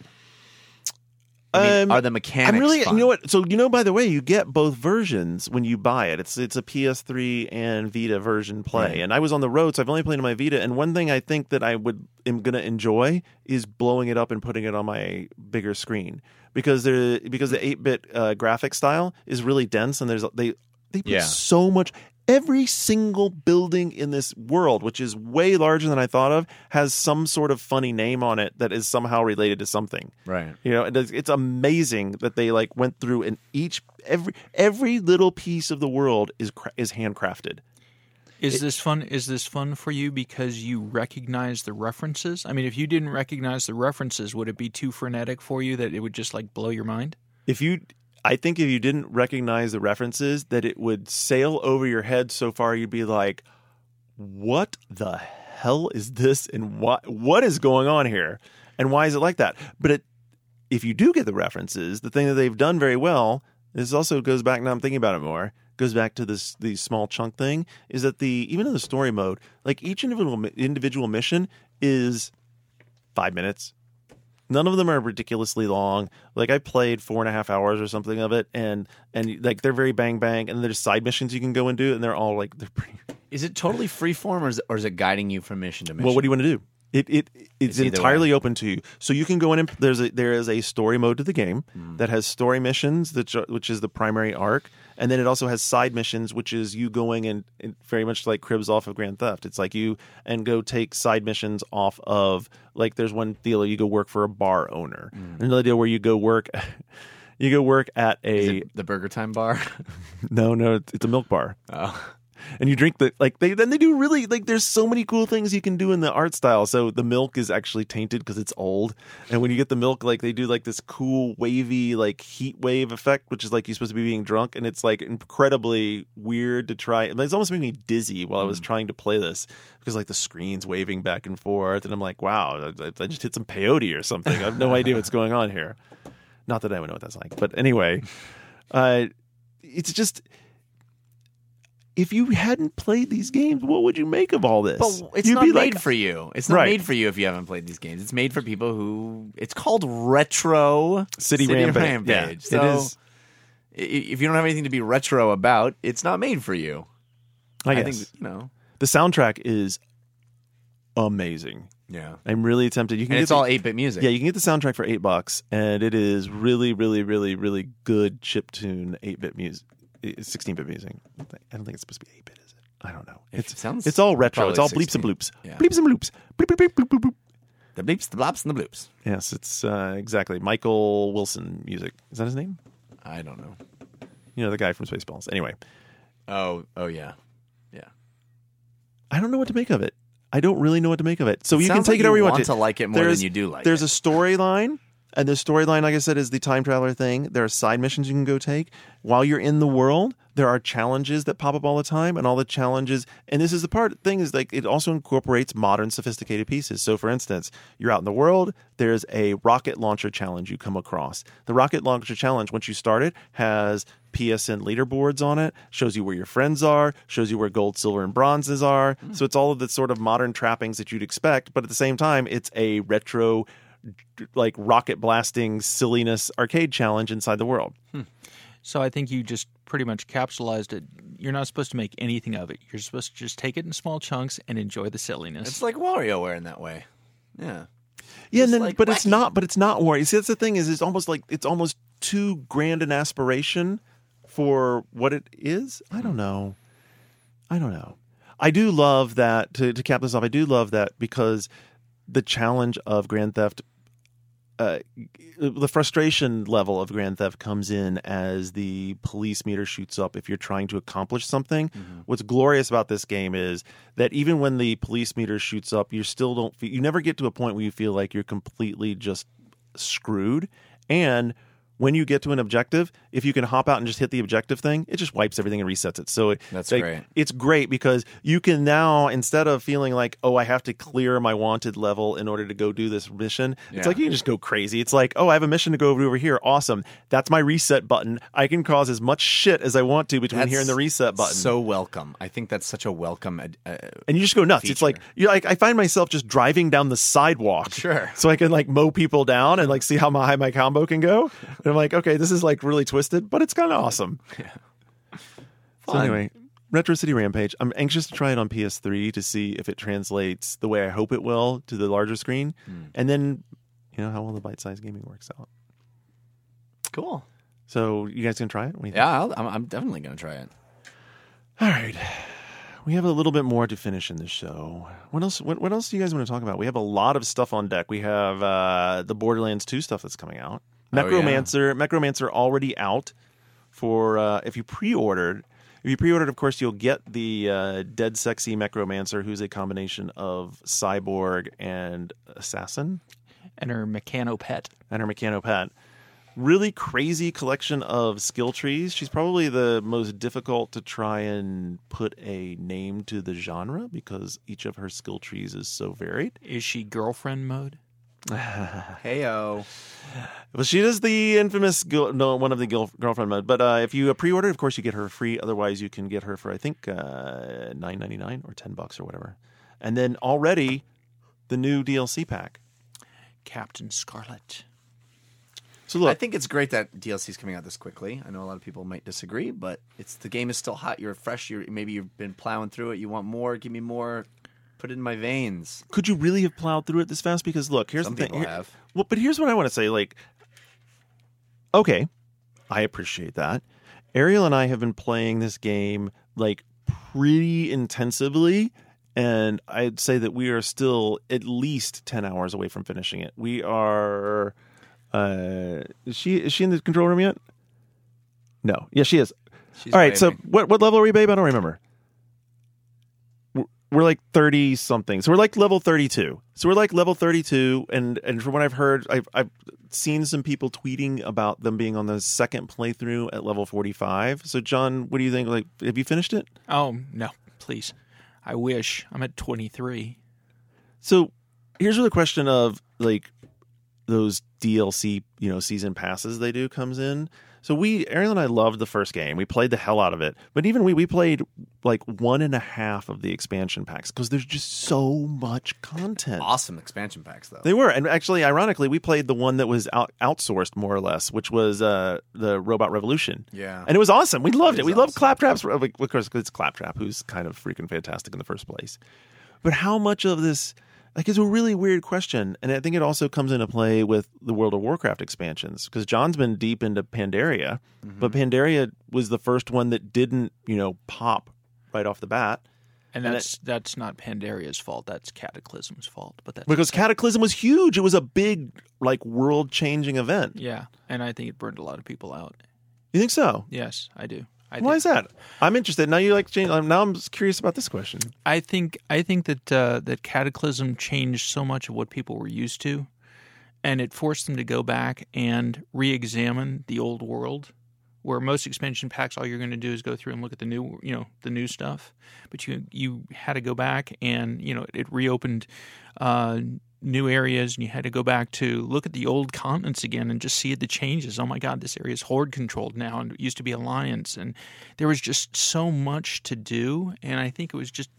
I mean, Um, are the mechanics I'm really, fun? you know what? So you know, by the way, you get both versions when you buy it. It's it's a P S three and Vita version play, Right. and I was on the road, so I've only played on my Vita. And one thing I think that I would am gonna enjoy is blowing it up and putting it on my bigger screen because there because the eight bit uh, graphic style is really dense, and there's they they put Yeah. so much every single building in this world, which is way larger than I thought of, has some sort of funny name on it that is somehow related to something. Right. You know, it is, it's amazing that they like went through and each every every little piece of the world is cra- is handcrafted. Is It- this fun? Is this fun for you because you recognize the references? I mean, if you didn't recognize the references, would it be too frenetic for you that it would just like blow your mind? If you I think if you didn't recognize the references, that it would sail over your head so far you'd be like, what the hell is this and what what is going on here? And why is it like that? But it, if you do get the references, the thing that they've done very well, this also goes back, now I'm thinking about it more, goes back to this the small chunk thing, is that the even in the story mode, like each individual individual mission is five minutes. None of them are ridiculously long. Like I played four and a half hours or something of it, and and like they're very bang bang. And there's side missions you can go and do, and they're all like they're pretty. Is it totally freeform, or is it, or is it guiding you from mission to mission? Well, what do you want to do? It it it's, It's either entirely way. open to you. So you can go in and there's a there is a story mode to the game that has story missions, that which is the primary arc, and then it also has side missions, which is you going and, and very much like cribs off of Grand Theft. It's like you and go take side missions off of, like there's one deal where you go work for a bar owner, another deal where you go work. You go work at a Is it the Burger Time bar? no no it's, it's a milk bar. Oh. And you drink the like they then they do really like there's so many cool things you can do in the art style. So the milk is actually tainted because it's old, and when you get the milk, like they do like this cool wavy like heat wave effect, which is like you're supposed to be being drunk, and it's like incredibly weird to try. It's almost made me dizzy while I was trying to play this because like the screen's waving back and forth, and I'm like, wow, I, I just hit some peyote or something. I have no idea what's going on here. Not that I would know what that's like, but anyway, uh, it's just. If you hadn't played these games, what would you make of all this? But it's You'd not be made like, for you. It's not Right. made for you if you haven't played these games. It's made for people who. It's called retro City Rampage. Rampage. Yeah, it so is. i- if you don't have anything to be retro about, it's not made for you. I, I guess. think you know. The soundtrack is amazing. Yeah, I'm really tempted. You can and get it's the, all eight-bit music. Yeah, you can get the soundtrack for eight bucks, and it is really, really, really, really good chiptune eight-bit music, sixteen-bit music. I don't think it's supposed to be eight-bit, is it? I don't know. It It's sounds It's all retro. probably It's all bleeps and sixteen. bloops. Yeah. Bleeps and bloops. Bleep, bleep, bleep, bloop, bloop, bloop. The bleeps, the blops, and the bloops. Yes, it's uh, exactly Michael Wilson music. Is that his name? I don't know. You know, the guy from Spaceballs. Anyway, Oh, oh yeah, yeah. I don't know what to make of it. I don't really know what to make of it. So It you can sounds take like it however you you want want to. to like it more than you do like There's it. a storyline, and the storyline, like I said, is the time traveler thing. There are side missions you can go take. While you're in the world, there are challenges that pop up all the time, and all the challenges. And this is the part thing is like it also incorporates modern, sophisticated pieces. So, for instance, you're out in the world. There's a rocket launcher challenge you come across. The rocket launcher challenge, once you start it, has P S N leaderboards on it, shows you where your friends are, shows you where gold, silver, and bronzes are. So it's all of the sort of modern trappings that you'd expect, but at the same time, it's a retro, like rocket blasting silliness arcade challenge inside the world. So I think you just pretty much capsulized it. You're not supposed to make anything of it. You're supposed to just take it in small chunks and enjoy the silliness. It's like WarioWare in that way. Yeah. Yeah, and then, like but it's wacky. not. But it's not war. You see, that's the thing is, it's almost like it's almost too grand an aspiration for what it is. I don't know. I don't know. I do love that. To, to cap this off, I do love that because the challenge of Grand Theft, uh, the frustration level of Grand Theft comes in as the police meter shoots up if you're trying to accomplish something. Mm-hmm. What's glorious about this game is that even when the police meter shoots up, you still don't feel, you never get to a point where you feel like you're completely just screwed. And when you get to an objective, if you can hop out and just hit the objective thing, it just wipes everything and resets it. So it, That's like, great. It's great because you can now, instead of feeling like, oh, I have to clear my wanted level in order to go do this mission, it's Yeah. like you can just go crazy. It's like, oh, I have a mission to go over over here. Awesome. That's my reset button. I can cause as much shit as I want to between here and the reset button. So welcome. I think that's such a welcome. Uh, and you just go nuts. It's feature. like you like I find myself just driving down the sidewalk, Sure. so I can like mow people down and like see how high my combo can go. And I'm like, okay, this is like really twisted, but it's kind of awesome. Yeah. So Fun. anyway, Retro City Rampage. I'm anxious to try it on P S three to see if it translates the way I hope it will to the larger screen, Hmm. and then you know how well the bite-sized gaming works out. Cool. So you guys gonna try it? What do you think? Yeah, I'll, I'm, I'm definitely going to try it. All right. We have a little bit more to finish in this show. What else? What, what else do you guys want to talk about? We have a lot of stuff on deck. We have uh, the Borderlands two stuff that's coming out. Necromancer, oh, yeah. Necromancer already out for uh, if you pre-ordered. If you pre-ordered, of course, you'll get the uh, Dead Sexy Necromancer, who's a combination of cyborg and assassin, And her mechano pet. and her mechano pet. Really crazy collection of skill trees. She's probably the most difficult to try and put a name to the genre because each of her skill trees is so varied. Is she girlfriend mode? Heyo. Well, she is the infamous gil- no one of the gil- girlfriend mode. But uh, if you pre-order, of course, you get her free. Otherwise, you can get her for I think uh, nine ninety-nine or ten bucks or whatever. And then already the new D L C pack. Captain Scarlet. So look, I think it's great that D L C is coming out this quickly. I know a lot of people might disagree, but it's the game is still hot. You're fresh. You're maybe you've been plowing through it. You want more? Give me more. Put it in my veins. could you really have plowed through it this fast? Because look, here's Some the thing. people Here- have. Well, but here's what I want to say. Like, okay, I appreciate that. Ariel and I have been playing this game like pretty intensively, and I'd say that we are still at least ten hours away from finishing it. We are. Uh, is she is she in the control room yet? No. Yeah, she is. She's All right. So waving. what what level are we, babe? I don't remember. We're- We're like thirty something. So we're like level thirty-two. So we're like level thirty-two, and and from what I've heard, I've I've seen some people tweeting about them being on the second playthrough at level forty-five. So John, what do you think? Like, have you finished it? Oh, no, please. I wish. I'm at twenty-three. So here's where the question of like those D L C, you know, season passes they do comes in. So we, Ariel and I loved the first game. We played the hell out of it. But even we, we played like one and a half of the expansion packs because there's just so much content. Awesome expansion packs, though. They were. And actually, ironically, we played the one that was out, outsourced more or less, which was uh, the Robot Revolution. Yeah. And it was awesome. We loved It it. is We loved awesome. Claptrap's. Of course, it's Claptrap, who's kind of freaking fantastic in the first place. But how much of this, like, it's a really weird question. And I think it also comes into play with the World of Warcraft expansions because John's been deep into Pandaria, Mm-hmm. but Pandaria was the first one that didn't, you know, pop right off the bat. And And that's that's not Pandaria's fault. That's Cataclysm's fault. But that's Because Cataclysm was huge. It was a big, like, world-changing event. yeah, and I think it burned a lot of people out. You think so? Yes, I do. I Why think, is that? I'm interested. Now you like change. Now I'm curious about this question. I think I think that uh, that Cataclysm changed so much of what people were used to, and it forced them to go back and re-examine the old world. Where most expansion packs, all you're going to do is go through and look at the new, you know, the new stuff. But you you had to go back and you know it reopened uh, new areas, and you had to go back to look at the old continents again and just see the changes. Oh my God, this area is horde controlled now, and it used to be Alliance, and there was just so much to do. And I think it was just,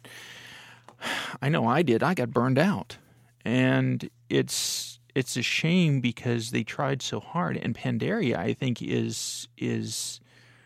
I know I did. I got burned out, and it's. It's a shame because they tried so hard, and Pandaria, I think, is is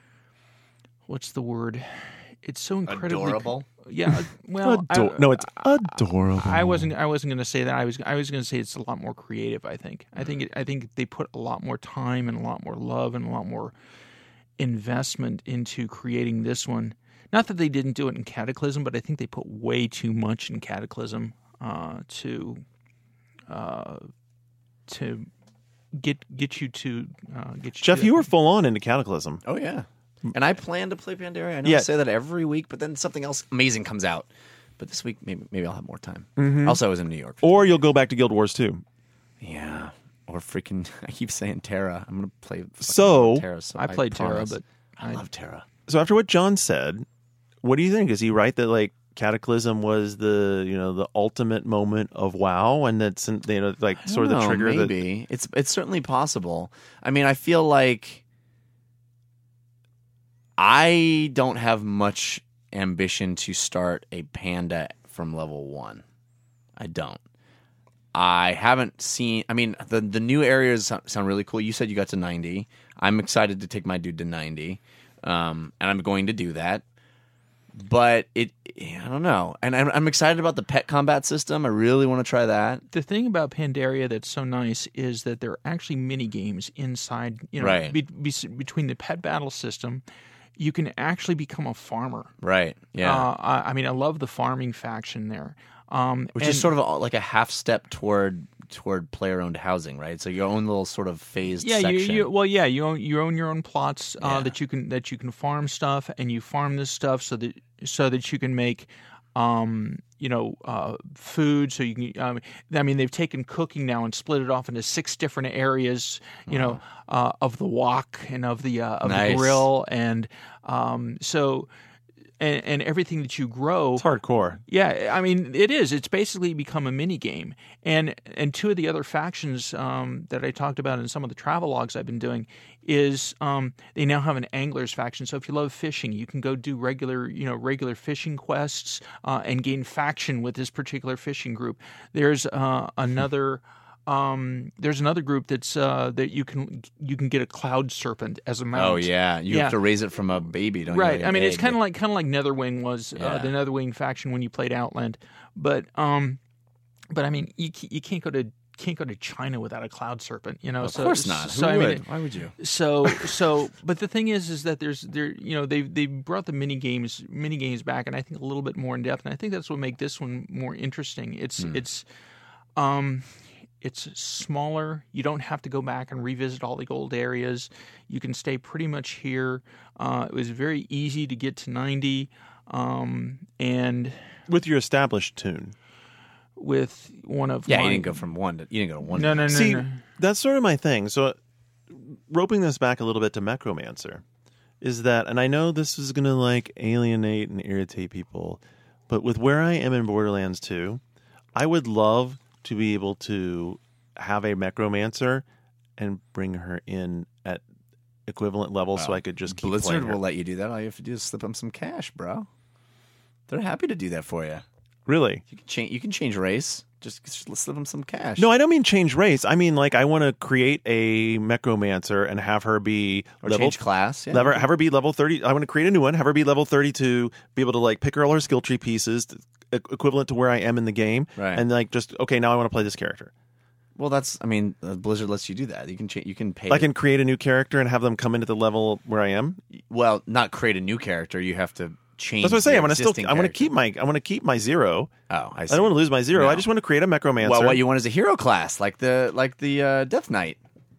what's the word? It's so incredibly Adorable? Yeah, well, Ador- I, no, it's adorable. I wasn't. I wasn't going to say that. I was. I was going to say it's a lot more creative. I think. I think. It, I think they put a lot more time and a lot more love and a lot more investment into creating this one. Not that they didn't do it in Cataclysm, but I think they put way too much in Cataclysm uh, to. Uh, to get get you to uh, get you Jeff, to you were full on into Cataclysm. Oh, yeah. And I plan to play Pandaria. I know Yeah. I say that every week, but then something else amazing comes out. But this week, maybe maybe I'll have more time. Mm-hmm. Also, I was in New York. Or you'll go back to Guild Wars two. Yeah. Or freaking, I keep saying Terra. I'm going to play fucking So- Terra. So I played Terra, promise. but I I- love Terra. So after what John said, what do you think? Is he right that like Cataclysm was the you know the ultimate moment of WoW, and that's you know like I sort of the don't know, trigger that maybe it's it's certainly possible. I mean, I feel like I don't have much ambition to start a panda from level one. I don't. I haven't seen. I mean, the the new areas sound, sound really cool. You said you got to ninety. I'm excited to take my dude to ninety, um, and I'm going to do that. But it, I don't know, and I'm, I'm excited about the pet combat system. I really want to try that. the thing about Pandaria that's so nice is that there are actually mini games inside. You know, Right. be, be, between the pet battle system you can actually become a farmer. Right. Yeah. Uh, I, I mean, I love the farming faction there. Um, Which and- is sort of a, like a half step toward toward player owned housing, right? So your own little sort of phased yeah, you, section. you well, yeah, you own you own your own plots uh, Yeah. that you can that you can farm stuff, and you farm this stuff so that so that you can make, um, you know, uh, food. So you can. Um, I mean, they've taken cooking now and split it off into six different areas. You know, uh, of the wok and of the uh, of Nice. the grill, and um, so. And, and everything that you grow, It's hardcore. yeah, I mean it is. It's basically become a mini game. And and two of the other factions um, that I talked about in some of the travel logs I've been doing is um, they now have an anglers faction. So if you love fishing, you can go do regular you know regular fishing quests uh, and gain faction with this particular fishing group. There's uh, another. Um, there's another group that's uh, that you can you can get a cloud serpent as a mount. Oh yeah, you Yeah. have to raise it from a baby, don't you? Right. Like an I mean, it's egg. kind of like kind of like Netherwing was Yeah. uh, the Netherwing faction when you played Outland, but um, but I mean, you ca- you can't go to can't go to China without a cloud serpent, you know. Of so, course not. So Who I would? mean, Why would you? so so, but the thing is, is that there's there you know they they brought the mini games mini games back, and I think a little bit more in depth, and I think that's what make this one more interesting. It's Hmm. it's um. It's smaller. You don't have to go back and revisit all the old areas. You can stay pretty much here. Uh, it was very easy to get to ninety, um, and With your established tune. with one of Yeah, my, you didn't go from one to you didn't go to one. no no no See, no. that's sort of my thing. So, roping this back a little bit to Necromancer is that, and I know this is going to like alienate and irritate people, but with where I am in Borderlands two, I would love to be able to have a Necromancer and bring her in at equivalent levels so I could just keep Blizzard playing her. will let you do that. All you have to do is slip them some cash, bro. They're happy to do that for you. Really? You can change. You can change race. Just slip them some cash. No, I don't mean change race. I mean like I want to create a Necromancer and have her be or level change class. Yeah. Have her, have her be level thirty. I want to create a new one. Have her be level thirty-two. Be able to like pick her all her skill tree pieces, e- equivalent to where I am in the game, Right. and like just okay. Now I want to play this character. Well, that's. I mean, uh, Blizzard lets you do that. You can change. You can pay. I can create a new character and have them come into the level where I am. Well, not create a new character. You have to change. That's what I say. the I want to still. existing I want to character. keep my. I want to keep my zero. Oh, I see. I don't want to lose my zero. No. I just want to create a Necromancer. Well, what you want is a hero class, like the like the uh, Death Knight.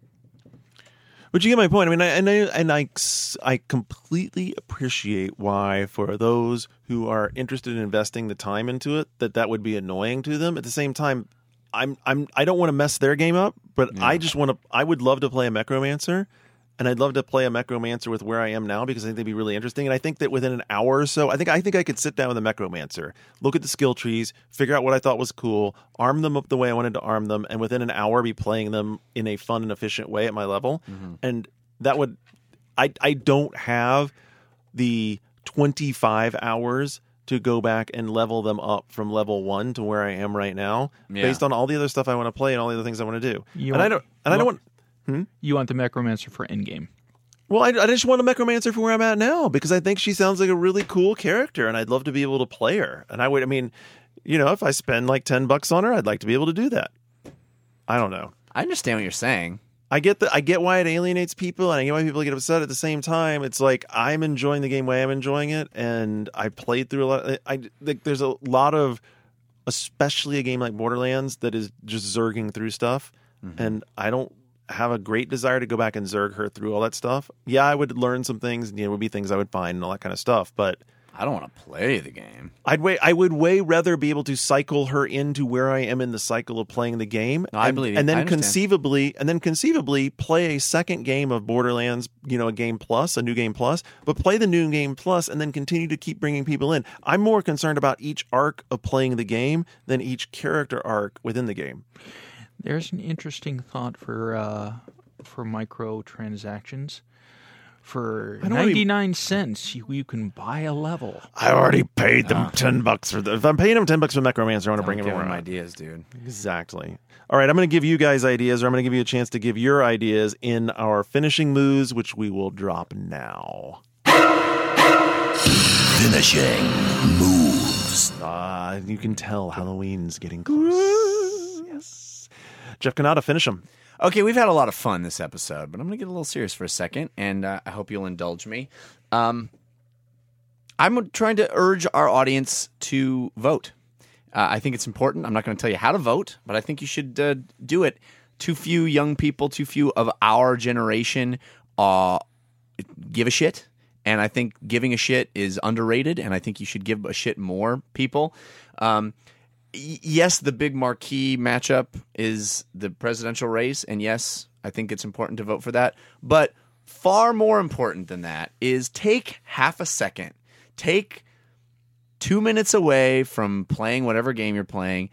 But you get my point. I mean, I, and I and I, I completely appreciate why for those who are interested in investing the time into it, that that would be annoying to them. At the same time, I'm I'm I don't want to mess their game up, but I just want to. I would love to play a Necromancer, and I'd love to play a Necromancer with where I am now because I think they'd be really interesting. And I think that within an hour or so, I think I think I could sit down with a Necromancer, look at the skill trees, figure out what I thought was cool, arm them up the way I wanted to arm them, and within an hour be playing them in a fun and efficient way at my level. And that would, I I don't have the twenty-five hours to go back and level them up from level one to where I am right now, Yeah. based on all the other stuff I want to play and all the other things I want to do. You and I want- don't, and I you don't want- want. You want the Necromancer for endgame. Well, I, I just want a Necromancer for where I'm at now because I think she sounds like a really cool character, and I'd love to be able to play her. And I would, I mean, you know, if I spend like ten bucks on her, I'd like to be able to do that. I don't know. I understand what you're saying. I get the, I get why it alienates people, and I get why people get upset. At the same time, it's like I'm enjoying the game the way I'm enjoying it, and I played through a lot. I, I think there's a lot of, especially a game like Borderlands that is just zerging through stuff, and I don't have a great desire to go back and zerg her through all that stuff. Yeah, I would learn some things, and you know, would be things I would find and all that kind of stuff, but I don't want to play the game. I'd way I would way rather be able to cycle her into where I am in the cycle of playing the game, No, I and, believe you. and I then understand. conceivably, and then conceivably play a second game of Borderlands, you know, a game plus, a new game plus, but play the new game plus, and then continue to keep bringing people in. I'm more concerned about each arc of playing the game than each character arc within the game. There's an interesting thought for uh, for microtransactions. For I don't wanna be- ninety-nine cents, you, you can buy a level. I already paid them ten bucks for the. If I'm paying them ten bucks for Necromancer, I want to bring Don't him give around. them ideas, dude. Exactly. All right, I'm going to give you guys ideas, or I'm going to give you a chance to give your ideas in our finishing moves, which we will drop now. Finishing moves. Ah, you can tell Halloween's getting close. Yes. Jeff Kanata, finish them. Okay, we've had a lot of fun this episode, but I'm going to get a little serious for a second, and uh, I hope you'll indulge me. Um, I'm trying to urge our audience to vote. Uh, I think it's important. I'm not going to tell you how to vote, but I think you should uh, do it. Too few young people, too few of our generation uh, give a shit. And I think giving a shit is underrated, and I think you should give a shit more, people. Um, y- yes, the big marquee matchup is the presidential race, and yes, I think it's important to vote for that. But far more important than that is take half a second. Take two minutes away from playing whatever game you're playing.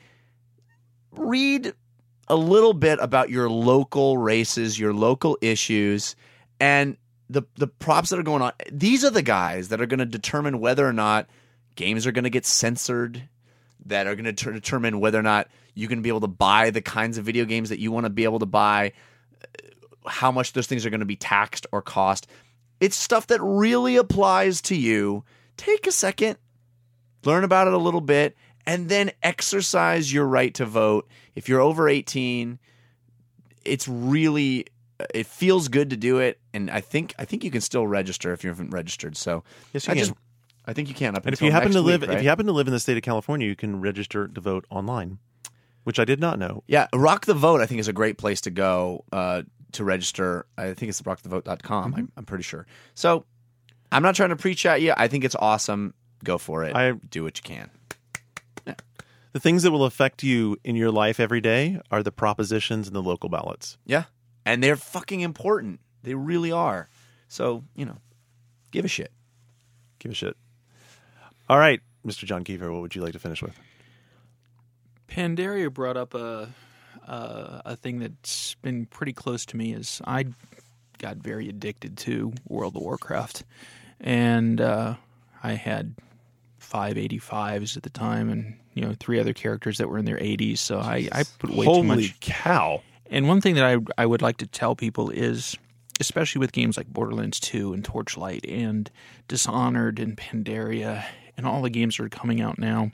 Read a little bit about your local races, your local issues, and the the props that are going on. These are the guys that are going to determine whether or not games are going to get censored, that are going to ter- determine whether or not you're going to be able to buy the kinds of video games that you want to be able to buy, how much those things are going to be taxed or cost. It's stuff that really applies to you. Take a second, learn about it a little bit, and then exercise your right to vote. If you're over eighteen, it's really it feels good to do it, and I think I think you can still register if you haven't registered. So Yes, you I can. just I think you can. Up And if until you happen next to live, week, right? if you happen to live in the state of California, you can register to vote online, which I did not know. Yeah, Rock the Vote, I think, is a great place to go uh, to register. I think it's rock the vote dot com. Mm-hmm. I'm, I'm pretty sure. So I'm not trying to preach at you. I think it's awesome. Go for it. I- Do what you can. The things that will affect you in your life every day are the propositions and the local ballots. Yeah. And they're fucking important. They really are. So, you know, give a shit. Give a shit. All right, Mister John Kiefer, what would you like to finish with? Pandaria brought up a uh, a thing that's been pretty close to me. Is I got very addicted to World of Warcraft, and uh, I had five eighty-fives at the time, and you know three other characters that were in their eighties. So I, I put way Holy too much. cow! And one thing that I I would like to tell people is, especially with games like Borderlands two and Torchlight and Dishonored and Pandaria and all the games that are coming out now,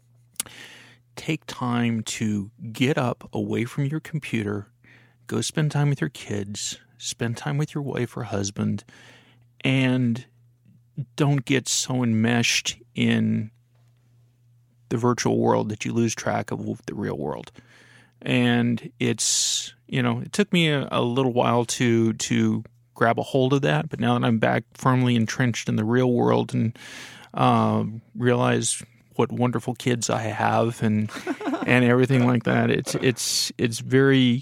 take time to get up away from your computer, go spend time with your kids, spend time with your wife or husband, and don't get so enmeshed in the virtual world that you lose track of the real world. And it's, you know, it took me a, a little while to to grab a hold of that, but now that I'm back firmly entrenched in the real world and um, realize what wonderful kids I have and and everything like that, it's it's it's very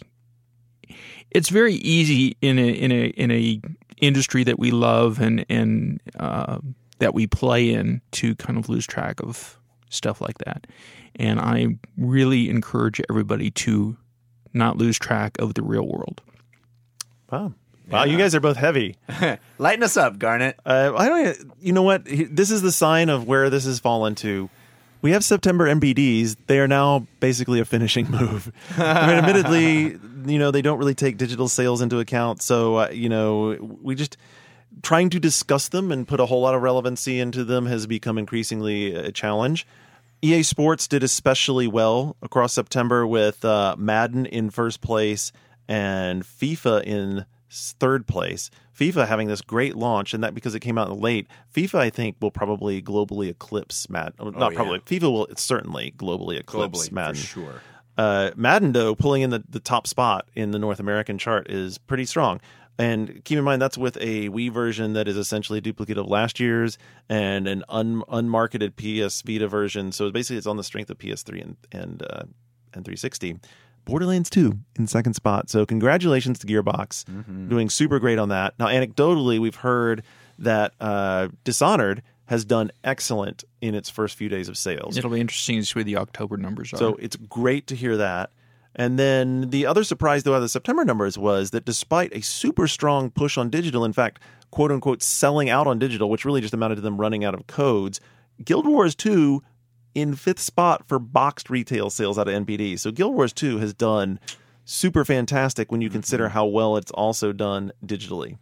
it's very easy in a in a in a industry that we love and and uh, that we play in to kind of lose track of stuff like that. And I really encourage everybody to not lose track of the real world. Wow. Wow, you guys are both heavy. Lighten us up, Garnet. Uh, I don't. You know what? This is the sign of where this has fallen to. We have September M B Ds. They are now basically a finishing move. I mean, admittedly, you know, they don't really take digital sales into account. So, uh, you know, we just trying to discuss them and put a whole lot of relevancy into them has become increasingly a challenge. E A Sports did especially well across September with uh, Madden in first place and FIFA in third place. FIFA having this great launch, and that because it came out late. FIFA, I think, will probably globally eclipse Madden. Not Oh, yeah. probably. FIFA will certainly globally eclipse Globally, Madden. for sure. Uh, Madden, though, pulling in the, the top spot in the North American chart is pretty strong. And keep in mind, that's with a Wii version that is essentially a duplicate of last year's and an un, unmarketed P S Vita version. So basically, it's on the strength of P S three and and, uh, and three sixty. Borderlands two in second spot. So congratulations to Gearbox, Mm-hmm. doing super great on that. Now, anecdotally, we've heard that uh, Dishonored has done excellent in its first few days of sales. It'll be interesting to see what the October numbers are. So it's great to hear that. And then the other surprise, though, out of the September numbers was that despite a super strong push on digital, in fact, quote unquote, selling out on digital, which really just amounted to them running out of codes, Guild Wars two in fifth spot for boxed retail sales out of N P D. So Guild Wars two has done super fantastic when you consider how well it's also done digitally.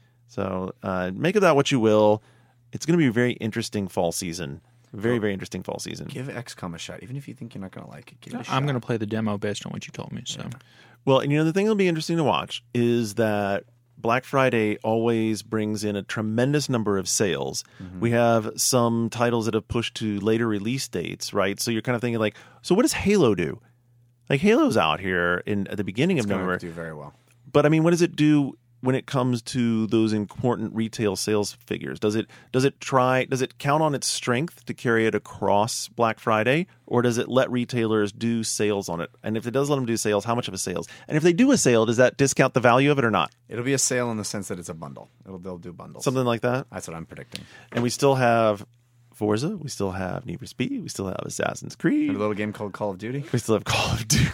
So uh, make of that what you will. It's going to be a very interesting fall season. Very, very interesting fall season. Give X COM a shot, even if you think you're not going to like it. Give it a shot. I'm going to play the demo based on what you told me. So Well, and you know, the thing that'll be interesting to watch is that Black Friday always brings in a tremendous number of sales. Mm-hmm. We have some titles that have pushed to later release dates, right? So you're kind of thinking like, so what does Halo do? Like Halo's out here in at the beginning It's of November. do very well. But I mean, what does it do when it comes to those important retail sales figures? Does it does it try does it count on its strength to carry it across Black Friday, or does it let retailers do sales on it? And if it does let them do sales, how much of a sales? And if they do a sale, does that discount the value of it or not? It'll be a sale in the sense that it's a bundle. It'll they'll do bundles. Something like that. That's what I'm predicting. And we still have Forza, we still have Need for Speed, we still have Assassin's Creed, And a little game called Call of Duty. we still have Call of Duty.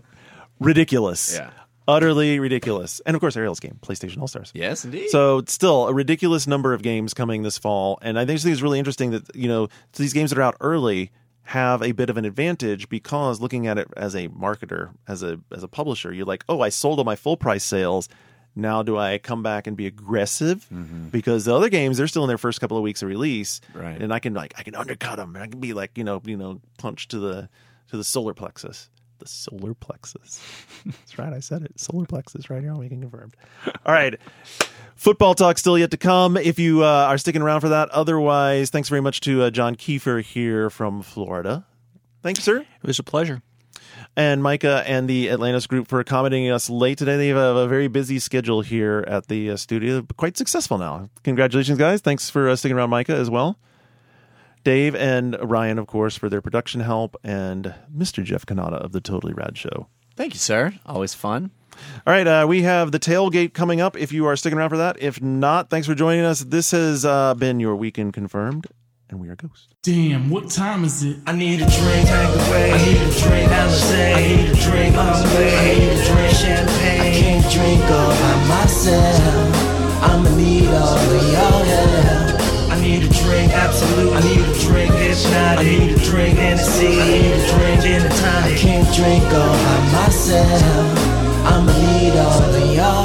Ridiculous. Yeah. Utterly ridiculous. And of course, Ariel's game, PlayStation All-Stars. Yes, indeed. So it's still a ridiculous number of games coming this fall. And I think it's really interesting that, you know, these games that are out early have a bit of an advantage because looking at it as a marketer, as a as a publisher, you're like, oh, I sold all my full price sales. Now do I come back and be aggressive? Mm-hmm. Because the other games, they're still in their first couple of weeks of release. Right. And I can like I can undercut them. And I can be like, you know, you know, punch to the to the solar plexus. The solar plexus. That's right. I said it. Solar plexus right here on Weekend Confirmed. All right. Football talk still yet to come if you uh, are sticking around for that. Otherwise, thanks very much to uh, John Kiefer here from Florida. Thanks, sir. It was a pleasure. And Micah and the Atlantis group for accommodating us late today. They have a, a very busy schedule here at the uh, studio. Quite successful now. Congratulations, guys. Thanks for uh, sticking around, Micah, as well. Dave and Ryan, of course, for their production help, and Mister Jeff Kanata of the Totally Rad Show. Thank you, sir. Always fun. All right, uh, we have the tailgate coming up if you are sticking around for that. If not, thanks for joining us. This has uh, been your Weekend Confirmed, and we are Ghost. Damn, what time is it? I need a drink, Tanqueray. I need a drink, Alizé. I need a drink, Bombay. I need a drink, champagne. I can't drink all by myself. I'ma need all of y'all help. I need a drink, Absolute. I need a drink, Hypnotic. I need a drink, Hennessy. I need a drink, Gin and Tonic. I can't drink all by myself. I'ma need all of y'all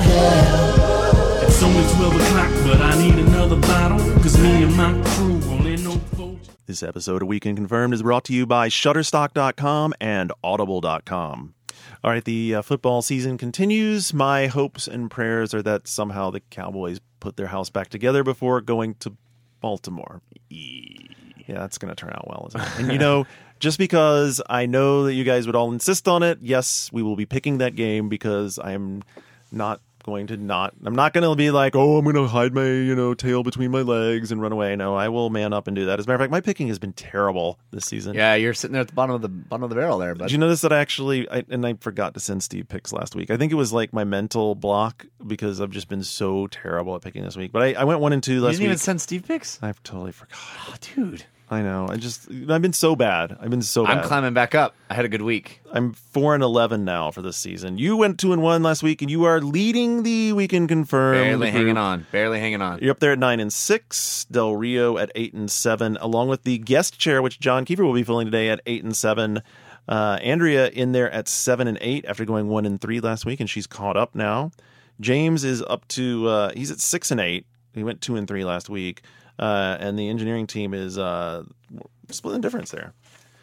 help. It's only twelve o'clock, but I need another bottle. Cause me and my crew only know folks. This episode of Weekend Confirmed is brought to you by Shutterstock dot com and Audible dot com. All right, the uh, football season continues. My hopes and prayers are that somehow the Cowboys put their house back together before going to Baltimore. Yeah, that's going to turn out well, isn't it? And, you know, just because I know that you guys would all insist on it, yes, we will be picking that game because I'm not going to not, I'm not going to be like, oh, I'm going to hide my, you know, tail between my legs and run away. No, I will man up and do that. As a matter of fact, my picking has been terrible this season. Yeah, you're sitting there at the bottom of the bottom of the barrel there. But did you notice that I actually, I, and I forgot to send Steve picks last week. I think it was like my mental block because I've just been so terrible at picking this week. But I, I went one and two last week. You didn't even send Steve picks? I've totally forgot. Oh, dude. I know. I just, I've been so bad. I've been so bad. I'm climbing back up. I had a good week. I'm four and eleven now for this season. You went two and one last week, and you are leading the Weekend Confirmed. Barely hanging on. Barely hanging on. You're up there at nine and six. Del Rio at eight and seven, along with the guest chair, which John Kiefer will be filling today at eight and seven. Uh, Andrea in there at seven and eight after going one and three last week, and she's caught up now. James is up to uh, he's at six and eight. He went two and three last week. Uh, and the engineering team is uh, splitting the difference there.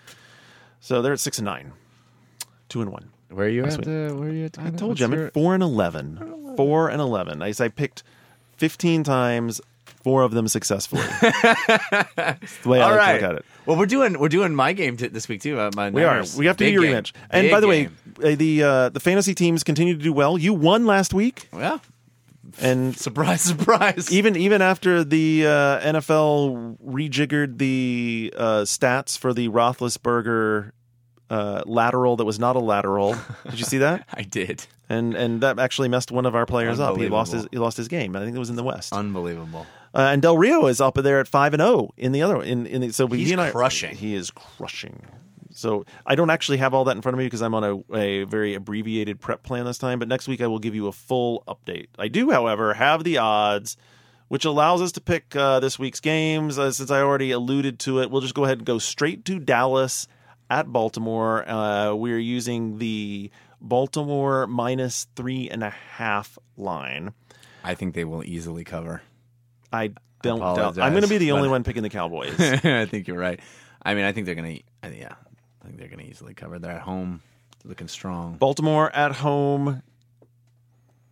So they're at six and nine, two and one. Where are you at? Uh, where are you at? I told you I'm at four and eleven. Four and eleven. I, I picked fifteen times, four of them successfully. That's the way I All like right. to look at it. Well, we're doing we're doing my game t- this week too. Uh, my we are. Niners. We have to Big do your game. rematch. And Big by the game. way, uh, the uh, the fantasy teams continue to do well. You won last week. Yeah. And surprise, surprise! Even even after the uh, N F L rejiggered the uh, stats for the Roethlisberger uh, lateral that was not a lateral, did you see that? I did, and and that actually messed one of our players up. He lost his he lost his game. I think it was in the West. Unbelievable. Uh, and Del Rio is up there at five and zero in the other in in the, so he's he and I, crushing. He is crushing. So I don't actually have all that in front of me because I'm on a, a very abbreviated prep plan this time. But next week I will give you a full update. I do, however, have the odds, which allows us to pick uh, this week's games. Uh, since I already alluded to it, we'll just go ahead and go straight to Dallas at Baltimore. Uh, we're using the Baltimore minus three and a half line. I think they will easily cover. I don't I doubt. I'm going to be the only but... one picking the Cowboys. I think you're right. I mean, I think they're going to. Yeah. I think they're going to easily cover. They're at home, looking strong. Baltimore at home.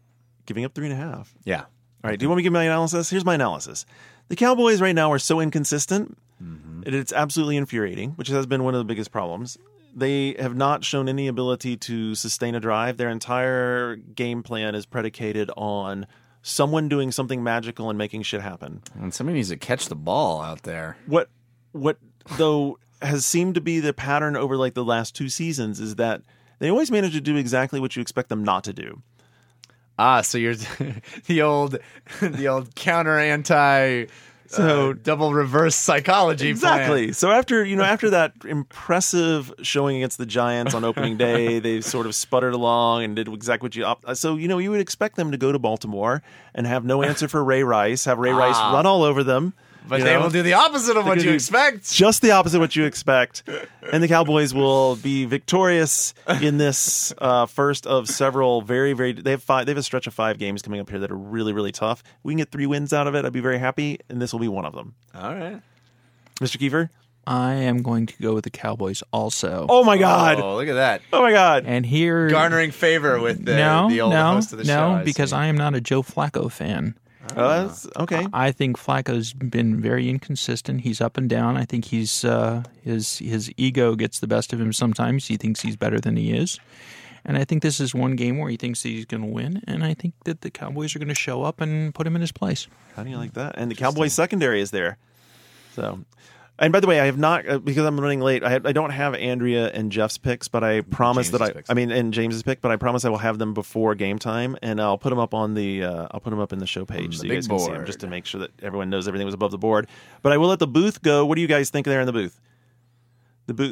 giving up three and a half. Yeah. All right. Do you want me to give my analysis? Here's my analysis. The Cowboys right now are so inconsistent. Mm-hmm. It, it's absolutely infuriating, which has been one of the biggest problems. They have not shown any ability to sustain a drive. Their entire game plan is predicated on someone doing something magical and making shit happen. And somebody needs to catch the ball out there. What, what though, has seemed to be the pattern over like the last two seasons is that they always manage to do exactly what you expect them not to do. Ah, so you're the old, the old counter anti, so uh, double reverse psychology. Exactly. Plan. So after you know after that impressive showing against the Giants on opening day, they sort of sputtered along and did exactly what you. Op- so you know you would expect them to go to Baltimore and have no answer for Ray Rice, have Ray ah. Rice run all over them. But you they know? will do the opposite of what you expect. Just the opposite of what you expect. And the Cowboys will be victorious in this uh, first of several very, very... They have five. They have a stretch of five games coming up here that are really, really tough. We can get three wins out of it. I'd be very happy, and this will be one of them. All right. Mister Kiefer? I am going to go with the Cowboys also. Oh, my God. Oh, look at that. Oh, my God. And here... Garnering favor with the, no, the old no, host of the no, show. No, because I am not a Joe Flacco fan. Oh, that's okay. I think Flacco's been very inconsistent. He's up and down. I think he's uh, his his ego gets the best of him sometimes. He thinks he's better than he is. And I think this is one game where he thinks that he's going to win. And I think that the Cowboys are going to show up and put him in his place. How do you like that? And the Cowboys secondary is there. So... And by the way, I have not, uh, because I'm running late, I, have, I don't have Andrea and Jeff's picks, but I promise James's that I, picks. I mean, and James's pick, but I promise I will have them before game time, and I'll put them up on the, uh, I'll put them up in the show page the so you big guys can see them, board. just to make sure that everyone knows everything was above the board. But I will let the booth go. What do you guys think there in the booth? The booth.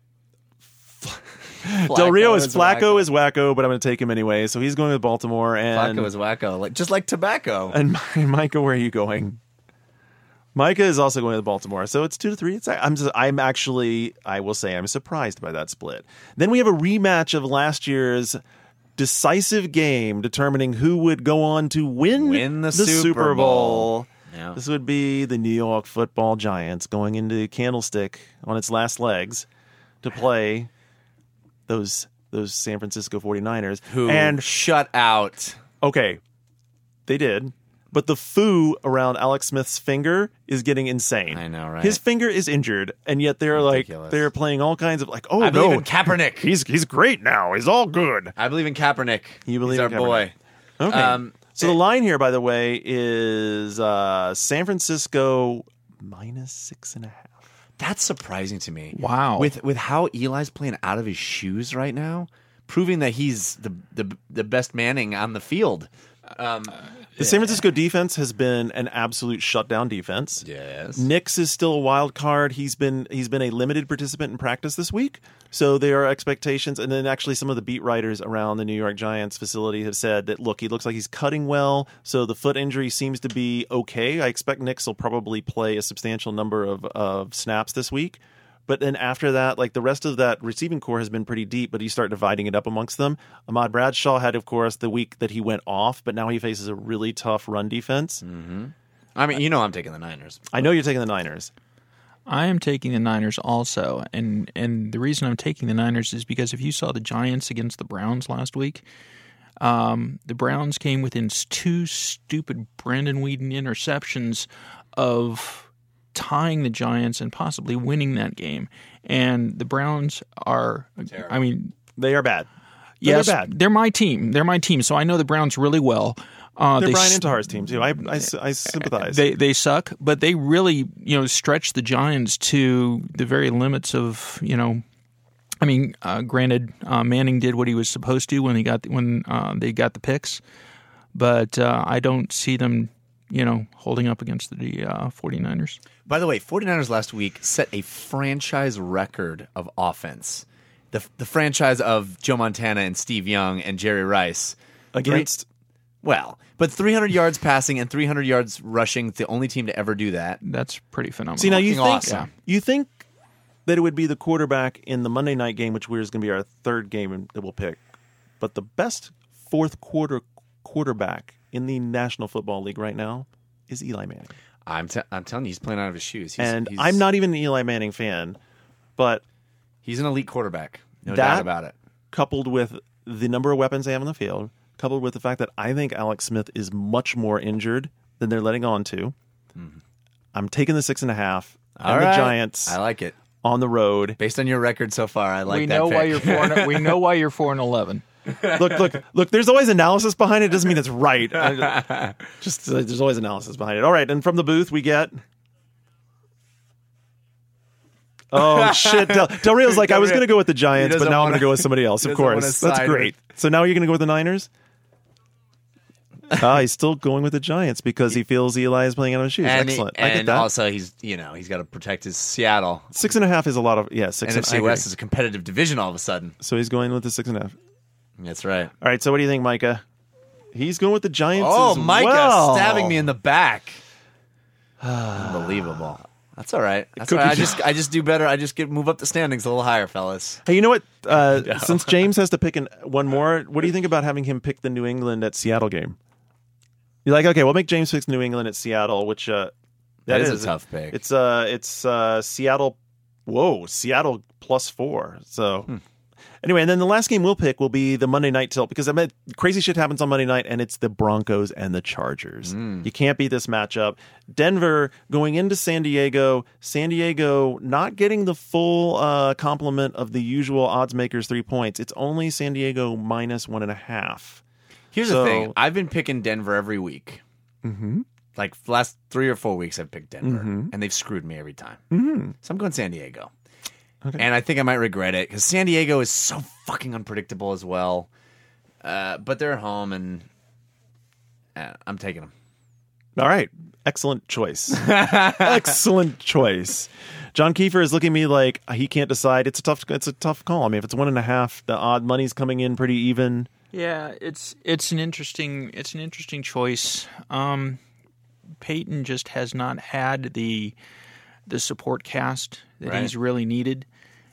Del Rio is, is Flacco wacko. is wacko, but I'm going to take him anyway. So he's going with Baltimore, and Flacco is wacko, like just like tobacco. And Micah, where are you going? Micah is also going to Baltimore, so it's two to three. It's, I'm I'm actually, I will say, I'm surprised by that split. Then we have a rematch of last year's decisive game determining who would go on to win, Win the Super, Super Bowl. Bowl. Yeah. This would be the New York Football Giants going into Candlestick on its last legs to play those those San Francisco forty-niners. Who and shut out. Okay, they did. But the foo around Alex Smith's finger is getting insane. I know, right? His finger is injured, and yet they're Ridiculous. like they're playing all kinds of like, oh I believe no, in Kaepernick. he's he's great now. He's all good. I believe in Kaepernick. You believe He's in our Kaepernick. boy. Okay. Um, so the line here, by the way, is uh, San Francisco minus six and a half. That's surprising to me. Wow. With with how Eli's playing out of his shoes right now, proving that he's the the, the best Manning on the field. Um, The San Francisco defense has been an absolute shutdown defense. Yes. Nix is still a wild card. He's been he's been a limited participant in practice this week. So there are expectations. And then actually some of the beat writers around the New York Giants facility have said that, look, he looks like he's cutting well. So the foot injury seems to be okay. I expect Nix will probably play a substantial number of, of snaps this week. But then after that, like the rest of that receiving core has been pretty deep, but you start dividing it up amongst them. Ahmad Bradshaw had, of course, the week that he went off, but now he faces a really tough run defense. Mm-hmm. I mean, you know I'm taking the Niners. I know you're taking the Niners. I am taking the Niners also, and and the reason I'm taking the Niners is because if you saw the Giants against the Browns last week, um, the Browns came within two stupid Brandon Whedon interceptions of tying the Giants and possibly winning that game. And the Browns are, Terrible. I mean, They are bad. yes, they're bad. they're my team. They're my team, so I know the Browns really well. Uh, They're they Brian s- Intahar's team, too. I, I, I sympathize. They they suck, but they really you know stretch the Giants to the very limits of you know. I mean, uh, granted, uh, Manning did what he was supposed to when he got when uh, they got the picks, but uh, I don't see them you know holding up against the uh, forty-niners. By the way, forty-niners last week set a franchise record of offense. The the franchise of Joe Montana and Steve Young and Jerry Rice. Against... Well, but three hundred yards passing and three hundred yards rushing, the only team to ever do that. That's pretty phenomenal. See, now you Fucking think, awesome. you think that it would be the quarterback in the Monday night game, which is going to be our third game that we'll pick. But the best fourth quarter quarterback in the National Football League right now is Eli Manning. I'm t- I'm telling you, he's playing out of his shoes. He's, and he's, I'm not even an Eli Manning fan, but He's an elite quarterback, no that doubt about it. coupled with the number of weapons they have on the field, coupled with the fact that I think Alex Smith is much more injured than they're letting on to. Mm-hmm. I'm taking the six and a half and All the right. Giants. I like it. On the road. Based on your record so far, I like we that know pick. why you're four. And, we know why you're four and eleven. look, look, look. There's always analysis behind it. Doesn't mean it's right. I, just uh, there's always analysis behind it. All right, and from the booth we get. Oh shit! Del, Del Rio's like, I was going to go with the Giants, but now I'm going to go with somebody else. Of course, that's great. With... So now you're going to go with the Niners. Ah, he's still going with the Giants because he feels Eli is playing out of his shoes. And Excellent. He, I get and that. also, he's you know he's got to protect his Seattle. Six and a half is a lot of yeah. Six N F C and, West is a competitive division all of a sudden. So he's going with the six and a half. That's right. All right. So what do you think, Micah? He's going with the Giants. Oh, as Micah well. stabbing me in the back. Unbelievable. That's all right. That's all right. I just I just do better. I just get move up the standings a little higher, fellas. Hey, you know what? Uh, no. Since James has to pick an, one more, what do you think about having him pick the New England at Seattle game? You're like, okay, we'll make James pick New England at Seattle, which uh, that, that is, is a tough pick. It's uh, it's uh, Seattle. Whoa, Seattle plus four. So. Hmm. Anyway, and then the last game we'll pick will be the Monday night tilt because I mean, crazy shit happens on Monday night, and it's the Broncos and the Chargers. Mm. You can't beat this matchup. Denver going into San Diego. San Diego not getting the full uh, complement of the usual odds makers three points. It's only San Diego minus one and a half. Here's so, the thing. I've been picking Denver every week. Mm-hmm. Like last three or four weeks I've picked Denver, mm-hmm. and they've screwed me every time. Mm-hmm. So I'm going San Diego. Okay. And I think I might regret it because San Diego is so fucking unpredictable as well. Uh, but they're at home, and uh, I'm taking them. All right. Excellent choice. Excellent choice. John Kiefer is looking at me like he can't decide. It's a tough It's a tough call. I mean, if it's one and a half, the odd money's coming in pretty even. Yeah, it's it's an interesting it's an interesting choice. Um, Peyton just has not had the the support cast that right. he's really needed.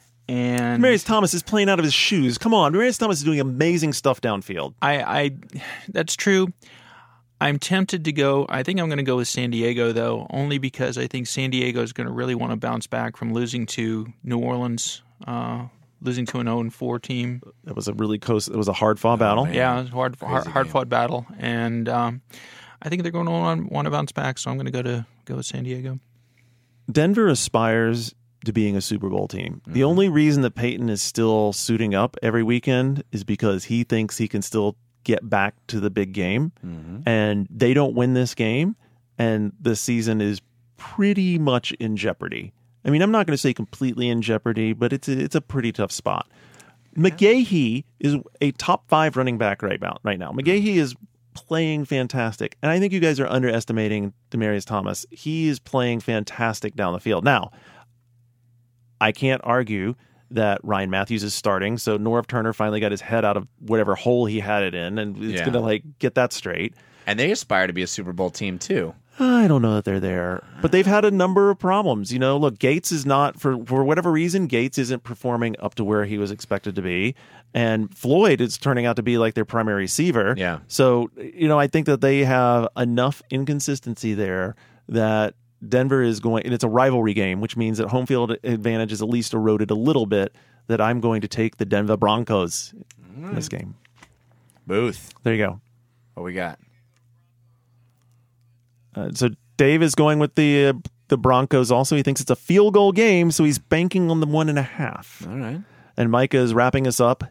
And Demarius Thomas is playing out of his shoes. Come on, Demarius Thomas is doing amazing stuff downfield. I, I, that's true. I'm tempted to go. I think I'm going to go with San Diego, though, only because I think San Diego is going to really want to bounce back from losing to New Orleans, uh, losing to an oh and four team. It was a really close. It was a hard fought battle. Man. Yeah, it was a hard, hard, hard fought battle, and um, I think they're going to want, want to bounce back. So I'm going to go to go with San Diego. Denver aspires to being a Super Bowl team. Mm-hmm. The only reason that Peyton is still suiting up every weekend is because he thinks he can still get back to the big game. Mm-hmm. And they don't win this game, and the season is pretty much in jeopardy. I mean, I'm not going to say completely in jeopardy, but it's a, it's a pretty tough spot. Yeah. McGahee is a top five running back right now. Right now, McGahee is playing fantastic. And I think you guys are underestimating Demarius Thomas. He is playing fantastic down the field. Now, I can't argue that Ryan Matthews is starting, so Norv Turner finally got his head out of whatever hole he had it in, and it's yeah. going to like get that straight. And they aspire to be a Super Bowl team, too. I don't know that they're there, but they've had a number of problems. You know, look, Gates is not, for, for whatever reason, Gates isn't performing up to where he was expected to be. And Floyd is turning out to be like their primary receiver. Yeah. So, you know, I think that they have enough inconsistency there that Denver is going, and it's a rivalry game, which means that home field advantage is at least eroded a little bit, that I'm going to take the Denver Broncos mm. in this game. Booth. There you go. What we got? Uh, so Dave is going with the uh, the Broncos also. He thinks it's a field goal game, so he's banking on the one and a half. All right. And Micah is wrapping us up.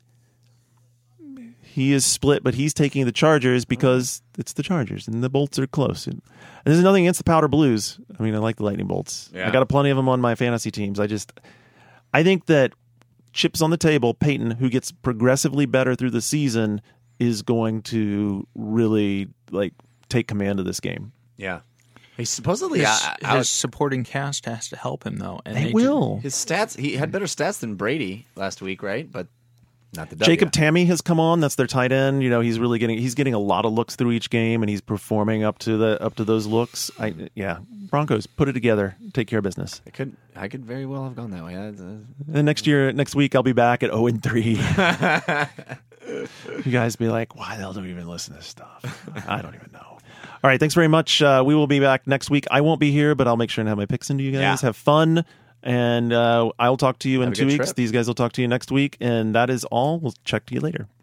He is split, but he's taking the Chargers because it's the Chargers, and the Bolts are close. And, and there's nothing against the Powder Blues. I mean, I like the Lightning Bolts. Yeah. I got a plenty of them on my fantasy teams. I just, I think that chips on the table, Peyton, who gets progressively better through the season, is going to really like take command of this game. Yeah. He's supposedly his, out, his supporting cast has to help him though, and they, they will. His stats. He had better stats than Brady last week, right? But not the W. Jacob Tammy has come on. That's their tight end. You know, he's really getting he's getting a lot of looks through each game, and he's performing up to the up to those looks. I yeah, Broncos, put it together, take care of business. I could I could very well have gone that way. I, uh... And next year, next week, I'll be back at zero and three. You guys be like, why the hell do we even listen to this stuff? I don't even know. All right, thanks very much. Uh, we will be back next week. I won't be here, but I'll make sure and have my picks into you guys. Yeah. Have fun, and uh, I'll talk to you have in a two good weeks. trip. These guys will talk to you next week, and that is all. We'll check to you later.